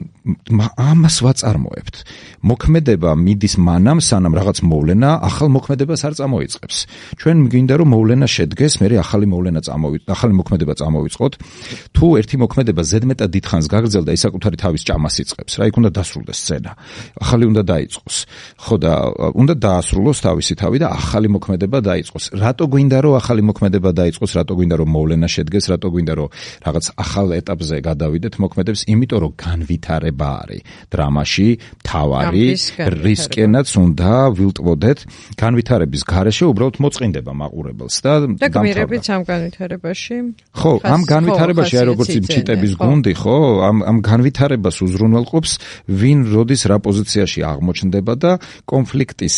C: ამას ვაწარმოებთ. მოქმედება მიდის მანამ, სანამ რაღაც მოვლენა ახალ მოქმედებას არ წამოიწყებს. ჩვენ გვინდა რომ მოვლენა შედგეს, მერე ახალი მოქმედება წამოვიწყოთ. თუ ერთი მოქმედება ზედმეტად დიდხანს გაგრძელდა, ის საკუთარი თავის ჭამას იწყებს. რა იქ უნდა დასრულდეს სცენა. ახალი უნდა დაიწყოს. ხო და უნდა დაასრულოს თავისი თავი და ახალი მოქმედება დაიწყოს. რატო გვინდა რომ ახალი მოქმედება დაიწყოს, რატო გვინდა რომ მოვლენა შედგეს, რატო გვინდა რომ რაღაც ახალ ეტაპზე გადავიდეთ მოქმედებს, იმიტომ რომ განვითარება არის დრამაში თავარი, რისკენაც უნდა ვილტვოდეთ განვითარების გარეშე უბრალოდ მოწყინდება მაყურებელს და
A: გმირებიც ამ განვითარებაში.
C: ხო, ამ განვითარებაში აი როგორც ჩიტების გუნდი, ხო, ამ განვითარებას უზრუნველყოფს, ვინ როდის რა პოზიციაში აღმოჩნდება და კონფლიქტის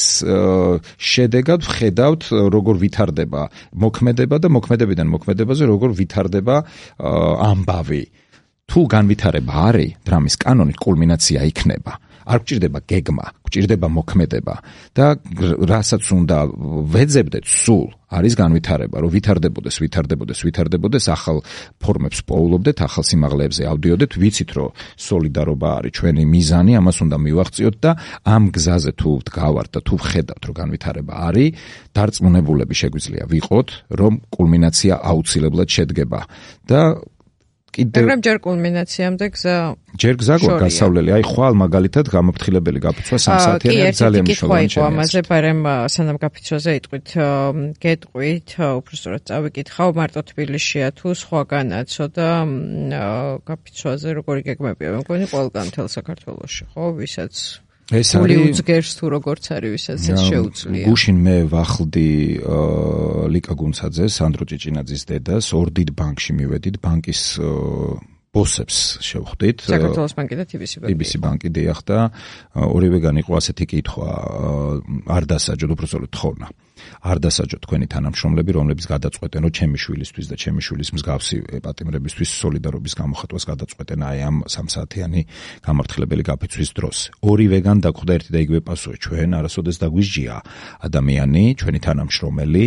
C: შედეგად ვხედავთ როგორ ვითარდება მოქმედება და მოქმედებიდან მოქმედებაზე როგორ ვითარდება ამბავი. თუ განვითარება არის, დრამის კანონით კულმინაცია იქნება. არ გჭირდება გეგმა, გჭირდება მოქმედება და რასაც უნდა ვეძებდეთ სულ არის განვითარება, რომ ვითარდებოდეს, ახალ ფორმებს პოულობდეთ, ახალ სიმაღლეებზე ავდიოდეთ, ვიცით, რომ სოლიდარობა არის ჩვენი მიზანი, ამას უნდა მივაღწიოთ და ამ გზაზე თუ ვდგავართ და თუ ვხედავთ, რომ განვითარება არის, დარწმუნებულები შეგვიძლია ვიყოთ, რომ კულმინაცია აუცილებლად შედგება და
A: მაგრამ ჯერ კულმინაციამდე
C: ჯერ გზა გვაქვს გასავლელი. აი ხვალ მაგალითად გამოფრთხილებელი გაფიცვა 3 საათიანი ძალიან მნიშვნელოვანი
A: შემიძლია. ამაზე ბარემ სანამ გაფიცვაზე იტყვით, გეტყვით, უბრალოდ წავიკითხავ, მარტო თბილისშია თუ სხვაგანაცო და გაფიცვაზე როგორი გეგმებია? მე მგონი ყველგან მთელ საქართველოში, ხო, ვისაც
C: ეს არის
A: უძგერს თუ როგორც არის, ვისაც ეს შეუძლია.
C: გუშინ მე ვახლდი ლიკა გუნცაძეს, სანდრო ჭიჭინაძის დედას, ორ დიდ ბანკში მივედით, ბანკის ბოსებს შევხვდით.
A: საქართველოს ბანკი და TBC
C: ბანკი დიახ და ორივეგან იყო ასეთი კითხვა, არ დასაჯოთ, უბრალოდ თხოვნა. არ დასაჯოთ თქვენი თანამშრომლები, რომლებიც გადაწყვეტენ, რომ ჩემი შვილისთვის და ჩემი შვილის მსგავსი პატიმრებისთვის სოლიდარობის გამოხატვას გადაწყვეტენ აი ამ 3 საათიანი გამართლებელი გაფიცვის დროს. ორივეგან დაგვხვდა ერთი და იგივე პასუხი, ჩვენ არასოდეს დაგვისჯია ადამიანი, ჩვენი თანამშრომელი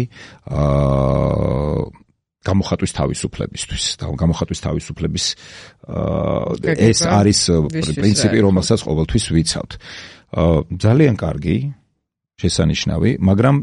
C: გამოხატვის თავისუფლებისთვის და გამოხატვის თავისუფლების ეს არის პრინციპი, რომელსაც ყოველთვის ვიცავთ. ძალიან კარგი, შესანიშნავი, მაგრამ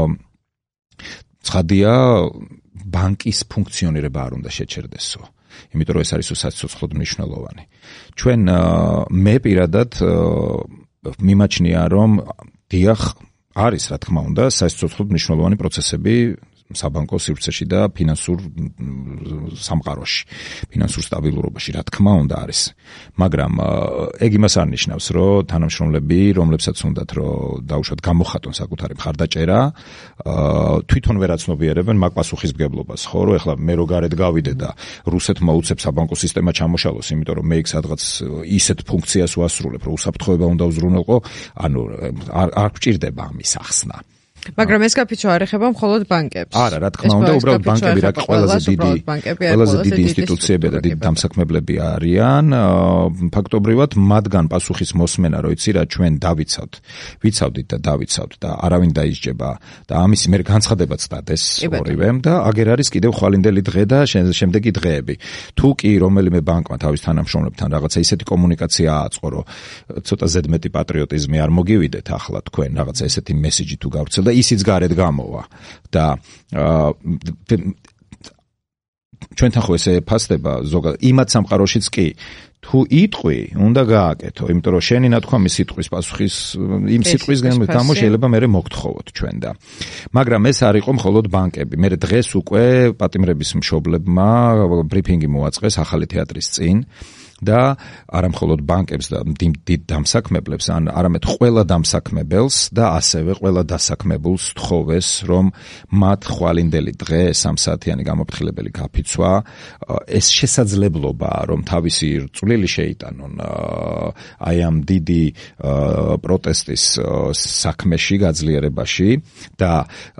C: ცხადია ბანკის ფუნქციონირება არ უნდა შეჩერდესო. იმიტომ რომ ეს არის საცოცხლოდ მნიშვნელოვანი. ჩვენ მე პირადად მიმაჩნია რომ დიახ არის რა თქმა უნდა საცოცხლოდ მნიშვნელოვანი პროცესები საბანკო სივრცეში და ფინანსურ სამყაროში, ფინანსურ სტაბილურობაში, რა თქმა უნდა არის. მაგრამ ეგ იმას არ ნიშნავს, რომ თანამშრომლები, რომლებსაც უნდათ, რომ დაუშვათ გამოხატონ საკუთარი მხარდაჭერა, თვითონ ვერ აცნობიერებენ მაგ პასუხისმგებლობას, ხო, რომ ეხლა მე რო გარეთ გავიდე და რუსეთმა უცებ საბანკო სისტემა ჩამოშალოს, იმიტომ რომ მე იქ სადღაც ისეთ ფუნქციას ვასრულებ, რომ უსაფრთხოება უნდა უზრუნველყო, ანუ არ გჭირდება ამის ახსნა.
A: მაგრამ ეს გაფიცვა არ ეხება მხოლოდ ბანკებს.
C: არა, რა თქმა უნდა, უბრალოდ ბანკები რა ყველაზე დიდი ინსტიტუციები და დიდი დამსაქმებლები არიან. ფაქტობრივად მათგან პასუხის მოსმენა, როიცი რა ჩვენ ვიცავდით და დავიცავთ და არავინ დაისჯება და ამის მერ განცხადებაც დადეს ორივემ და აგერ არის კიდევ ხვალინდელი დღე და შემდეგი დღეები. თუ კი რომელიმე ბანკმა თავის თანამშრომლებთან რაღაცა ისეთი კომუნიკაცია ააწყო, რომ ცოტა ზედმეტი პატრიოტიზმი არ მოგივიდეთ ახლა თქვენ რაღაცა ესეთი მესიჯი თუ გავრცელდა და ისიც გარეთ გამოვა და ჩვენთან ხო ესე ფასდება ზოგადად იმათ სამყაროშიც კი თუ იტყვი უნდა გააკეთო, იმიტომ რომ შენი ნათქვამი სიტყვის პასუხის იმ სიტყვის გამო შეიძლება მე მოგთხოვოთ ჩვენ და მაგრამ ეს არ იყო მხოლოდ ბანკები. მე დღეს უკვე პატიმრების მშობლებმა ბრიფინგი მოაწყეს ახალი თეატრის წინ და არა მხოლოდ ბანკებს და დიდ დამსაქმებლებს, არამედ ყველა დამსაქმებელს და ასევე ყველა დასაქმებულს თხოვეს, რომ მათ ხვალინდელი დღე 3 საათიანი გამოფრთხილებელი გაფიცვა, ეს შესაძლებლობაა, რომ თავისი წვლილი შეიტანონ აი ამ დიდი პროტესტის საქმეში, გაძლიერებაში და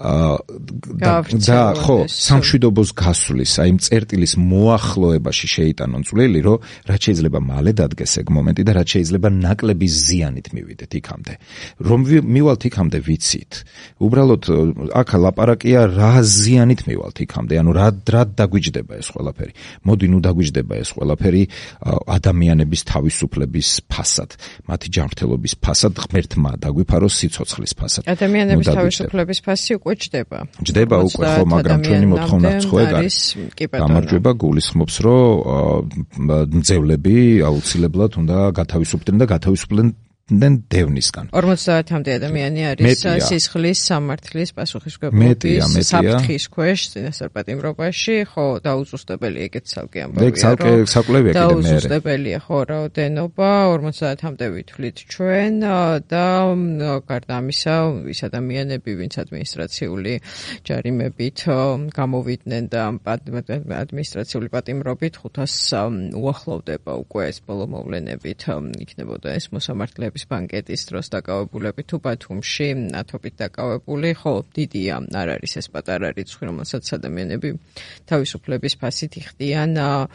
C: ხო, სამშვიდობოს გასვლის, აი ამ წერტილის მოახლოებაში შეიტანონ წვლილი, რომ რაც შეიძლება მალე დადგეს ეგ მომენტი და რაც შეიძლება ნაკლების ზიანით მივიდეთ იქამდე. რომ მივალთ იქამდე ვიცით. უბრალოდ აქ ლაპარაკია რა ზიანით მივალთ იქამდე, ანუ რა დაგვიჯდება ეს ყველაფერი. მოდი ნუ დაგვიჯდება ეს ყველაფერი ადამიანების თავისუფლების ფასად, მათი ჯანმრთელობის ფასად, ღმერთმა დაგვიფაროს სიცოცხლის ფასად.
A: ადამიანების თავისუფლების ფასი უკვე ჯდება.
C: ჯდება უკვე ხო, მაგრამ ჩვენი მოთხოვნაც ხო ეგ არის. გამარჯვება გულისხმობს, რომ მძევლები აუცილებლად უნდა გათავისუფლდნენ და გათავისუფლდნენ დევნისგან.
A: 50-მდე ადამიანი არის სისხლის სამართლის პასუხისმგებლობის საფრთხის ქვეშ წინასწარ პატიმრობაში, ხო, დაუზუსტებელი ეგეც ცალკე ამბავია.
C: ეგ ცალკე საკლებია კიდე მე.
A: დაუზუსტებელია ხო რაოდენობა, 50-მდე ვითვლით ჩვენ და გარდა ამისა, ის ადამიანები, ვინც ადმინისტრაციული ჯარიმებით გამოვიდნენ და ადმინისტრაციული პატიმრობით 500 უახლოვდება უკვე ეს ბოლო მოვლენებით იქნებოდა ეს მოსამართლეები ბანკეტის დროს დაკავებულები თუ ბათუმში ათობით დაკავებული, ხო, დიდია, არ არის ეს პატარა რიცხვი, რომელსაც ადამიანები თავისუფლების ფასით იხდიან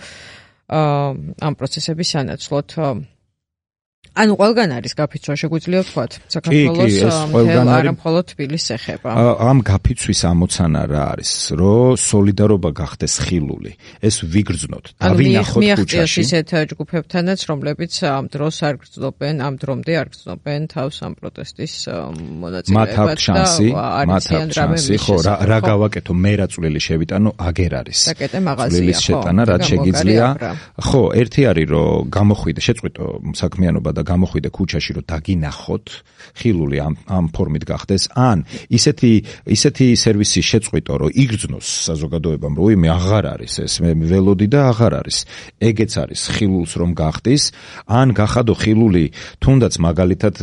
A: ამ პროცესების სანაცვლოდ. ანუ ყველგან არის გაფიცვა, შეგვიძლია ვთქვათ, საქართველოს არა მხოლოდ თბილისს ეხება.
C: ამ გაფიცვის ამოცანა რა არის, რომ სოლიდარობა გახდეს ხილული. ეს ვიგრძნოთ, დავინახოთ ქუჩაში.
A: ისეთ ჯგუფებთანაც, რომლებიც ამ დროს არ გრძნობენ, ამ დრომდე არ გრძნობენ თავს ამ პროტესტის მონაწილეებად და
C: მათაც ხო, რა გავაკეთო, მე რა წვლილი შევიტანო, აგერ არის.
A: საკეტე მაღაზია, ხო.
C: შეტანა რაც შეგიძლია. ხო, ერთი არის, რომ გამოხვიდე, შეწყვიტო საქმიანობა და გამოხვიდე ქუჩაში, რომ დაგინახოთ, ხილული ამ ფორმით გახდეს, ან ისეთი სერვისი შეწყვიტო, რომ იგრძნოს საზოგადოებამ, რომ იმე აღარ არის ეს, მე ველოდი და აღარ არის. ეგეც არის ხილულს რომ გახდის, ან გახადო ხილული, თუნდაც მაგალითად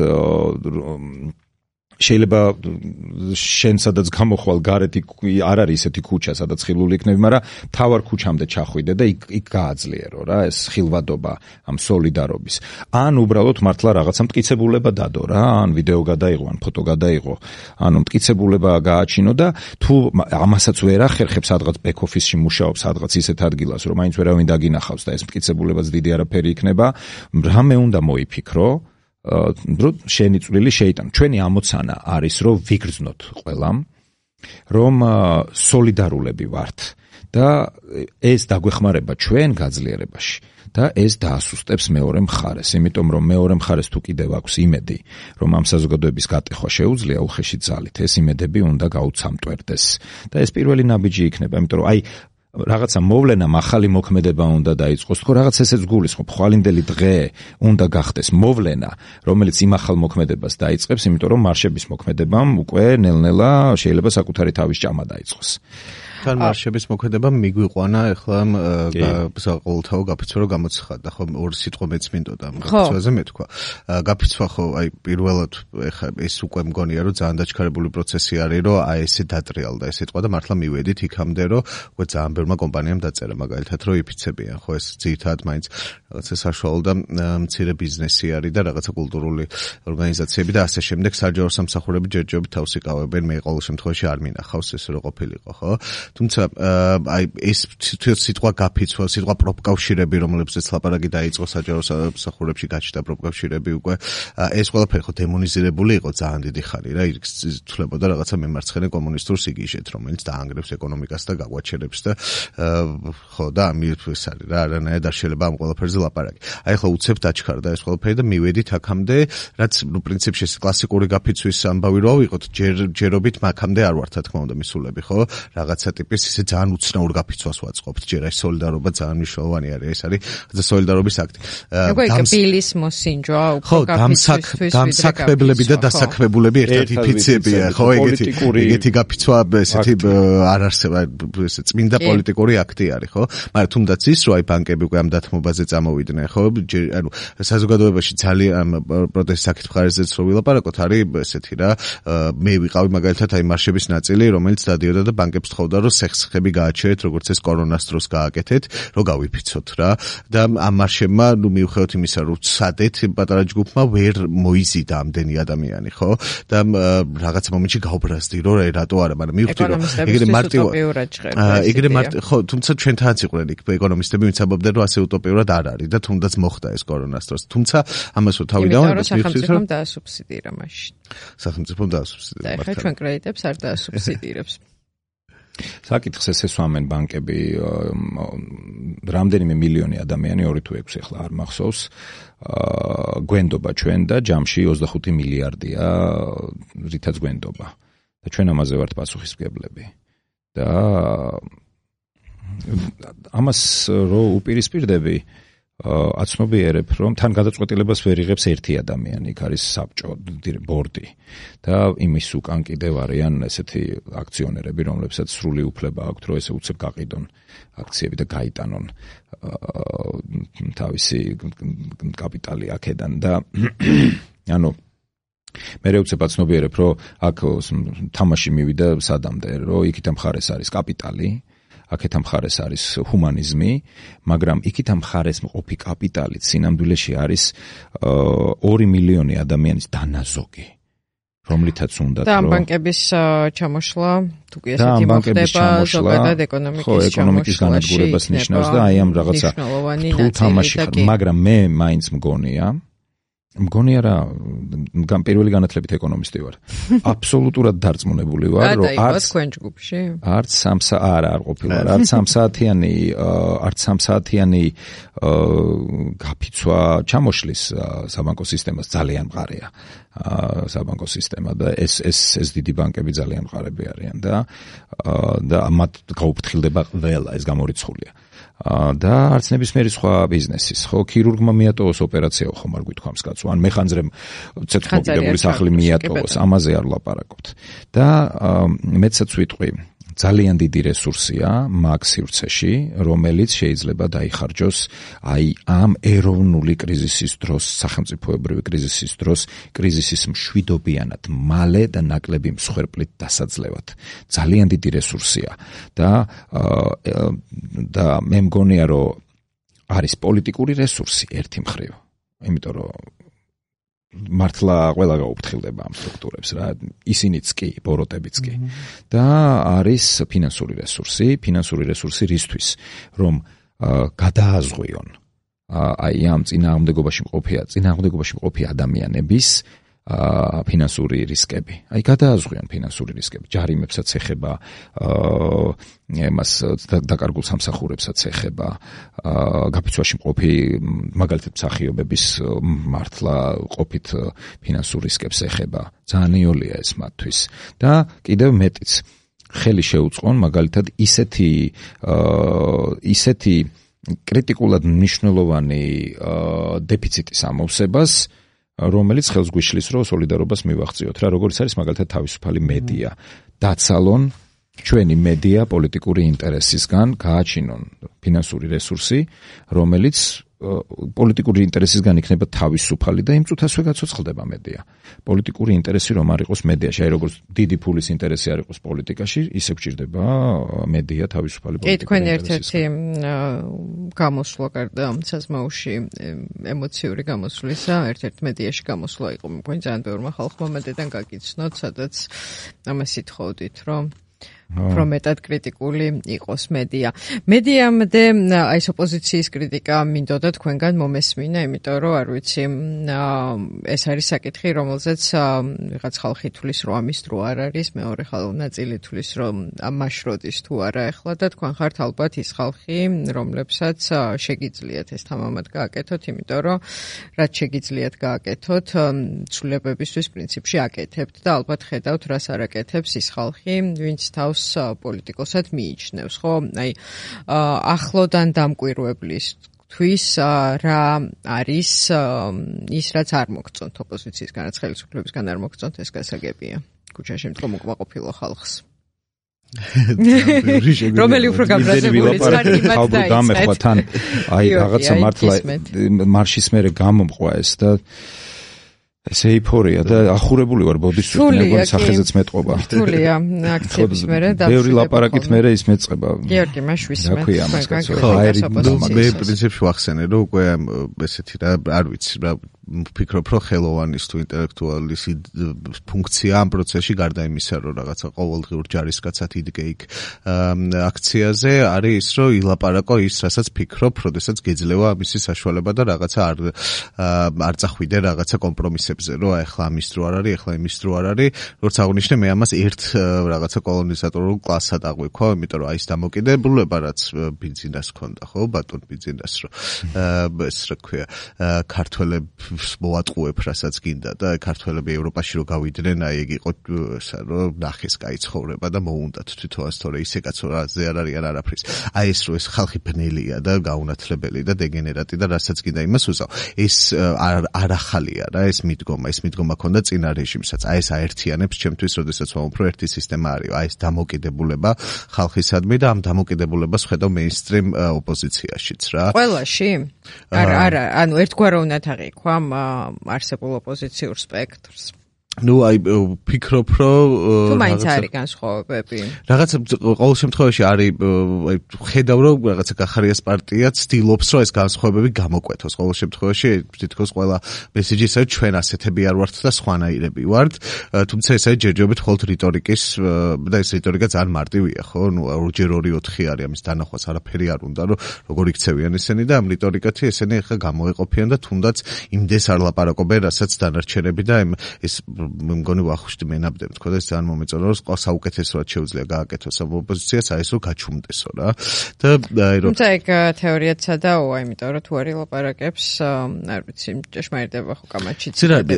C: შეიძლება შენ სადაც გამოხვალ გარეთ არ არის ესეთი ქუჩა, სადაც ხილული იქნება, მაგრამ თავარ ქუჩამდე ჩახვიდე და იქ გააძლიერო რა ეს ხილვადობა ამ სოლიდარობის. ან უბრალოდ მართლა რაღაცა მტკიცებულება დადო რა, ან ვიდეო გადაიღო, ან ფოტო გადაიღო, ანუ მტკიცებულება გააჩინო და თუ ამასაც ვერ ახერხებს სადღაც back office-ში მუშაობს, სადღაც ისეთ ადგილას, რომ მაინც ვერავინ დაგინახავს და ეს მტკიცებულებაც დიდი არაფერი იქნება, რამე უნდა მოიფიქრო, რომ შენი წვლილი შეიტანო. ჩვენი ამოცანა არის, რომ ვიგრძნოთ ყველამ, რომ სოლიდარულები ვართ და ეს დაგვეხმარება ჩვენ გაძლიერებაში და ეს დაასუსტებს მეორე მხარეს, იმიტომ რომ მეორე მხარეს თუ კიდევ აქვს იმედი, რომ ამ საზოგადოების გატეხვა შეუძლია უხეში ძალით, ეს იმედები უნდა გაუცამტვერდეს და ეს პირველი ნაბიჯი იქნება, იმიტომ რომ აი რაღაცა მოვლენამ ახალი მოქმედება უნდა დაიწყოს, თქო რაღაც ესეც გულისხმობ, ხვალინდელი დღე უნდა გახდეს მოვლენა, რომელიც იმ ახალ მოქმედებას დაიწყებს, იმიტომ რომ მარშების მოქმედებამ უკვე ნელ-ნელა შეიძლება საკუთარი თავის ჭამა დაიწყოს.
B: თან მარშების მოქმედება მიგვიყვანა ახლა საყოველთაო გაფიცვა რომ გამოცხადდა ხო ორი სიტყვა მეც მინდოდა ამ გაფიცვაზე მე თქვა გაფიცვა ხო აი პირველად ეხლა ეს უკვე მგონია რომ ძალიან დაჩქარებული პროცესი არის რომ აი ესე დატრიალდა ეს სიტყვა და მართლა მივედით იქამდე რომ უკვე ძალიან ბევრმა კომპანიამ დაწერა მაგალითად რომ იფიცებიან ხო ეს ძირითადად მაინც რაღაცა საშუალო და მცირე ბიზნესი არის და რაღაცა კულტურული ორგანიზაციები და ასე შემდეგ საჯარო სამსახურები ჯერჯერობით თავს იკავებენ მე ყოველ შემთხვევაში არ მინახავს ეს რო ყოფილიყო ხო თუმცა აი ეს სიტყვა გაფიცვა სიტყვა პროპკავშირები რომლებზეც ლაპარაკი დაიწყო საჯარო სამსახურებში გაჩნდა პროპკავშირები უკვე ეს ყველაფერი ხო დემონიზირებული იყო ძალიან დიდი ხანი რა ითვლებოდა რაღაცა მემარცხენე კომუნისტურ სიგიჟეთ რომელიც დაანგრევს ეკონომიკას და გაგვაჩერებს და ხო და ეს არის რა არანაირად არ შეიძლება ამ ყველაფერზე ლაპარაკი აი ახლა უცებ დაჩქარდა ეს ყველაფერი და მივედით აქამდე რაც ნუ პრინციპში ეს კლასიკური გაფიცვის ამბავი რო ავიღოთ ჯერობით მაგამდე არ ვარ თქმა უნდა მისულები ხო რაღაცა ტიპის ისე ძალიან უცნაურ გაფიცვას ვაწყობთ ჯერ ეს სოლიდარობა ძალიან მნიშვნელოვანი არის ეს არის რაღაცა სოლიდარობის აქტი
A: გაბილის მოსინჯვა
B: უფრო გაფიცვისთვის დამსაქმებლები და დასაქმებულები ერთად იფიცებია ხო ეგეთი გაფიცვა ესეთი არ არსება ესე წმინდა პოლიტიკური აქტი არის ხო მაგრამ თუნდაც ის რომ აი ბანკები უკვე ამ დათმობაზე წამოვიდნენ ხო ანუ საზოგადოებაში ძალიან პროტესტის საკითხ მხარეზეც რო ვილაპარაკოთ არის ესეთი რა მე ვიყავი მაგალითად აი მარშების ნაწილი რომელიც დადიოდა და ბანკებს თხოვდა რომ სეხსხები გააჩერეთ როგორც ეს კორონას დროს გააკეთეთ რომ გავიფიცოთ რა და ამ მარშებმა ნუ მიუხედავად იმისა რომ სადეთ პატარა ჯგუფმა ვერ მოიზიდა ამდენი ადამიანი ხო და რაღაცა მომენტში გაუბრაზდი რომ რატო არა მაგრამ მივხვდი რომ ეგრე მარტივად ხო თუმცა ჩვენთანაც იყვნენ იქ ეკონომისტები ვინც ამბობდნენ რომ ასე უტოპიურად არ არის და თუნდაც მოხდა ეს კორონას დროს თუმცა ამას თავი დავამბობ
A: სახელმწიფომ დაასუბსიდირა მაშინ
B: სახელმწიფომ დაასუბსიდირა
A: და ეხლა ჩვენ კრედიტებს არ დაასუბსიდირებს
C: საკითხს ესესვამენ ბანკები რამდენიმე მილიონი ადამიანი 2 თუ 6 ახლა არ მახსოვს გვენდობა ჩვენ და ჯამში 25 მილიარდია რითაც გვენდობა და ჩვენ ამაზე ვართ პასუხისმგებლები და ამას რო უპირისპირდები აცნობიერებ რომ თან გადაწყვეტილებას ვერ იღებს ერთი ადამიანი, იქ არის საბჭო, ბორდი და იმის უკან კიდევ არიან ესეთი აქციონერები, რომლებსაც სრული უფლება აქვთ, რომ ესე უცებ გაყიდონ აქციები და გაიტანონ თავისი კაპიტალი აქედან და ანუ მე უცებ აცნობიერებ რომ აქ თამაში მივიდა სადამდე რომ იქით მხარეს არის კაპიტალი აქეთ მხარეს არის ჰუმანიზმი, მაგრამ იქით მხარეს მყოფი კაპიტალით სინამდვილეში არის 2 მილიონი ადამიანის დანაზოგი, რომლითაც უნდა
A: და ბანკების ჩამოშლა, თუ კი ესეთი მოხდება, ზოგადად ეკონომიკის
C: განადგურებას ნიშნავს და აი ამ რაღაცა თამაში, მაგრამ მე მაინც მგონია რა პირველი განათლებით ეკონომისტი ვარ. აბსოლუტურად დარწმუნებული ვარ, რომ არც 3 საათიანი გაფიცვა ჩამოშლის საბანკო სისტემას ძალიან მყარია. საბანკო სისტემა და ეს დიდი ბანკები ძალიან მყარები არიან და მათ გაუფრთხილდება ყველა ეს გამორიცხულია. და არც ნებისმიერი სხვა ბიზნესის, ხო, ქირურგმა მიატოვოს ოპერაცია ხომ არ გვითქვამს კაცო, ან მეხანძრემ ცეცხლმოკიდებული სახლი მიატოვოს, ამაზე არ ვლაპარაკობთ. და მეცაც ვიტყვი, ძალიან დიდი რესურსია მაგ სივრცეში, რომელიც შეიძლება დაიხარჯოს აი ამ ეროვნული კრიზისის დროს, სახელმწიფოებრივი კრიზისის დროს, კრიზისის მშვიდობიანად, მალე და ნაკლები მსხვერპლით დასაძლევად. ძალიან დიდი რესურსია და მე მგონია, რომ არის პოლიტიკური რესურსი ერთი მხრივ. იმიტომ რომ მართლა ყველა გაუფრთხილდება ამ სტრუქტურებს რა, ისინიც კი, ბოროტებიც კი. და არის ფინანსური რესურსი რისთვის, რომ გადააზღვიონ აი ამ წინააღმდეგობაში მყოფი ადამიანების ფინანსური რისკები. აი გადააზღვიონ ფინანსური რისკები, ჯარიმებსაც ეხება, εμას დაკარგულ სამსახურებსაც ეხება, გაფიცვაში მყოფი მაგალითად მსახიობების მართლა ყოფით ფინანსურ რისკებს ეხება. ძალიან იოლია ეს მათთვის და კიდევ მეტიც ხელი შეუწყონ მაგალითად ისეთი კრიტიკულად მნიშვნელოვანი დეფიციტის ამოვსებას, რომელიც ხელს გვიშლის, რომ სოლიდარობას მივახციოთ რა, როგორც არის მაგალითად თავისუფალი მედია. დაცალონ ჩვენი მედია პოლიტიკური ინტერესისგან გააჩინონ ფინანსური რესურსი, რომელიც პოლიტიკური ინტერესისგან იქნება თავისუფალი და იმ წუთასვე გაცოცხლდება მედია. პოლიტიკური ინტერესი რომ არ იყოს მედიაში, აი როგორც დიდი ფულის ინტერესი არ იყოს პოლიტიკაში, ისე გჭირდება მედია თავისუფალი პოლიტიკური ინტერესისგან.
A: თქვენ ერთ-ერთი გამოსვლა გარდა საზმაუში ემოციური გამოსვლისა, ერთ-ერთი მედიაში გამოსვლა იყო, მგონი ძალიან ბევრმა ხალხმა მედიიდან გაგიცნოთ, სადაც ამას ითხოვდით, რომ მეტად კრიტიკული იყოს მედია. მედიამდე აი ეს ოპოზიციის კრიტიკა მინდოდა თქვენგან მომესმინა, იმიტომ რომ არ ვიცი, ეს არის საკითხი, რომელზეც ვიღაც ხალხი თulis რომ ამის დრო არ არის, მეორე ნაწილი თulis რომ ამაშროდის თუ არა ახლა და თქვენ ხართ ალბათ ის ხალხი, რომლებსაც შეგიძლიათ ეს თამამად გააკეთოთ, იმიტომ რომ რაც შეგიძლიათ გააკეთოთ, ცვლილებებისთვის პრინციპში აკეთებთ და ალბათ ხედავთ, რას არ აკეთებს ის ხალხი, ვინც თავს პოლიტიკოსად მიიჩნევს, ხო? აი, ახლოდან დამკვირვებლისთვის რა არის ის, რაც არ მოგწონთ ოპოზიციისგან, რაც ხელისუფლებისგან არ მოგწონთ, ეს გასაგებია. ქუჩაში მდგომ უკმაყოფილო ხალხს. რომელი უფრო გაბრაზებული წარიმად დაიწყეთ.
C: თან აი რაღაცა მართლა მარშის მერე გამომყვა ეს და ეს ეიფორია და ახურებული ვარ ბოდიშვილის სახეზეც მეტყობა.
A: რთულია აქციების მერე და
C: ბევრი ლაპარაკით მერე ის მეწყება.
A: გიორგი მაშვისმეთ.
B: მე პრინციპში ვახსენე რომ უკვე ესეთი რა არ ვიცი რა ვფიქრობ რომ ხელოვანის თუ ინტელექტუალის ფუნქცია ამ პროცესში გარდა იმისა რომ რაღაცა ყოველდღიურ ჯარისკაცად იდგე იქ აქციაზე არის ის რომ ილაპარაკო ის რასაც ფიქრობ, როდესაც გეძლევა ამისი საშუალება და რაღაცა არ წახვიდე რაღაცა კომპრომისებზე, რომ ახლა ამის დრო არ არის, ახლა იმის დრო არ არის, როგორც აღნიშნე მე ამას ერთ რაღაცა კოლონიზატორულ კლასად აღვიქვა, იმიტომ რომ აი ეს დამოკიდებულება რაც ბიზნეს ჰქონდა, ხო, ბატონ ბიზნეს რომ ეს რა ქვია, ქართველებს მოატყუებ, რასაც გინდა და ქართველები ევროპაში რო გავიდნენ, აი ეგ იყო ესა რომ ნახეს კაი ცხოვრება და მოუნდათ თვითონაც, თორე ისე კაცო რაზე არ არიან არაფრის. აი ეს რო ეს ხალხი ბნელია და გაუნათლებელი და დეგენერატი და რასაც გინდა იმას უზავ. ეს არ ახალია რა, ეს მიდგომა ქონდა წინა რეჟიმსაც. აი ეს აერთიანებს ჩემთვის, როდესაც ვამბობ, რომ ერთი სისტემა არის. აი ეს დამოკიდებულება ხალხისადმი და ამ დამოკიდებულებას ხედავ მეინსტრიმ ოპოზიციაშიც რა.
A: ყველაში? არა, ანუ ერთგვაროვნად აღიქვა არსებულ ოპოზიციურ სპექტრს.
B: ნუ აი ვფიქრობ რომ
A: თუ მაინც არის განსხვავებები.
B: რაღაცა ყოველ შემთხვევაში არის აი ხედავ რომ რაღაცა გახარიას პარტია ცდილობს რომ ეს განსხვავებები გამოკვეთოს. ყოველ შემთხვევაში თითქოს ყველა მესიჯი ისაა ჩვენ ასეთები არ ვართ და სხვანაირები ვართ. თუმცა ეს არის ჯერჯერობით მხოლოდ რიტორიკის და ეს რიტორიკა ძალიან მარტივია, ხო? ნუ 2-4 არის ამის დანახვაც არაფერი არ უნდა რომ როგორ იქცევიან ესენი და ამ რიტორიკათი ესენი ახლა გამოეყოფიან და თუნდაც იმდეს არ ლაპარაკობენ, რასაც დანარჩენები და ეს მგონი ვახუშტი მენაბდები თქო და ეს ძალიან მომეწონა რომ საუკეთესოდ შეუძლია გააკეთოს ამ ოპოზიციას აი ეს რომ გაჩუმდესო რა და აი რომ
A: თუმცა ეგ თეორიაც სადაო იმიტომ რომ თუ არ ილაპარაკებს არ ვიცი ჭეშმარიტება ხო კამაჩიც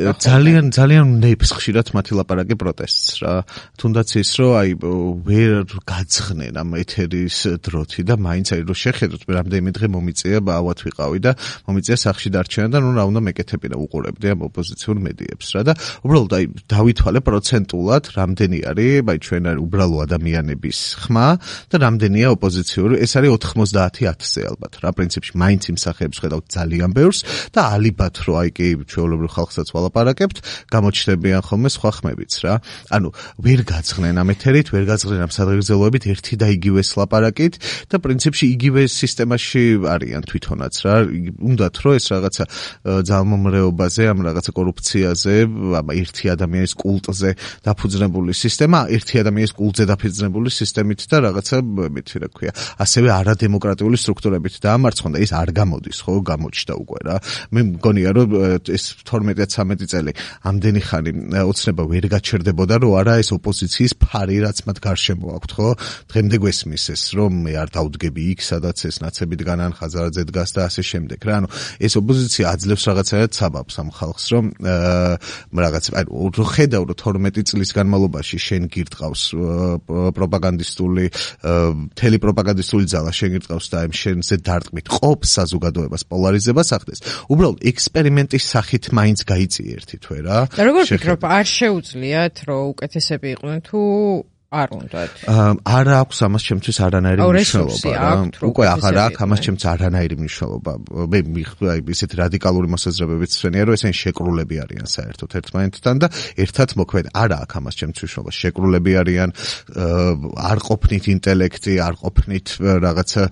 B: ძალიან ნებს ხშირად მათი ლაპარაკი პროტესტს რა თუნდაც ის რომ აი ვერ გაძღნენ ამ ეთერის დროთი და მაინც აი რომ შეხედოთ მე რამდენიმე დღე მომიწია ავად ვიყავი და მომიწია სახლში დარჩენა და ნუ რა უნდა მეკეთებინა უყურებდი ამ ოპოზიციურ მედიებს რა და უბრალოდ აი დავითვალე პროცენტულად რამდენი არის აი ჩვენ არის უბრალო ადამიანების ხმა და რამდენია ოპოზიციური ეს არის 90-10-ზე ალბათ რა პრინციპში მაინც იმ სახეებს ხედავთ ძალიან ბევრს და ალბათ რომ აი კი ჩვეულებრივ ხალხსაც ვალაპარაკებთ გამოჩნდებიან ხოლმე სხვა ხმებიც რა ანუ ვერ გაძღნენ ამ ეთერით ვერ გაძღნენ ამ სადღეგრძელოებით ერთი და იგივე ლაპარაკით და პრინციპში იგივე სისტემაში არიან თვითონაც რა უნდათ რომ ეს რაღაცა ძალმომრეობაზე ამ რაღაცა კორუფციაზე აბა ერთი ადამიანის კულტზე დაფუძნებული სისტემა ერთი ადამიანის კულტზე დაფუძნებული სისტემით და რაღაცა მეთი რა ქვია ასევე არადემოკრატიული სტრუქტურებით დაამარცხონ და ის არ გამოდის ხო გამოჩნდა უკვე რა მე მგონია რომ ეს 12-13 წელი ამდენი ხანი ოცნება ვერ გაჩერდებოდა რომ არა ეს ოპოზიციის ფარი რაც მათ გარშემო აქვთ ხო დღემდე გვესმის ეს რომ მე არ დავდგები იქ სადაც ეს ნაცები დგანან ხაზარაძე დგას და ასე შემდეგ რა ანუ ეს ოპოზიცია აძლევს რაღაცაერთ საბაბს ამ ხალხს რომ რაღაც აი რო ხედავ რომ 12 წლის განმავლობაში შენ გირტყავს პროპაგანდისტული თელეპროპაგანდისტული ძალა შენ გირტყავს და ამ შენზე დარტყმით ყოფს საზოგადოებას პოლარიზებას ახდეს უბრალოდ ექსპერიმენტის სახით მაინც გაიწიე ერთი თვე რა
A: და როგორ ფიქრობ არ შეუძლიათ რომ უკეთესები იყვნენ თუ არ უნდათ.
B: არ აქვს ამას ჩემთვის არანაირი მნიშვნელობა რა. უკვე აღარ აქვს ამას ჩემთვის არანაირი მნიშვნელობა. მე ისეთ რადიკალური მოსაზრებებიც ვცენია, რომ ესენი შეკრულები არიან საერთოდ ერთმანეთთან და ერთად მოქმედ არ აქვს ამას ჩემთვის მნიშვნელობა. შეკრულები არიან, არ ყოფნით ინტელექტი, არ ყოფნით რაღაცა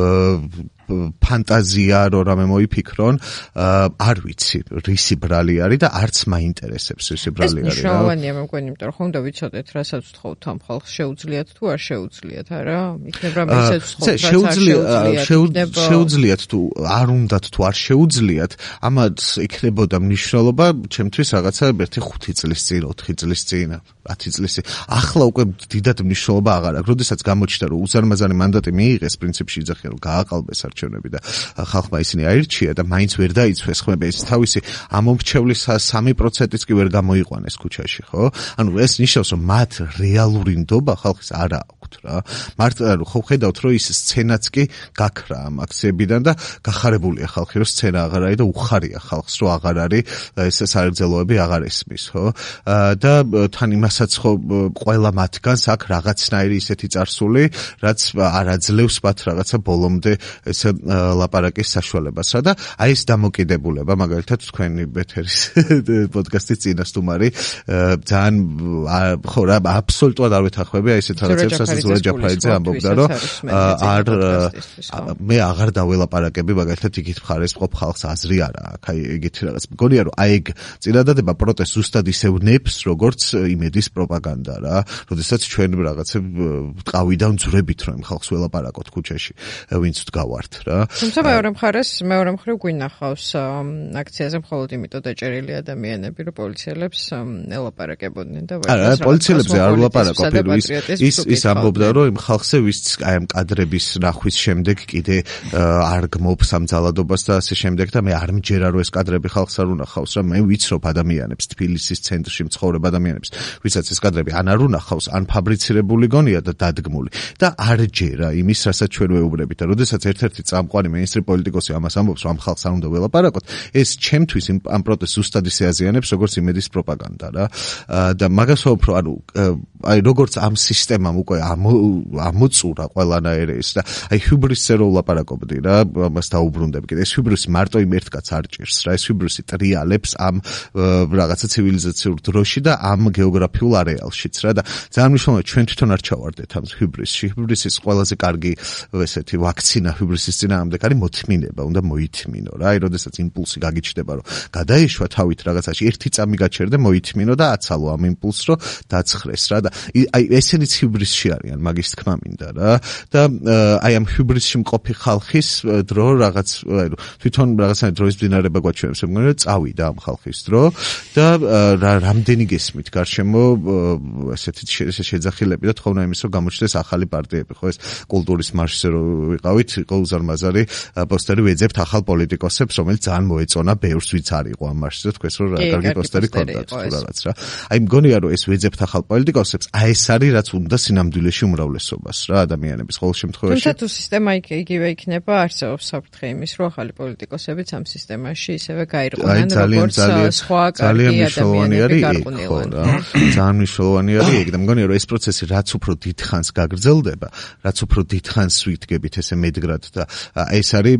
B: ფანტაზია რო რამე მოიფიქრონ, არ ვიცი, რისი ბრალი არის და არც მაინტერესებს რისი ბრალი არის.
A: ეს მნიშვნელოვანია მე მგონი, იმიტომ რომ ხომ და ვიცოდეთ, რასაც ვთხოვთ ამ ხალხს შეუძლიათ თუ არ შეუძლიათ, არა? იქნება რომ ისეც ვთხოვთ,
B: შეუძლიათ თუ არ უნდათ თუ არ შეუძლიათ, ამათ იქნებოდა მნიშვნელობა ჩემთვის რაღაცა 1-5 წლის წინ, 4 წლის წინ, 10 წლის წინ. ახლა უკვე დიდად მნიშვნელობა აღარ აქვს. როდესაც გამოჩნდა რომ უზარმაზარი მანდატი მიიღეს, პრინციპში იძახიან რომ გააყალბეს არჩევნები და ხალხმა ისინი აირჩია და მაინც ვერ დაიცვეს ხმები ეს თავისი ამომრჩევლის 3%-იც კი ვერ გამოიყვანეს ქუჩაში, ხო? ანუ ეს ნიშნავს რომ მათ რეალური ნდობა ხალხის არ აქვთ რა. მარტო ხო ხედავთ რომ ის სცენაც კი გაქრა ამ აქციებიდან და გახარებულია ხალხი რომ სცენა აღარ არის და უხარია ხალხს რომ აღარ არის ეს სარგზელოები აღარ ესმის, ხო? და თან იმასაც ხო ყველა მათგანს აქვს რაღაცნაირი ისეთი წარსული, რაც არ აძლევს მათ რაღაცა ბოლომდე ეს ლაპარაკის საშუალებასა და აი ეს დამოკიდებულება მაგალითად თქვენი ბეთერის პოდკასტის წინასწარმი ძალიან ხო რა აბსოლუტურად არ ვეთანხმები აი ესეთ რაღაცებს რასაც ზურაბ ჯაფარიძე ამბობდა რომ არ მე აღარ დაველაპარაკები მაგალითად იგით მხარეს მყოფ ხალხს აზრი არა აქვს აი იგითი რაღაც მგონია რომ აი ეგ წინადადება პროტესტს ზუსტად ისევ ნებს როგორც იმედის პროპაგანდა რა როდესაც ჩვენ რაღაცებ ტყავიდან ძვრებით რომ ხალხს ველაპარაკოთ ქუჩაში ვინც ვდგავართ რა
A: თუმცა მეორე მხრივ გვინახავს აქციაზე მხოლოდ იმიტომ დაჭერილი ადამიანები რომ პოლიციელებს ელაპარაკებოდნენ და
B: არა პოლიციელებზე არ ვლაპარაკობ ის ამბობდა რომ იმ ხალხზე ვის აი ამ კადრების ნახვის შემდეგ კიდე არ გმობს ამ ძალადობას და ასე შემდეგ და მე არ მჯერა რომ ეს კადრები ხალხს არ უნახავს რა მე ვიცნობ ადამიანებს თბილისის ცენტრში მცხოვრებ ადამიანებს ვისაც ეს კადრები ან არ უნახავს ან ფაბრიცირებული გონია და დადგმული და არ ჯერა იმის რასაც ჩვენ ვეუბნებით და როდესაც ერთ-ერთი წამყვანი მეინსტრიმ პოლიტიკოსი ამას ამბობს რომ ამ ხალხს არ უნდა ველაპარაკოთ ეს ჩემთვის ამ პროტესტს ზუსტად ისე აზიანებს როგორც იმედის პროპაგანდა რა და მაგას ვაუბრობ ანუ აი როგორც ამ სისტემამ უკვე ამოწურა ყველანაირი ის და აი ჰიბრისზე რო ვლაპარაკობდი რა ამას დაუბრუნდები კიდე ეს ჰიბრისი მარტო იმ ერთ კაცს არ ჭირს რა ეს ჰიბრისი ტრიალებს ამ რაღაცა ცივილიზაციურ დროში და ამ გეოგრაფიულ არეალშიც რა და ძალიან მნიშვნელოვანია ჩვენ თვითონ არ ჩავარდეთ ამ ჰიბრისში ჰიბრისის ყველაზე კარგი ესეთი ვაქცინა ჰიბრისის წინააღმდეგ არის მოთმინება უნდა მოითმინო რა აი როდესაც იმპულსი გაგიჩნდება რომ გადაეშვა თავით რაღაცაში ერთი წამი გაჩერდე მოითმინო და აცალო ამ იმპულსს რომ დაცხრეს რა და აი ესენიც ჰიბრისში არიან მაგის თქმა მინდა რა და აი ამ ჰიბრისში მყოფი ხალხის დრო რაღაც აი თვითონ რაღაცა დროის ბინარება გვაჩვენებს მე მგონი რომ წავიდა ამ ხალხის დრო და რამდენი გესმით გარშემო ესეთი შეძახილები და თხოვნა იმის რომ გამოჩნდეს ახალი პარტიები ხო ეს კულტურის მარშზე რო ვიყავით იყო უზარმაზარი პოსტერი ვეძებთ ახალ პოლიტიკოსებს რომელიც ძალიან მოეწონა ბევრს ვიც არ იყო ამ მარშზე თქვეს რომ რა კარგი პოსტერი ქონდათ თუ რაღაც რა აი მგონია რომ ეს ვეძებთ ახალ პოლიტიკოსებს აი ეს არის რაც უნდა სინამდვილეში უმრავლესობას რა ადამიანების ყოველ შემთხვევაში
A: თუმცა თუ სისტემა იგივე იქნება არსებობს საფრთხე იმის რომ ახალი პოლიტიკოსებიც ამ სისტემაში ისევე გაირყვნენ როგორც სხვა კარგი ადამიანები გარყვნილან
B: ძალიან მნიშვნელოვანი არის ეგ და მგონია რომ ეს პროცესი რაც უფრო დიდხანს გაგრძელდება რაც უფრო დიდხანს ვიდგებით ესე მედგრად და ეს არის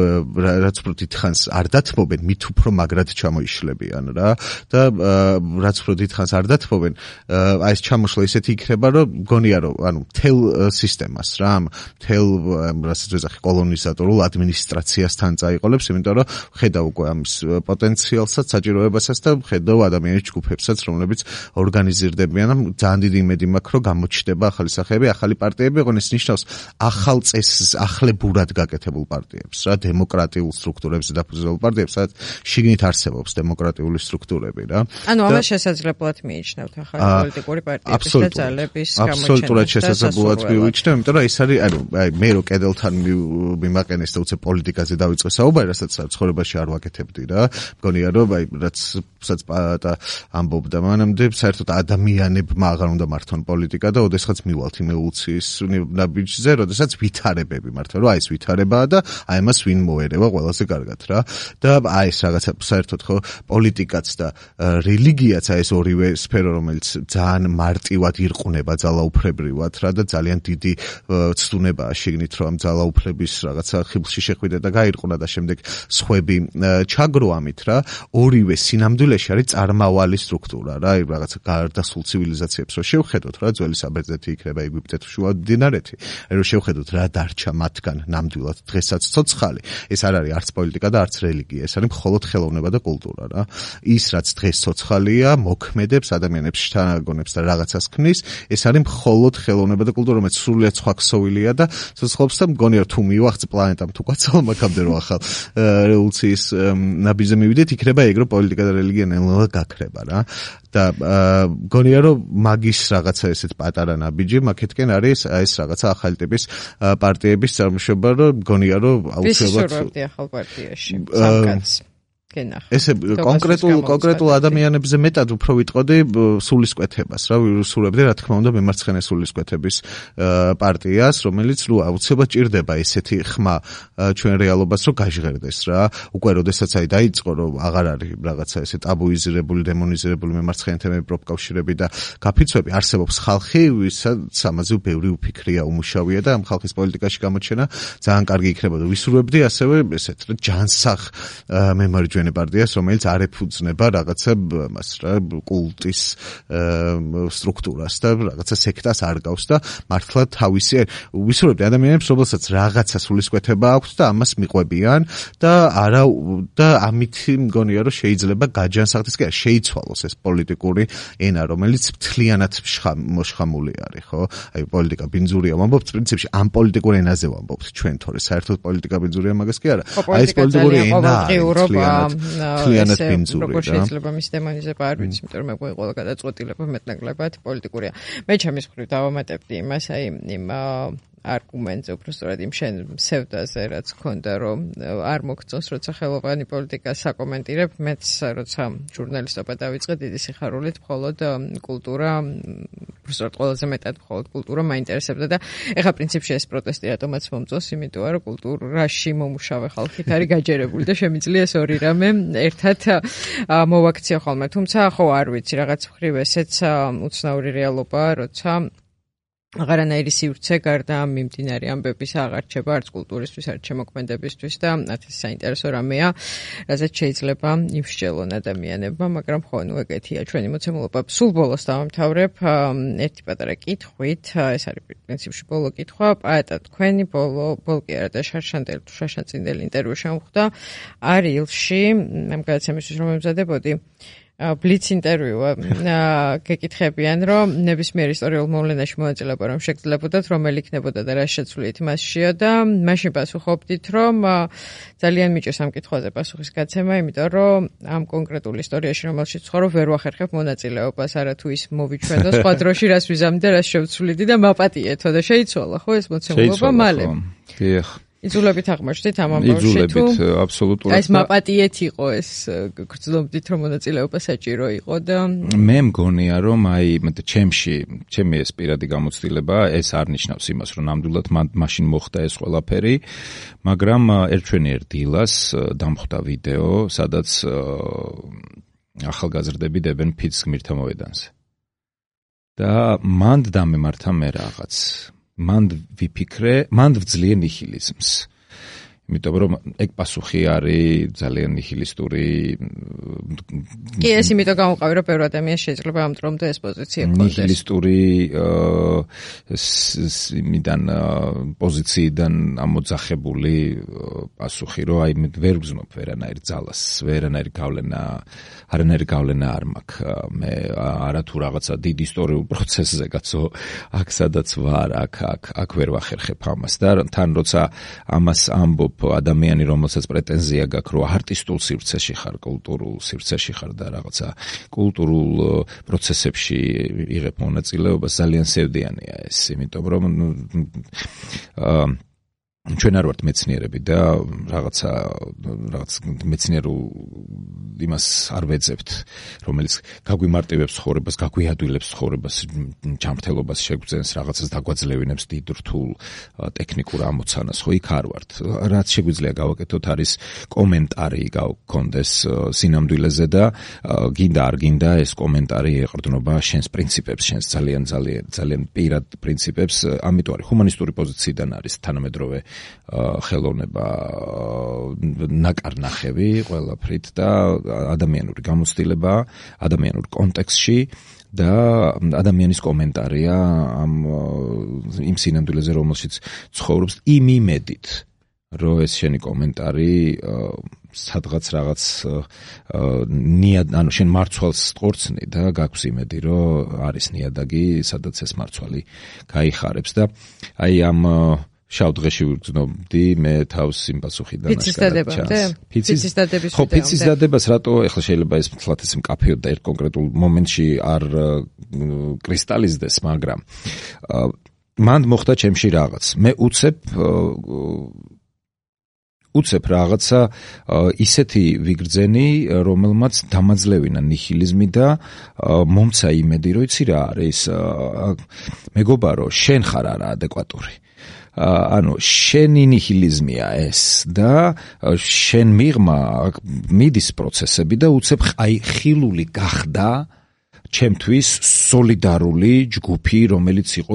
B: რაც უფრო დიდხანს არ დათმობენ მით უფრო მაგრად ჩამოიშლებიან რა და რაც უფრო დიდხანს არ დათმობენ აი ეს ჩამოშლა ისეთი იქნება რომ მგონია რომ ანუ მთელ სისტემას რა მთელ რასაც ვეძახი კოლონიზატორულ ადმინისტრაციასთან წაიყოლებს იმიტომ რომ ხედავ უკვე ამის პოტენციალსაც საჭიროებასაც და ხედავ ადამიანის ჯგუფებსაც რომლებიც ორგანიზირდებიან ძალიან დიდი იმედი მაქვს რომ გამოჩნდება ახალი სახეები ახალი პარტიები ოღონდ ეს ნიშნავს ახალ წესს ახლებურად გაკეთებულ პარტიებს რა დემოკრატიულ სტრუქტურებზე დაფუძნებულ პარტიებს სადაც შიგნით არსებობს დემოკრატიული სტრუქტურები რა
A: ანუ ამას შესაძლებლად მიიჩნევთ ახალი პოლიტიკური პარტიების და ძალების გამოჩენა
B: აბსოლუტურად შესაძლებლად მივიჩნევ იმიტომ რომ ეს არის ანუ მე რო კედელთან მიმაყენეს და უცებ პოლიტიკაზე დავიწყე საუბარი რასაც ცხოვრებაში არ ვაკეთებდი რა მგონია რომ აი რაცაც პატა ამბობდა მანამდე საერთოდ ადამიანებმა აღარ უნდა მართონ პოლიტიკა და ოდესღაც მივალთ იმ ევოლუციის ნაბიჯზე როდესაც ვითარებები მართლა რომ აი ეს განვითარებაა და აი ამას ვინ მოერევა ყველაზე კარგად რა. და აი ეს რაღაცა საერთოდ ხო პოლიტიკაც და რელიგიაც აი ეს ორივე სფერო რომელიც ძალიან მარტივად ირყუნება ძალაუფლებრივად რა და ძალიან დიდი ცდუნებაა შიგნით რომ ამ ძალაუფლების რაღაცა ხიბლში შეხვიდა და გაირყუნა და შემდეგ სხვები ჩაგრო ამით რა ორივე სინამდვილეში არის წარმავალი სტრუქტურა რა აი რაღაცა გარდასულ ცივილიზაციებს რო შევხედოთ რა ძველი საბერძნეთი იქნება ეგვიპტე თუ შუა დინარეთი აი რო შევხედოთ რა დარჩა მათგან ნამდვილად დღესაც ცოცხალი ეს არ არის არც პოლიტიკა და არც რელიგია ეს არის მხოლოდ ხელოვნება და კულტურა რა ის რაც დღეს ცოცხალია მოქმედებს ადამიანებს შთანაგონებს და რაღაცას ქმნის ეს არის მხოლოდ ხელოვნება და კულტურა რომელიც სრულიად სხვა ქსოვილია და ცოცხლობს და მგონია თუ მივახცე პლანეტამ თუ კაცალ მაგამდე რო ახალ რევოლუციის ნაბიჯზე მივიდეთ იქნება ეგ რომ პოლიტიკა და რელიგია ნელ-ნელა გაქრება რა და მგონია რომ მაგის რაღაცა ესეთ პატარა ნაბიჯი მაგეთკენ არის ეს რაღაცა ახალი ტიპის პარტიების წარმოშობა რომ მგონია რომ
A: აუცილებლად ახალ პარტიაში სამკაც
B: ესე კონკრეტულ ადამიანებზე მეტად უფრო ვიტყოდი სულისკვეთებას რა ვირუსურებდი რა თქმა უნდა მემარცხენე სულისკვეთების პარტიას რომელიც აუცილებლად ჭირდება ესეთი ხმა ჩვენ რეალობას რომ გაჟღერდეს რა უკვე როდესაც აი დაიწყო რომ აღარ არის რაღაცა ესე ტაბუიზირებული დემონიზირებული მემარცხენე თემები პროპკავშირები და გაფიცვები არსებობს ხალხი ვისაც ამაზე ბევრი უფიქრია უმუშავია და ამ ხალხის პოლიტიკაში გამოჩენა ძალიან კარგი იქნება და ვისურვებდი ასევე ესეთ ჯანსაღ მემარჯვენე პარტიას, რომელიც არ ეფუძნება რაღაცა მას რა კულტის სტრუქტურას და რაღაცა სექტას არ გავს და მართლა თავისი ვისურვებდი ადამიანებს, რომელსაც რაღაცა სულისკვეთება აქვს და ამას მიყვებიან და არა და ამით მგონია რომ შეიძლება გაჯანსაღდეს კი შეიცვალოს ეს პოლიტიკური ენა, რომელიც მთლიანად მოშხამული არის, ხო? აი პოლიტიკა ბინძურია ვამბობთ, პრინციპში ამ პოლიტიკურ ენაზე ვამბობთ ჩვენ თორე საერთოდ პოლიტიკა ბინძურია მაგას კი არა.
A: აი ეს პოლიტიკური ენა
B: მთლიანად ბინძური
A: რა. შეიძლება მის დემონიზება არ ვიცი, იმიტომ რომ მე ყველა გადაწყვეტილება მეტნაკლებად პოლიტიკურია. მე ჩემის მხრივ დავამატებდი იმას, აი იმ არგუმენტზე უბრალოდ იმ შენ სევდაზე რაც ქონდა რომ არ მოგწონს როცა ხელოვანი პოლიტიკა საკომენტირებ მეც როცა ჟურნალისტობა დავიწყე დიდი სიხარულით მხოლოდ კულტურა უბრალოდ ყველაზე მეტად მხოლოდ კულტურა მაინტერესებდა და ეხა პრინციპში ეს პროტესტი რატომაც მომწონს იმიტომ რომ კულტურაში მომუშავე ხალხით არის გაჯერებული და შემიძლია ეს ორი რამე ერთად მოვაქციო ხოლმე თუმცა ხო არ ვიცი რაღაც მხრივ ესეც უცნაური რეალობაა როცა აღარანაირი სივრცე გარდა მიმდინარე ამბების აღარ რჩება არც კულტურისთვის, არც შემოქმედებისთვის და ეს საინტერესო რამეა, რაზეც შეიძლება იმსჯელონ ადამიანებმა, მაგრამ ხო, ნუ ეგეთია ჩვენი მოცემულობა. სულ ბოლოს დავამთავრებ ერთი პატარა კითხვით, ეს არის პრინციპში ბოლო კითხვა, პაეტა თქვენი ბოლო კი არა და შაშანწინდელი ინტერვიუ შემხვდა არილში, ამ გადაცემისთვის რომ ემზადებოდი ბლიც ინტერვიუა გეკითხებიან რომ ნებისმიერ ისტორიულ მოვლენაში მონაწილეობა რომ შეგძლებოდათ რომელი იქნებოდა და რა შეცვლიეთ მასშია და მაშინ პასუხობდით რომ ძალიან მიჭირს ამ კითხვაზე პასუხის გაცემა იმიტომ რომ ამ კონკრეტულ ისტორიაში რომელშიც ცხოვრობ ვერ ვახერხებ მონაწილეობას არათუ ის მოვიჩვენო სხვა დროში რას ვიზამდი და რას შევცვლიდი და მაპატიეთო და შეიცვალა ხო ეს მოცემულობა მალე იძულებით აღმოჩნდით ამ ამბავში თუ
C: აბსოლუტურად
A: ეს მაპატიეთ იყო ეს გრძნობდით რომ მონაწილეობა საჭირო იყო და
C: მე მგონია რომ აი ჩემი ეს პირადი გამოცდილება ეს არ ნიშნავს იმას რომ ნამდვილად მაშინ მოხდა ეს ყველაფერი მაგრამ ერთვენიერ დილას დამხვდა ვიდეო სადაც ახალგაზრდები დებენ ფიცს გმირთა მოედანზე და მანდ დამემართა მე რაღაც მანდ ვიფიქრე, მანდ ვძლია ნიჰილიზმს. იმიტომ რომ ეგ პასუხი არის ძალიან ნიჰილისტური.
A: კი, ეს იმიტომ გამოყავი, რომ ბევრი ადამიანს შეიძლება ამ დრომდე ეს პოზიცია ჰქონდეს.
C: ნიჰილისტური იმიდან პოზიციიდან ამოძახებული პასუხი, რომ აი მე ვერ ვგზნობ ვერანაირ ძალას, ვერანაირ გავლენა არ მაქვს. მე არათუ რაღაცა დიდ ისტორიულ პროცესზე კაცო, აქ სადაც ვარ, აქ ვერ ვახერხებ ამას და თან როცა ამას ამბობ ადამიანი რომელსაც პრეტენზია გაქვს რომ არტისტულ სივრცეში ხარ, კულტურულ სივრცეში ხარ და რაღაცა კულტურულ პროცესებში იღებ მონაწილეობას ძალიან სევდიანია ეს, იმიტომ რომ ჩვენ არ ვართ მეცნიერები და რაღაც მეცნიერულ იმას არ ვეძებთ, რომელიც გაგვიმარტივებს ცხოვრებას, გაგვიადვილებს ცხოვრებას, ჯანმრთელობას შეგვძენს, რაღაცას დაგვაძლევინებს დიდ რთულ ტექნიკურ ამოცანას, ხო იქ არ ვართ. რაც შეგვიძლია გავაკეთოთ არის კომენტარი გავქონდეს სინამდვილეზე და გინდა არ გინდა ეს კომენტარი ეყრდნობა შენს პრინციპებს, შენს ძალიან პირად პრინციპებს, ამიტომ არის ჰუმანისტური პოზიციიდან არის თანამედროვე ხელოვნება ნაკარნახევი ყველაფრით და ადამიანური გამოცდილება ადამიანურ კონტექსტში და ადამიანის კომენტარია იმ სინამდვილეზე რომელშიც ცხოვრობს იმ იმედით რომ ეს შენი კომენტარი სადღაც რაღაც ანუ შენ მარცვალს ყორცნი და გაქვს იმედი რომ არის ნიადაგი სადაც ეს მარცვალი გაიხარებს და აი ამ შავ დღეში ვგრძნობდი მე თავს იმ პასუხიდან
A: ფიცის დადებამდე? ფიცის დადების
C: ხო, ფიცის დადებას რატო ეხლა შეიძლება ეს თლათ ეს მკაფიოდ და ერთ კონკრეტულ მომენტში არ კრისტალიზდეს, მაგრამ მან მოხდა ჩემში რაღაც. მე უცებ რაღაცა ისეთი ვიგრძენი, რომელმაც დამაძლევინა ნიჰილიზმი და მომცა იმედი, რომ იცი რა არის, მეგობარო, შენ ხარ არა ადეკვატური. ანუ შენი ნიჰილიზმია ეს და შენ მიღმა მიდის პროცესები და უცებ აი ხილული გახდა ჩემთვის სოლიდარული ჯგუფი, რომელიც იყო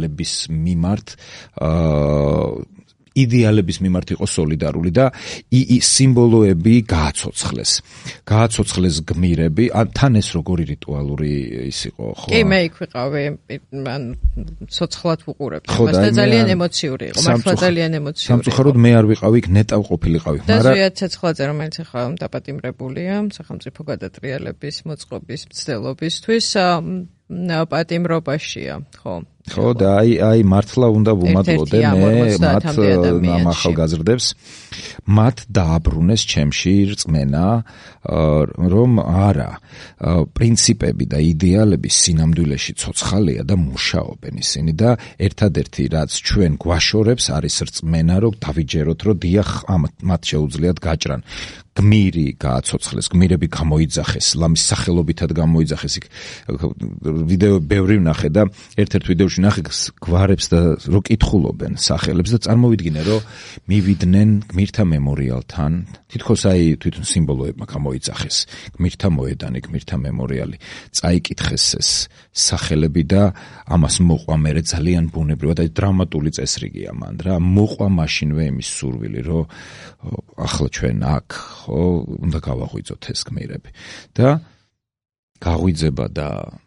C: იდეალების მიმართ იყო სოლიდარული და სიმბოლოები გააცოცხლეს გმირები, თან ეს როგორი რიტუალური ის იყო, ხო?
A: კი, მე იქ ვიყავი, მან ცოცხლად ვუყურებდი მას და ძალიან ემოციური იყო, მართლა ძალიან ემოციური.
C: სამწუხაროდ მე არ ვიყავი, იქ ნეტავ ყოფილიყავი,
A: მაგრამ და ზვიად ცეცხლაძე, რომელიც ახლა დაპატიმრებულია სახელმწიფო გადატრიალების მოწყობის მცდელობისთვის პატიმრობაშია, ხო?
C: ხო და აი მართლა უნდა ვუმადლოდე მე მათ ამ ახალგაზრდებს მათ დააბრუნეს ჩემში რწმენა რომ არა პრინციპები და იდეალები სინამდვილეში ცოცხალია და მუშაობენ ისინი და ერთადერთი რაც ჩვენ გვაშორებს არის რწმენა რომ დავიჯეროთ რომ დიახ მათ შეუძლიათ გაჭრან გმირი გააცოცხლეს, გმირები გამოიძახეს, ლამის სახელობითად გამოიძახეს. იქ ვიდეო ბევრი ვნახე და ერთ-ერთ ვიდეოში ვნახე გვარებს და რო კითხულობენ სახელებს და წარმოვიდგინე რომ მივიდნენ გმირთა მემორიალთან, თითქოს აი თვითონ სიმბოლოებმა გამოიძახეს, გმირთა მოედანი, გმირთა მემორიალი, წაიკითხეს ეს სახელები და ამას მოყვა მე ძალიან ბუნებრივად, აი დრამატული წესრიგია მან რა, მოყვა მაშინვე იმის სურვილი, რომ ახლა ჩვენ აქ ხო უნდა გავაღვიძოთ ეს გმირები და გაღვიძება და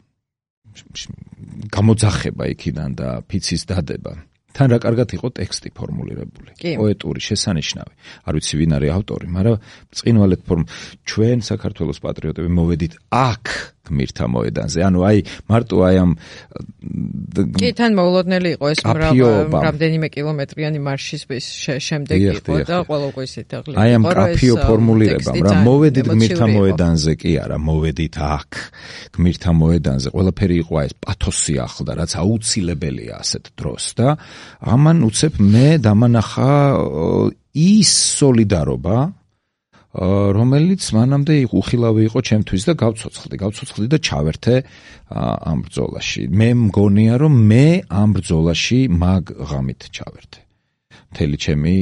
C: გამოძახება იქიდან და ფიცის დადება თან რა კარგად იყო ტექსტი ფორმულირებული, პოეტური, შესანიშნავი. არ ვიცი ვინ არის ავტორი, მაგრამ ბრწყინვალედ ჩვენ საქართველოს პატრიოტები მოვედით აქ გმირთა მოედანზე. ანუ აი მარტო აი ამ
A: კი თან მოულოდნელი იყო ეს რამდენიმე კილომეტრიანი მარშის შემდეგ იყო და ყველა უკვე ისეთი აღლი.
C: აი ამ კაფიო ფორმულირება, რა მოვედით გმირთა მოედანზე კი არა, მოვედით აქ გმირთა მოედანზე. ყველაფერი იყო აი ეს პათოსი ახლდა, რაც აუცილებელია ასეთ დროს და ამან უცებ მე დამანახა ის სოლიდარობა რომელიც მანამდე უხილავი იყო ჩემთვის და გავცოცხლდი და ჩავერთე ამ ბრძოლაში. მე მგონია რომ მე ამ ბრძოლაში მაგ ღამით ჩავერთე. მთელი ჩემი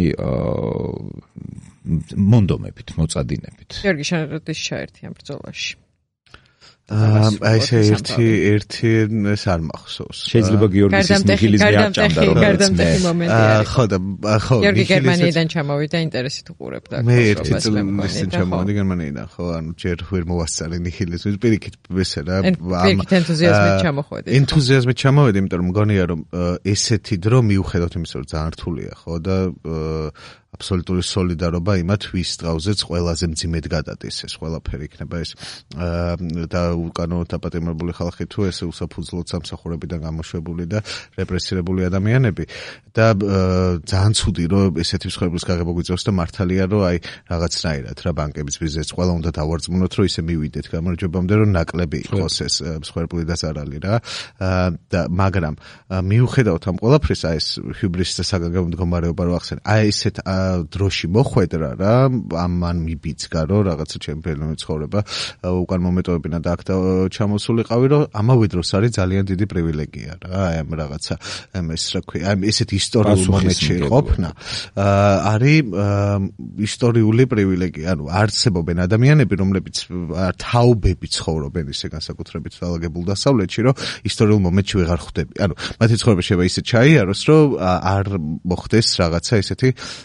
C: მონდომებით, მოწადინებით.
A: გიორგი შენეროდის ჩაერთი ამ ბრძოლაში.
B: აი ესე ერთი ეს არ მახსოვს.
C: შეიძლება გიორგის ის ნიჰილიზმი არ ჭამდა რომ
A: გარდამტეხი მომენტი.
B: ხო,
A: გიორგი გერმანიიდან ჩამოვიდა ინტერესით უყურებდა.
B: მე ერთი წლიდან ჩამოვიდა გერმანიიდან, ხო, ანუ ჯერ ვერ მოვასწარი ნიჰილიზმის პირიქით ესე რა.
A: პირიქით ენთუზიაზმით ჩამოხვედი.
B: ენთუზიაზმით ჩამოვედი, იმიტომ რომ მგონია რომ ესეთი დრო მიუხედავად იმისა, რომ ძალიან რთულია, ხო და აბსოლუტური სოლიდარობა იმათ ვის ტყავზეც ყველაზე მძიმედ გადადის ეს ყველაფერი იქნება ეს და უკანო დაპატიმრებული ხალხი თუ ეს უსაფუძვლოდ სამსახურებიდან გამოშვებული და რეპრესირებული ადამიანები და ძალიან ცუდი რომ ესეთი მსხვერპლის გაღება გვიწევს და მართალია რომ აი რაღაცნაირად რა ბანკების ბიზნეს ყველა უნდა დავარწმუნოთ რომ ისე მივიდეთ გამარჯვებამდე რომ ნაკლები იყოს ეს მსხვერპლი და ზარალი რა და მაგრამ მიუხედავად ამ ყველაფრის აი ეს ჰიბრიდის და საგანგებო მდგომარეობა რო ახსენე აი ესეთ დროში მოხვედრა რა ამან მიბიძგა რომ რაღაცა ჩემპიონი ცხოვრება უკან მომეტოვებინა და აქ ჩამოსულიყავი რომ ამავე დროს არის ძალიან დიდი პრივილეგია რა აი ამ რაღაცა ეს რა ქვია აი ესეთ ისტორიულ მომენტში ყოფნა არის ისტორიული პრივილეგია ანუ არსებობენ ადამიანები რომლებიც თაობები ცხოვრობენ ისე განსაკუთრებით დაალაგებულ დასავლეთში რომ ისტორიულ მომენტში ვეღარ ხვდები ანუ მათი ცხოვრება შეიძლება ისე ჩაიაროს რომ არ მოხდეს რაღაცა ესეთი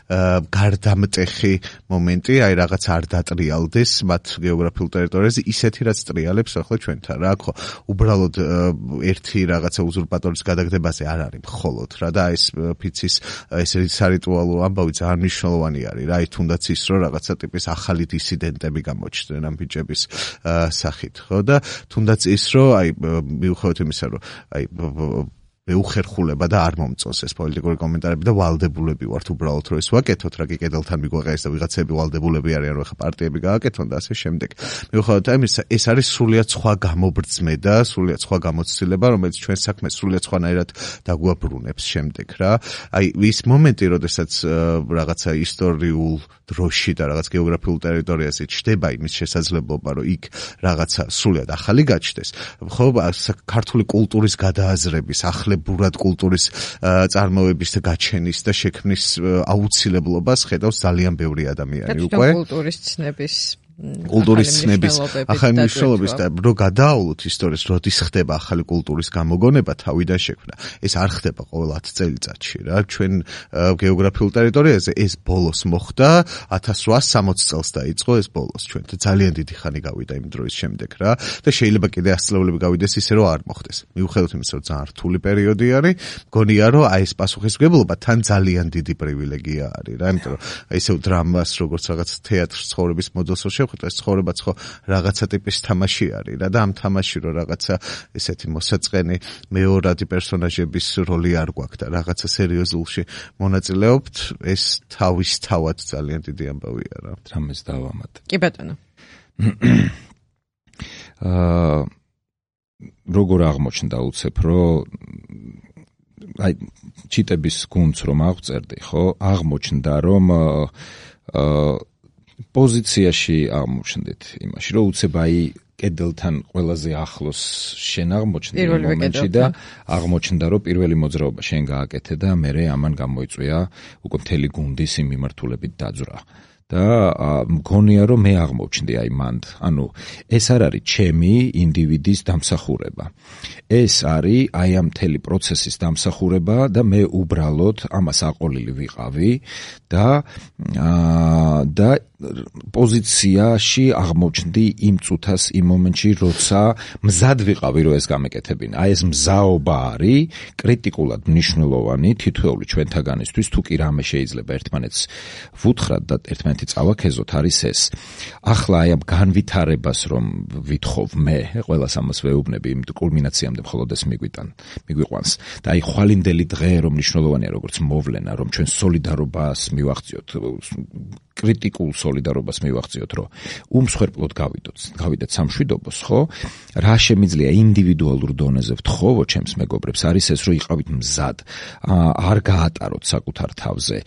B: გარდამტეხი მომენტი, აი რაღაც არ დატრიალდეს მათ გეოგრაფიულ ტერიტორიაზე ისეთი რაც ტრიალებს ახლა ჩვენთან რა ხო უბრალოდ ერთი რაღაცა უზურპატორის გადაგდებაზე არ არის მხოლოდ რა და ეს ფიცის ეს სარიტუალო ამბავი ძალიან მნიშვნელოვანი არის რა აი თუნდაც ის რომ რაღაცა ტიპის ახალი დისიდენტები გამოჩნდნენ ამ ბიჭების სახით ხო და თუნდაც ის რომ აი მიუხედავად იმისა რომ აი მეუხერხულება და არ მომწონს ეს პოლიტიკური კომენტარები და ვალდებულები ვართ უბრალოდ რომ ეს ვაკეთოთ რა კი კედელთან მიგვაყენეს და ვიღაცები ვალდებულები არიან რომ ხა პარტიები გააკეთონ და ასე შემდეგ. მიუხედავად ამისა ეს არის სრულიად სხვა გამობრძმე და სრულიად სხვა გამოცდილება რომელიც ჩვენ საქმეს სრულიად სხვანაირად დაგვაბრუნებს შემდეგ რა. აი ის მომენტი როდესაც რაღაცა ისტორიულ დროში და რაღაც გეოგრაფიულ ტერიტორიაზე ჩდება იმის შესაძლებლობა რომ იქ რაღაცა სრულიად ახალი გაჩნდეს. ხო ქართული კულტურის გადააზრების ახლებურად კულტურის წარმოების და გაჩენის და შექმნის აუცილებლობას ხედავს ძალიან ბევრი ადამიანი უკვე
A: კულტურის ცნების
B: კულტურის ცნების ახალი მნიშვნელობის და რო გადაავლოთ ისტორიას როდის ხდება ახალი კულტურის გამოგონება თავიდან შექმნა ეს არ ხდება ყოველ 10 წელიწადში რა ჩვენ გეოგრაფიულ ტერიტორიაზე ეს ბოლოს მოხდა 1860 წელს დაიწყო ეს ბოლოს ჩვენ ძალიან დიდი ხანი გავიდა იმ დროის შემდეგ რა და შეიძლება კიდე 100 წლები გავიდეს ისე რომ არ მოხდეს მიუხედავად იმისა რომ ძალიან რთული პერიოდი არის მგონია რომ აი ეს პასუხისმგებლობა თან ძალიან დიდი პრივილეგია არის რა იმიტომ რომ აი ესეო დრამას როგორც რაღაც თეატრს ცხოვრების მოდელს ეს ცხოვრებაც ხო რაღაცა ტიპის თამაში არის რა და ამ თამაში რო რაღაცა ესეთი მოსაწყენი მეორადი პერსონაჟების როლი არ გვაქვს და რაღაცა სერიოზულში მონაწილეობთ ეს თავისთავად ძალიან დიდი ამბავია რა
C: რამეს დავამატ
A: კი ბატონო
C: როგორ აღმოჩნდა უცებ რომ აი ჩიტების გუნდს რომ აღწერდი ხო აღმოჩნდა რომ პოზიციაში აღმოჩნდით იმაში რომ უცებ აი კედელთან ყველაზე ახლოს შენ აღმოჩნდი მომენტში და აღმოჩნდა რომ პირველი მოძრაობა შენ გააკეთე და მე ამან გამოიწვია უკვე მთელი გუნდის იმ მიმართულებით დაძვრა და მგონია რომ მე აღმოჩნდი აი მანდ ანუ ეს არ არის ჩემი ინდივიდის დამსახურება ეს არის აი ამ მთელი პროცესის დამსახურება და მე უბრალოდ ამას აყოლილი ვიყავი და პოზიციაში აღმოჩნდი იმ წუთას იმ მომენტში როცა მზად ვიყავი რომ ეს გამეკეთებინა აი ეს მზაობა არის კრიტიკულად მნიშვნელოვანი თითოეული ჩვენთაგანისთვის თუ კი რამე შეიძლება ერთმანეთს ვუთხრათ და ერთმანეთი წავაქეზოთ არის ეს ახლა აი ამ განვითარებას რომ ვითხოვ მე ყველას ამას ვეუბნები იმ კულმინაციამდე მხოლოდ ეს მიგვიყვანს და აი ხვალინდელი დღე რომ მნიშვნელოვანია როგორც მოვლენა რომ ჩვენ სოლიდარობას მივახციოთ კრიტიკულ სოლიდარობას მივახციოთ რომ უმსხვერპლოდ გავიდეთ სამშვიდობოს ხო რა შემიძლია ინდივიდუალურ დონეზე ვთხოვო ჩემს მეგობრებს არის ეს რომ იყავით მზად არ გაატაროთ საკუთარ თავზე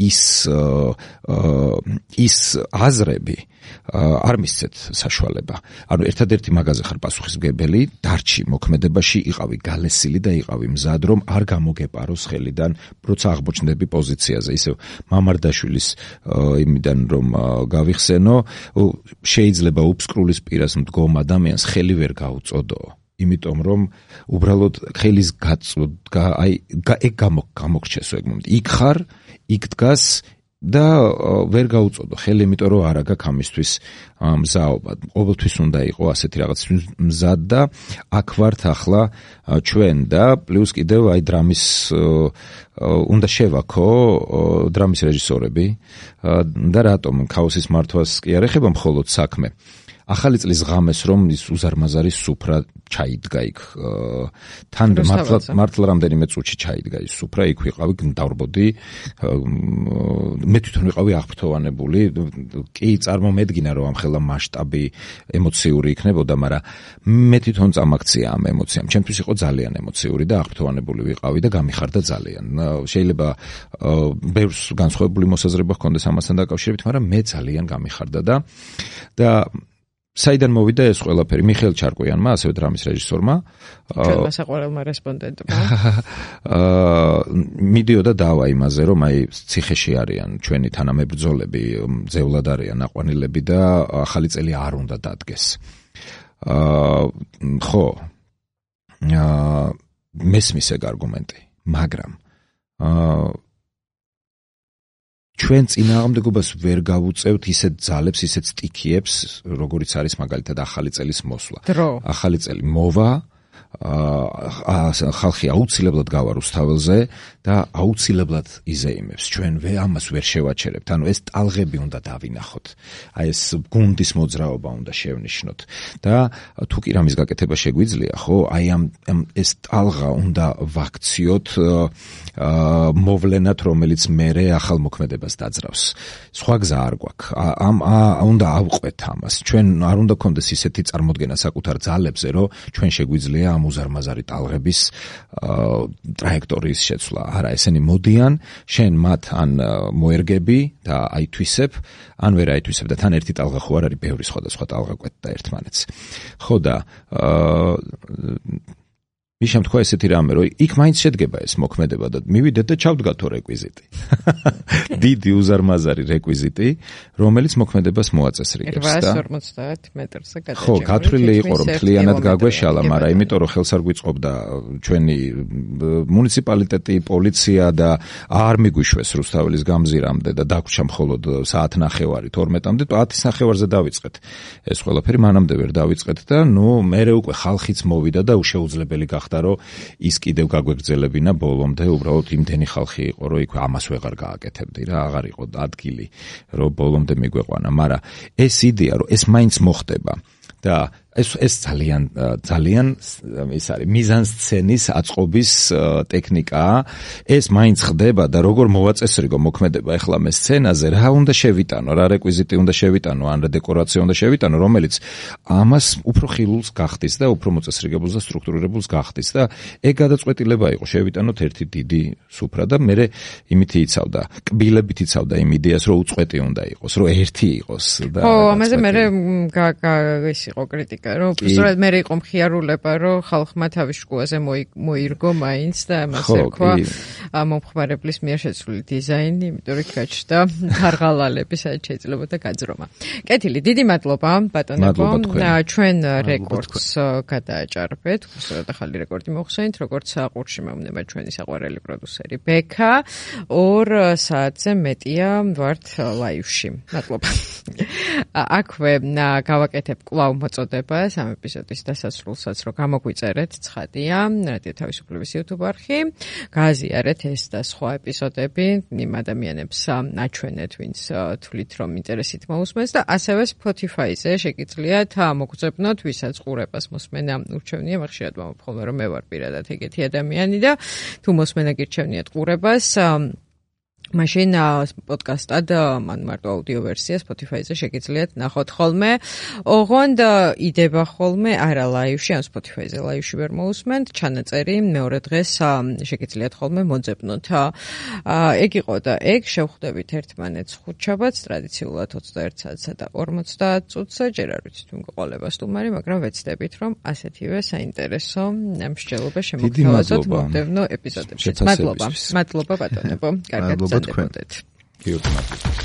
C: ის აზრები არ მისცეთ საშუალება ანუ ერთადერთი მაგაზე ხარ პასუხისმგებელი დარჩი მოქმედებაში იყავი გალესილი და იყავი მზად რომ არ გამოგეპაროს ხელიდან როცა აღმოჩნდები პოზიციაზე ისევ მამარდაშვილის იმიდან რომ გავიხსენო შეიძლება უფსკრულის პირას მდგომ ადამიანს ხელი ვერ გაუწოდო იმიტომ რომ უბრალოდ ხელის გაწოდა აი ეგ გამოგრჩესო ეგ მომენტი იქ ხარ იქ დგას და ვერ გაუწოდო ხელი, იმიტომ რომ არა გაქვს ამისთვის მზაობა. ყოველთვის უნდა იყოს ასეთი რაღაც მზად და აქ ვართ ახლა ჩვენ და პლუს კიდევ აი დრამის უნდა შევაქო დრამის რეჟისორები და რატომ ქაოსის მართვას კი არ ეხება მხოლოდ საქმე. ახალი წლის ღამეს რომ ის უზარმაზარი სუფრა ჩაიდგა იქ თან მართლა რამდენიმე წუთში ჩაიდგა ის სუფრა, იქ ვიყავი, დავრბოდი, მე თვითონ ვიყავი აღფრთოვანებული, კი წარმომედგინა რომ ამხელა მასშტაბი ემოციური იქნებოდა, მაგრამ მე თვითონ წამაქცია ამ ემოციამ, ჩემთვის იყო ძალიან ემოციური და აღფრთოვანებული ვიყავი და გამიხარდა ძალიან. შეიძლება ბევრს განსხვავებული მოსაზრება ჰქონდეს ამასთან დაკავშირებით, მაგრამ მე ძალიან გამიხარდა და საიდან მოვიდა ეს ყველაფერი? მიხეილ ჩარკვიანმა, ასევე დრამის რეჟისორმა,
A: ჩვენმა საყვარელმა რესპონდენტმა.
C: მიდიოდა დავა იმაზე, რომ აი ციხეში არიან ჩვენი თანამებრძოლები, ძევლად არიან აყვანილები და ახალი წელი არ უნდა დადგეს. ხო, მესმის ეგ არგუმენტი, მაგრამ ჩვენ წინააღმდეგობას ვერ გავუწევთ ისეთ ძალებს, ისეთ სტიქიებს, როგორიც არის მაგალითად ახალი წელის მოსვლა. ახალი წელი მოვა, ხალხი აუცილებლად გავა რუსთაველზე და აუცილებლად იზეიმებს. ჩვენ ამას ვერ შევაჩერებთ. ანუ ეს ტალღები უნდა დავინახოთ. აი ეს გუნდის მოძრაობა უნდა შევნიშნოთ. და თუ კი რამის გაკეთება შეგვიძლია, ხო, აი ეს ტალღა უნდა ვაქციოთ მოვლენად, რომელიც მერე ახალ მოქმედებას დაძრავს. სხვა გზა არ გვაქვს. უნდა ავყვეთ ამას. ჩვენ არ უნდა გქონდეს ისეთი წარმოდგენა საკუთარ ძალებზე, რომ ჩვენ შეგვიძლია ამ უზარმაზარი ტალღების ტრაექტორიის შეცვლა. არა, ესენი მოდიან, შენ მათ ან მოერგები და აითვისებ, ან ვერ აითვისებ და თან ერთი ტალღა ხო არ არის, ბევრი სხვადასხვა ტალღა კვეთდა ერთმანეთს. ხო და მიშამ თქვა ესეთი რამე, რომ იქ მაინც შედგება ეს მოქმედება და მივიდეთ და ჩავდგათო რეკვიზიტი. დიდი უზარმაზარი რეკვიზიტი, რომელიც მოქმედებას მოაწესრიგებს და
A: 850 მეტრზე გადაჭიმული.
C: ხო, გათვლილი იყო რომ მთლიანად გაგვეშალა, მაგრამ იმიტომ რომ ხელს არ გვიწყობდა ჩვენი მუნიციპალიტეტი, პოლიცია და არ მიგვიშვეს რუსთაველის გამზირამდე და დაგვრჩა მხოლოდ საათნახევარი 12-მდე, 10-ნახევარზე დავიწყეთ. ეს ყველაფერი მანამდე ვერ დავიწყეთ და მერე უკვე ხალხიც მოვიდა და უშეუძლებელი გახდა რომ ის კიდევ გაგვეგრძელებინა ბოლომდე, უბრალოდ იმდენი ხალხი იყო, რომ იქ ამას ვეღარ გააკეთებდი რა, აღარ იყო ადგილი, რომ ბოლომდე მიგვეყვანა, მაგრამ ეს იდეა, რომ ეს მაინც მოხდება და ეს ძალიან ის არის მიზანსცენის აწყობის ტექნიკაა. ეს მაინც ხდება და როგორ მოვაწესრიგო მოქმედება ახლა მე სცენაზე, რა უნდა შევიტანო, რა რეკვიზიტი უნდა შევიტანო, ან რა დეკორაცია უნდა შევიტანო, რომელიც ამას უფრო ხილულს გახდის და უფრო მოწესრიგებულს და სტრუქტურირებულს გახდის და ეგ გადაწყვეტილება იყო შევიტანოთ ერთი დიდი სუფრა და მე იმითი იცავდა, კბილებით იცავდა იმ იდეას, რომ უწყვეტი უნდა იყოს, რომ ერთი იყოს და
A: ხო, ამაზე მე ის იყო კრიტიკა, რომ სწორედ მე იყო მხიარულება, რომ ხალხმა თავის შკუაზე მოირგო მაინც და ამაზე რქვა მომხმარებლის მიერ შეცვლილი დიზაინი, იმიტომ რომ გაჩნდა თარღალალები, სადაც შეიძლება და გაძრომა. კეთილი, დიდი მადლობა ბატონებო. ჩვენ რეკორდს გადააჭარბეთ, უბრალოდ ახალი რეკორდი მოხსენით, როგორც აყურში მეუბნება ჩვენი საყვარელი პროდიუსერი ბექა. 2 საათზე მეტია ვართ ლაივში. მადლობა. აქვე გავაკეთებ კვლავ მოწოდებას ამ ეპიზოდის დასასრულსაც, რომ გამოგვიწერეთ, ცხადია, რადიო თავისუფლების YouTube არხი, გააზიარეთ ეს და სხვა ეპიზოდები, იმ ადამიანებს აჩვენეთ, ვინც თვლით, რომ ინტერესით მოусმენს და ასევე Spotify-ზე შეგიძლიათ მოგწებნოთ, ვისაც ყურებას მოსმენა ურჩევნია, ხშირად მომხდome, რომ მე ვარ პირადად ეგეთი ადამიანი და თუ მოსმენა გირჩევნიათ ყურებას, მაშინ პოდკასტად, ან მარტო აუდიო ვერსია Spotify-ზე შეგიძლიათ ნახოთ ხოლმე. ოღონდ იდება ხოლმე არა ლაივში, ან Spotify-ზე ლაივში ვერ მოусმენთ, ჩანაწერი მეორე დღეს შეგიძლიათ ხოლმე მოძებნოთ. ეგ იყო და ეგ შევხვდებით ერთმანეთს ხუთშაბათს, ტრადიციულად 21 საათსა და 50 წუთსა, ჯერ არ ვიცით თუ მგყოლება სტუმარი, მაგრამ ვეცდებით, რომ ასეთივე საინტერესო მსჯელობა შემოგთავაზოთ მომდევნო ეპიზოდებში. მადლობა ბატონებო, კარგად
B: თქვენ.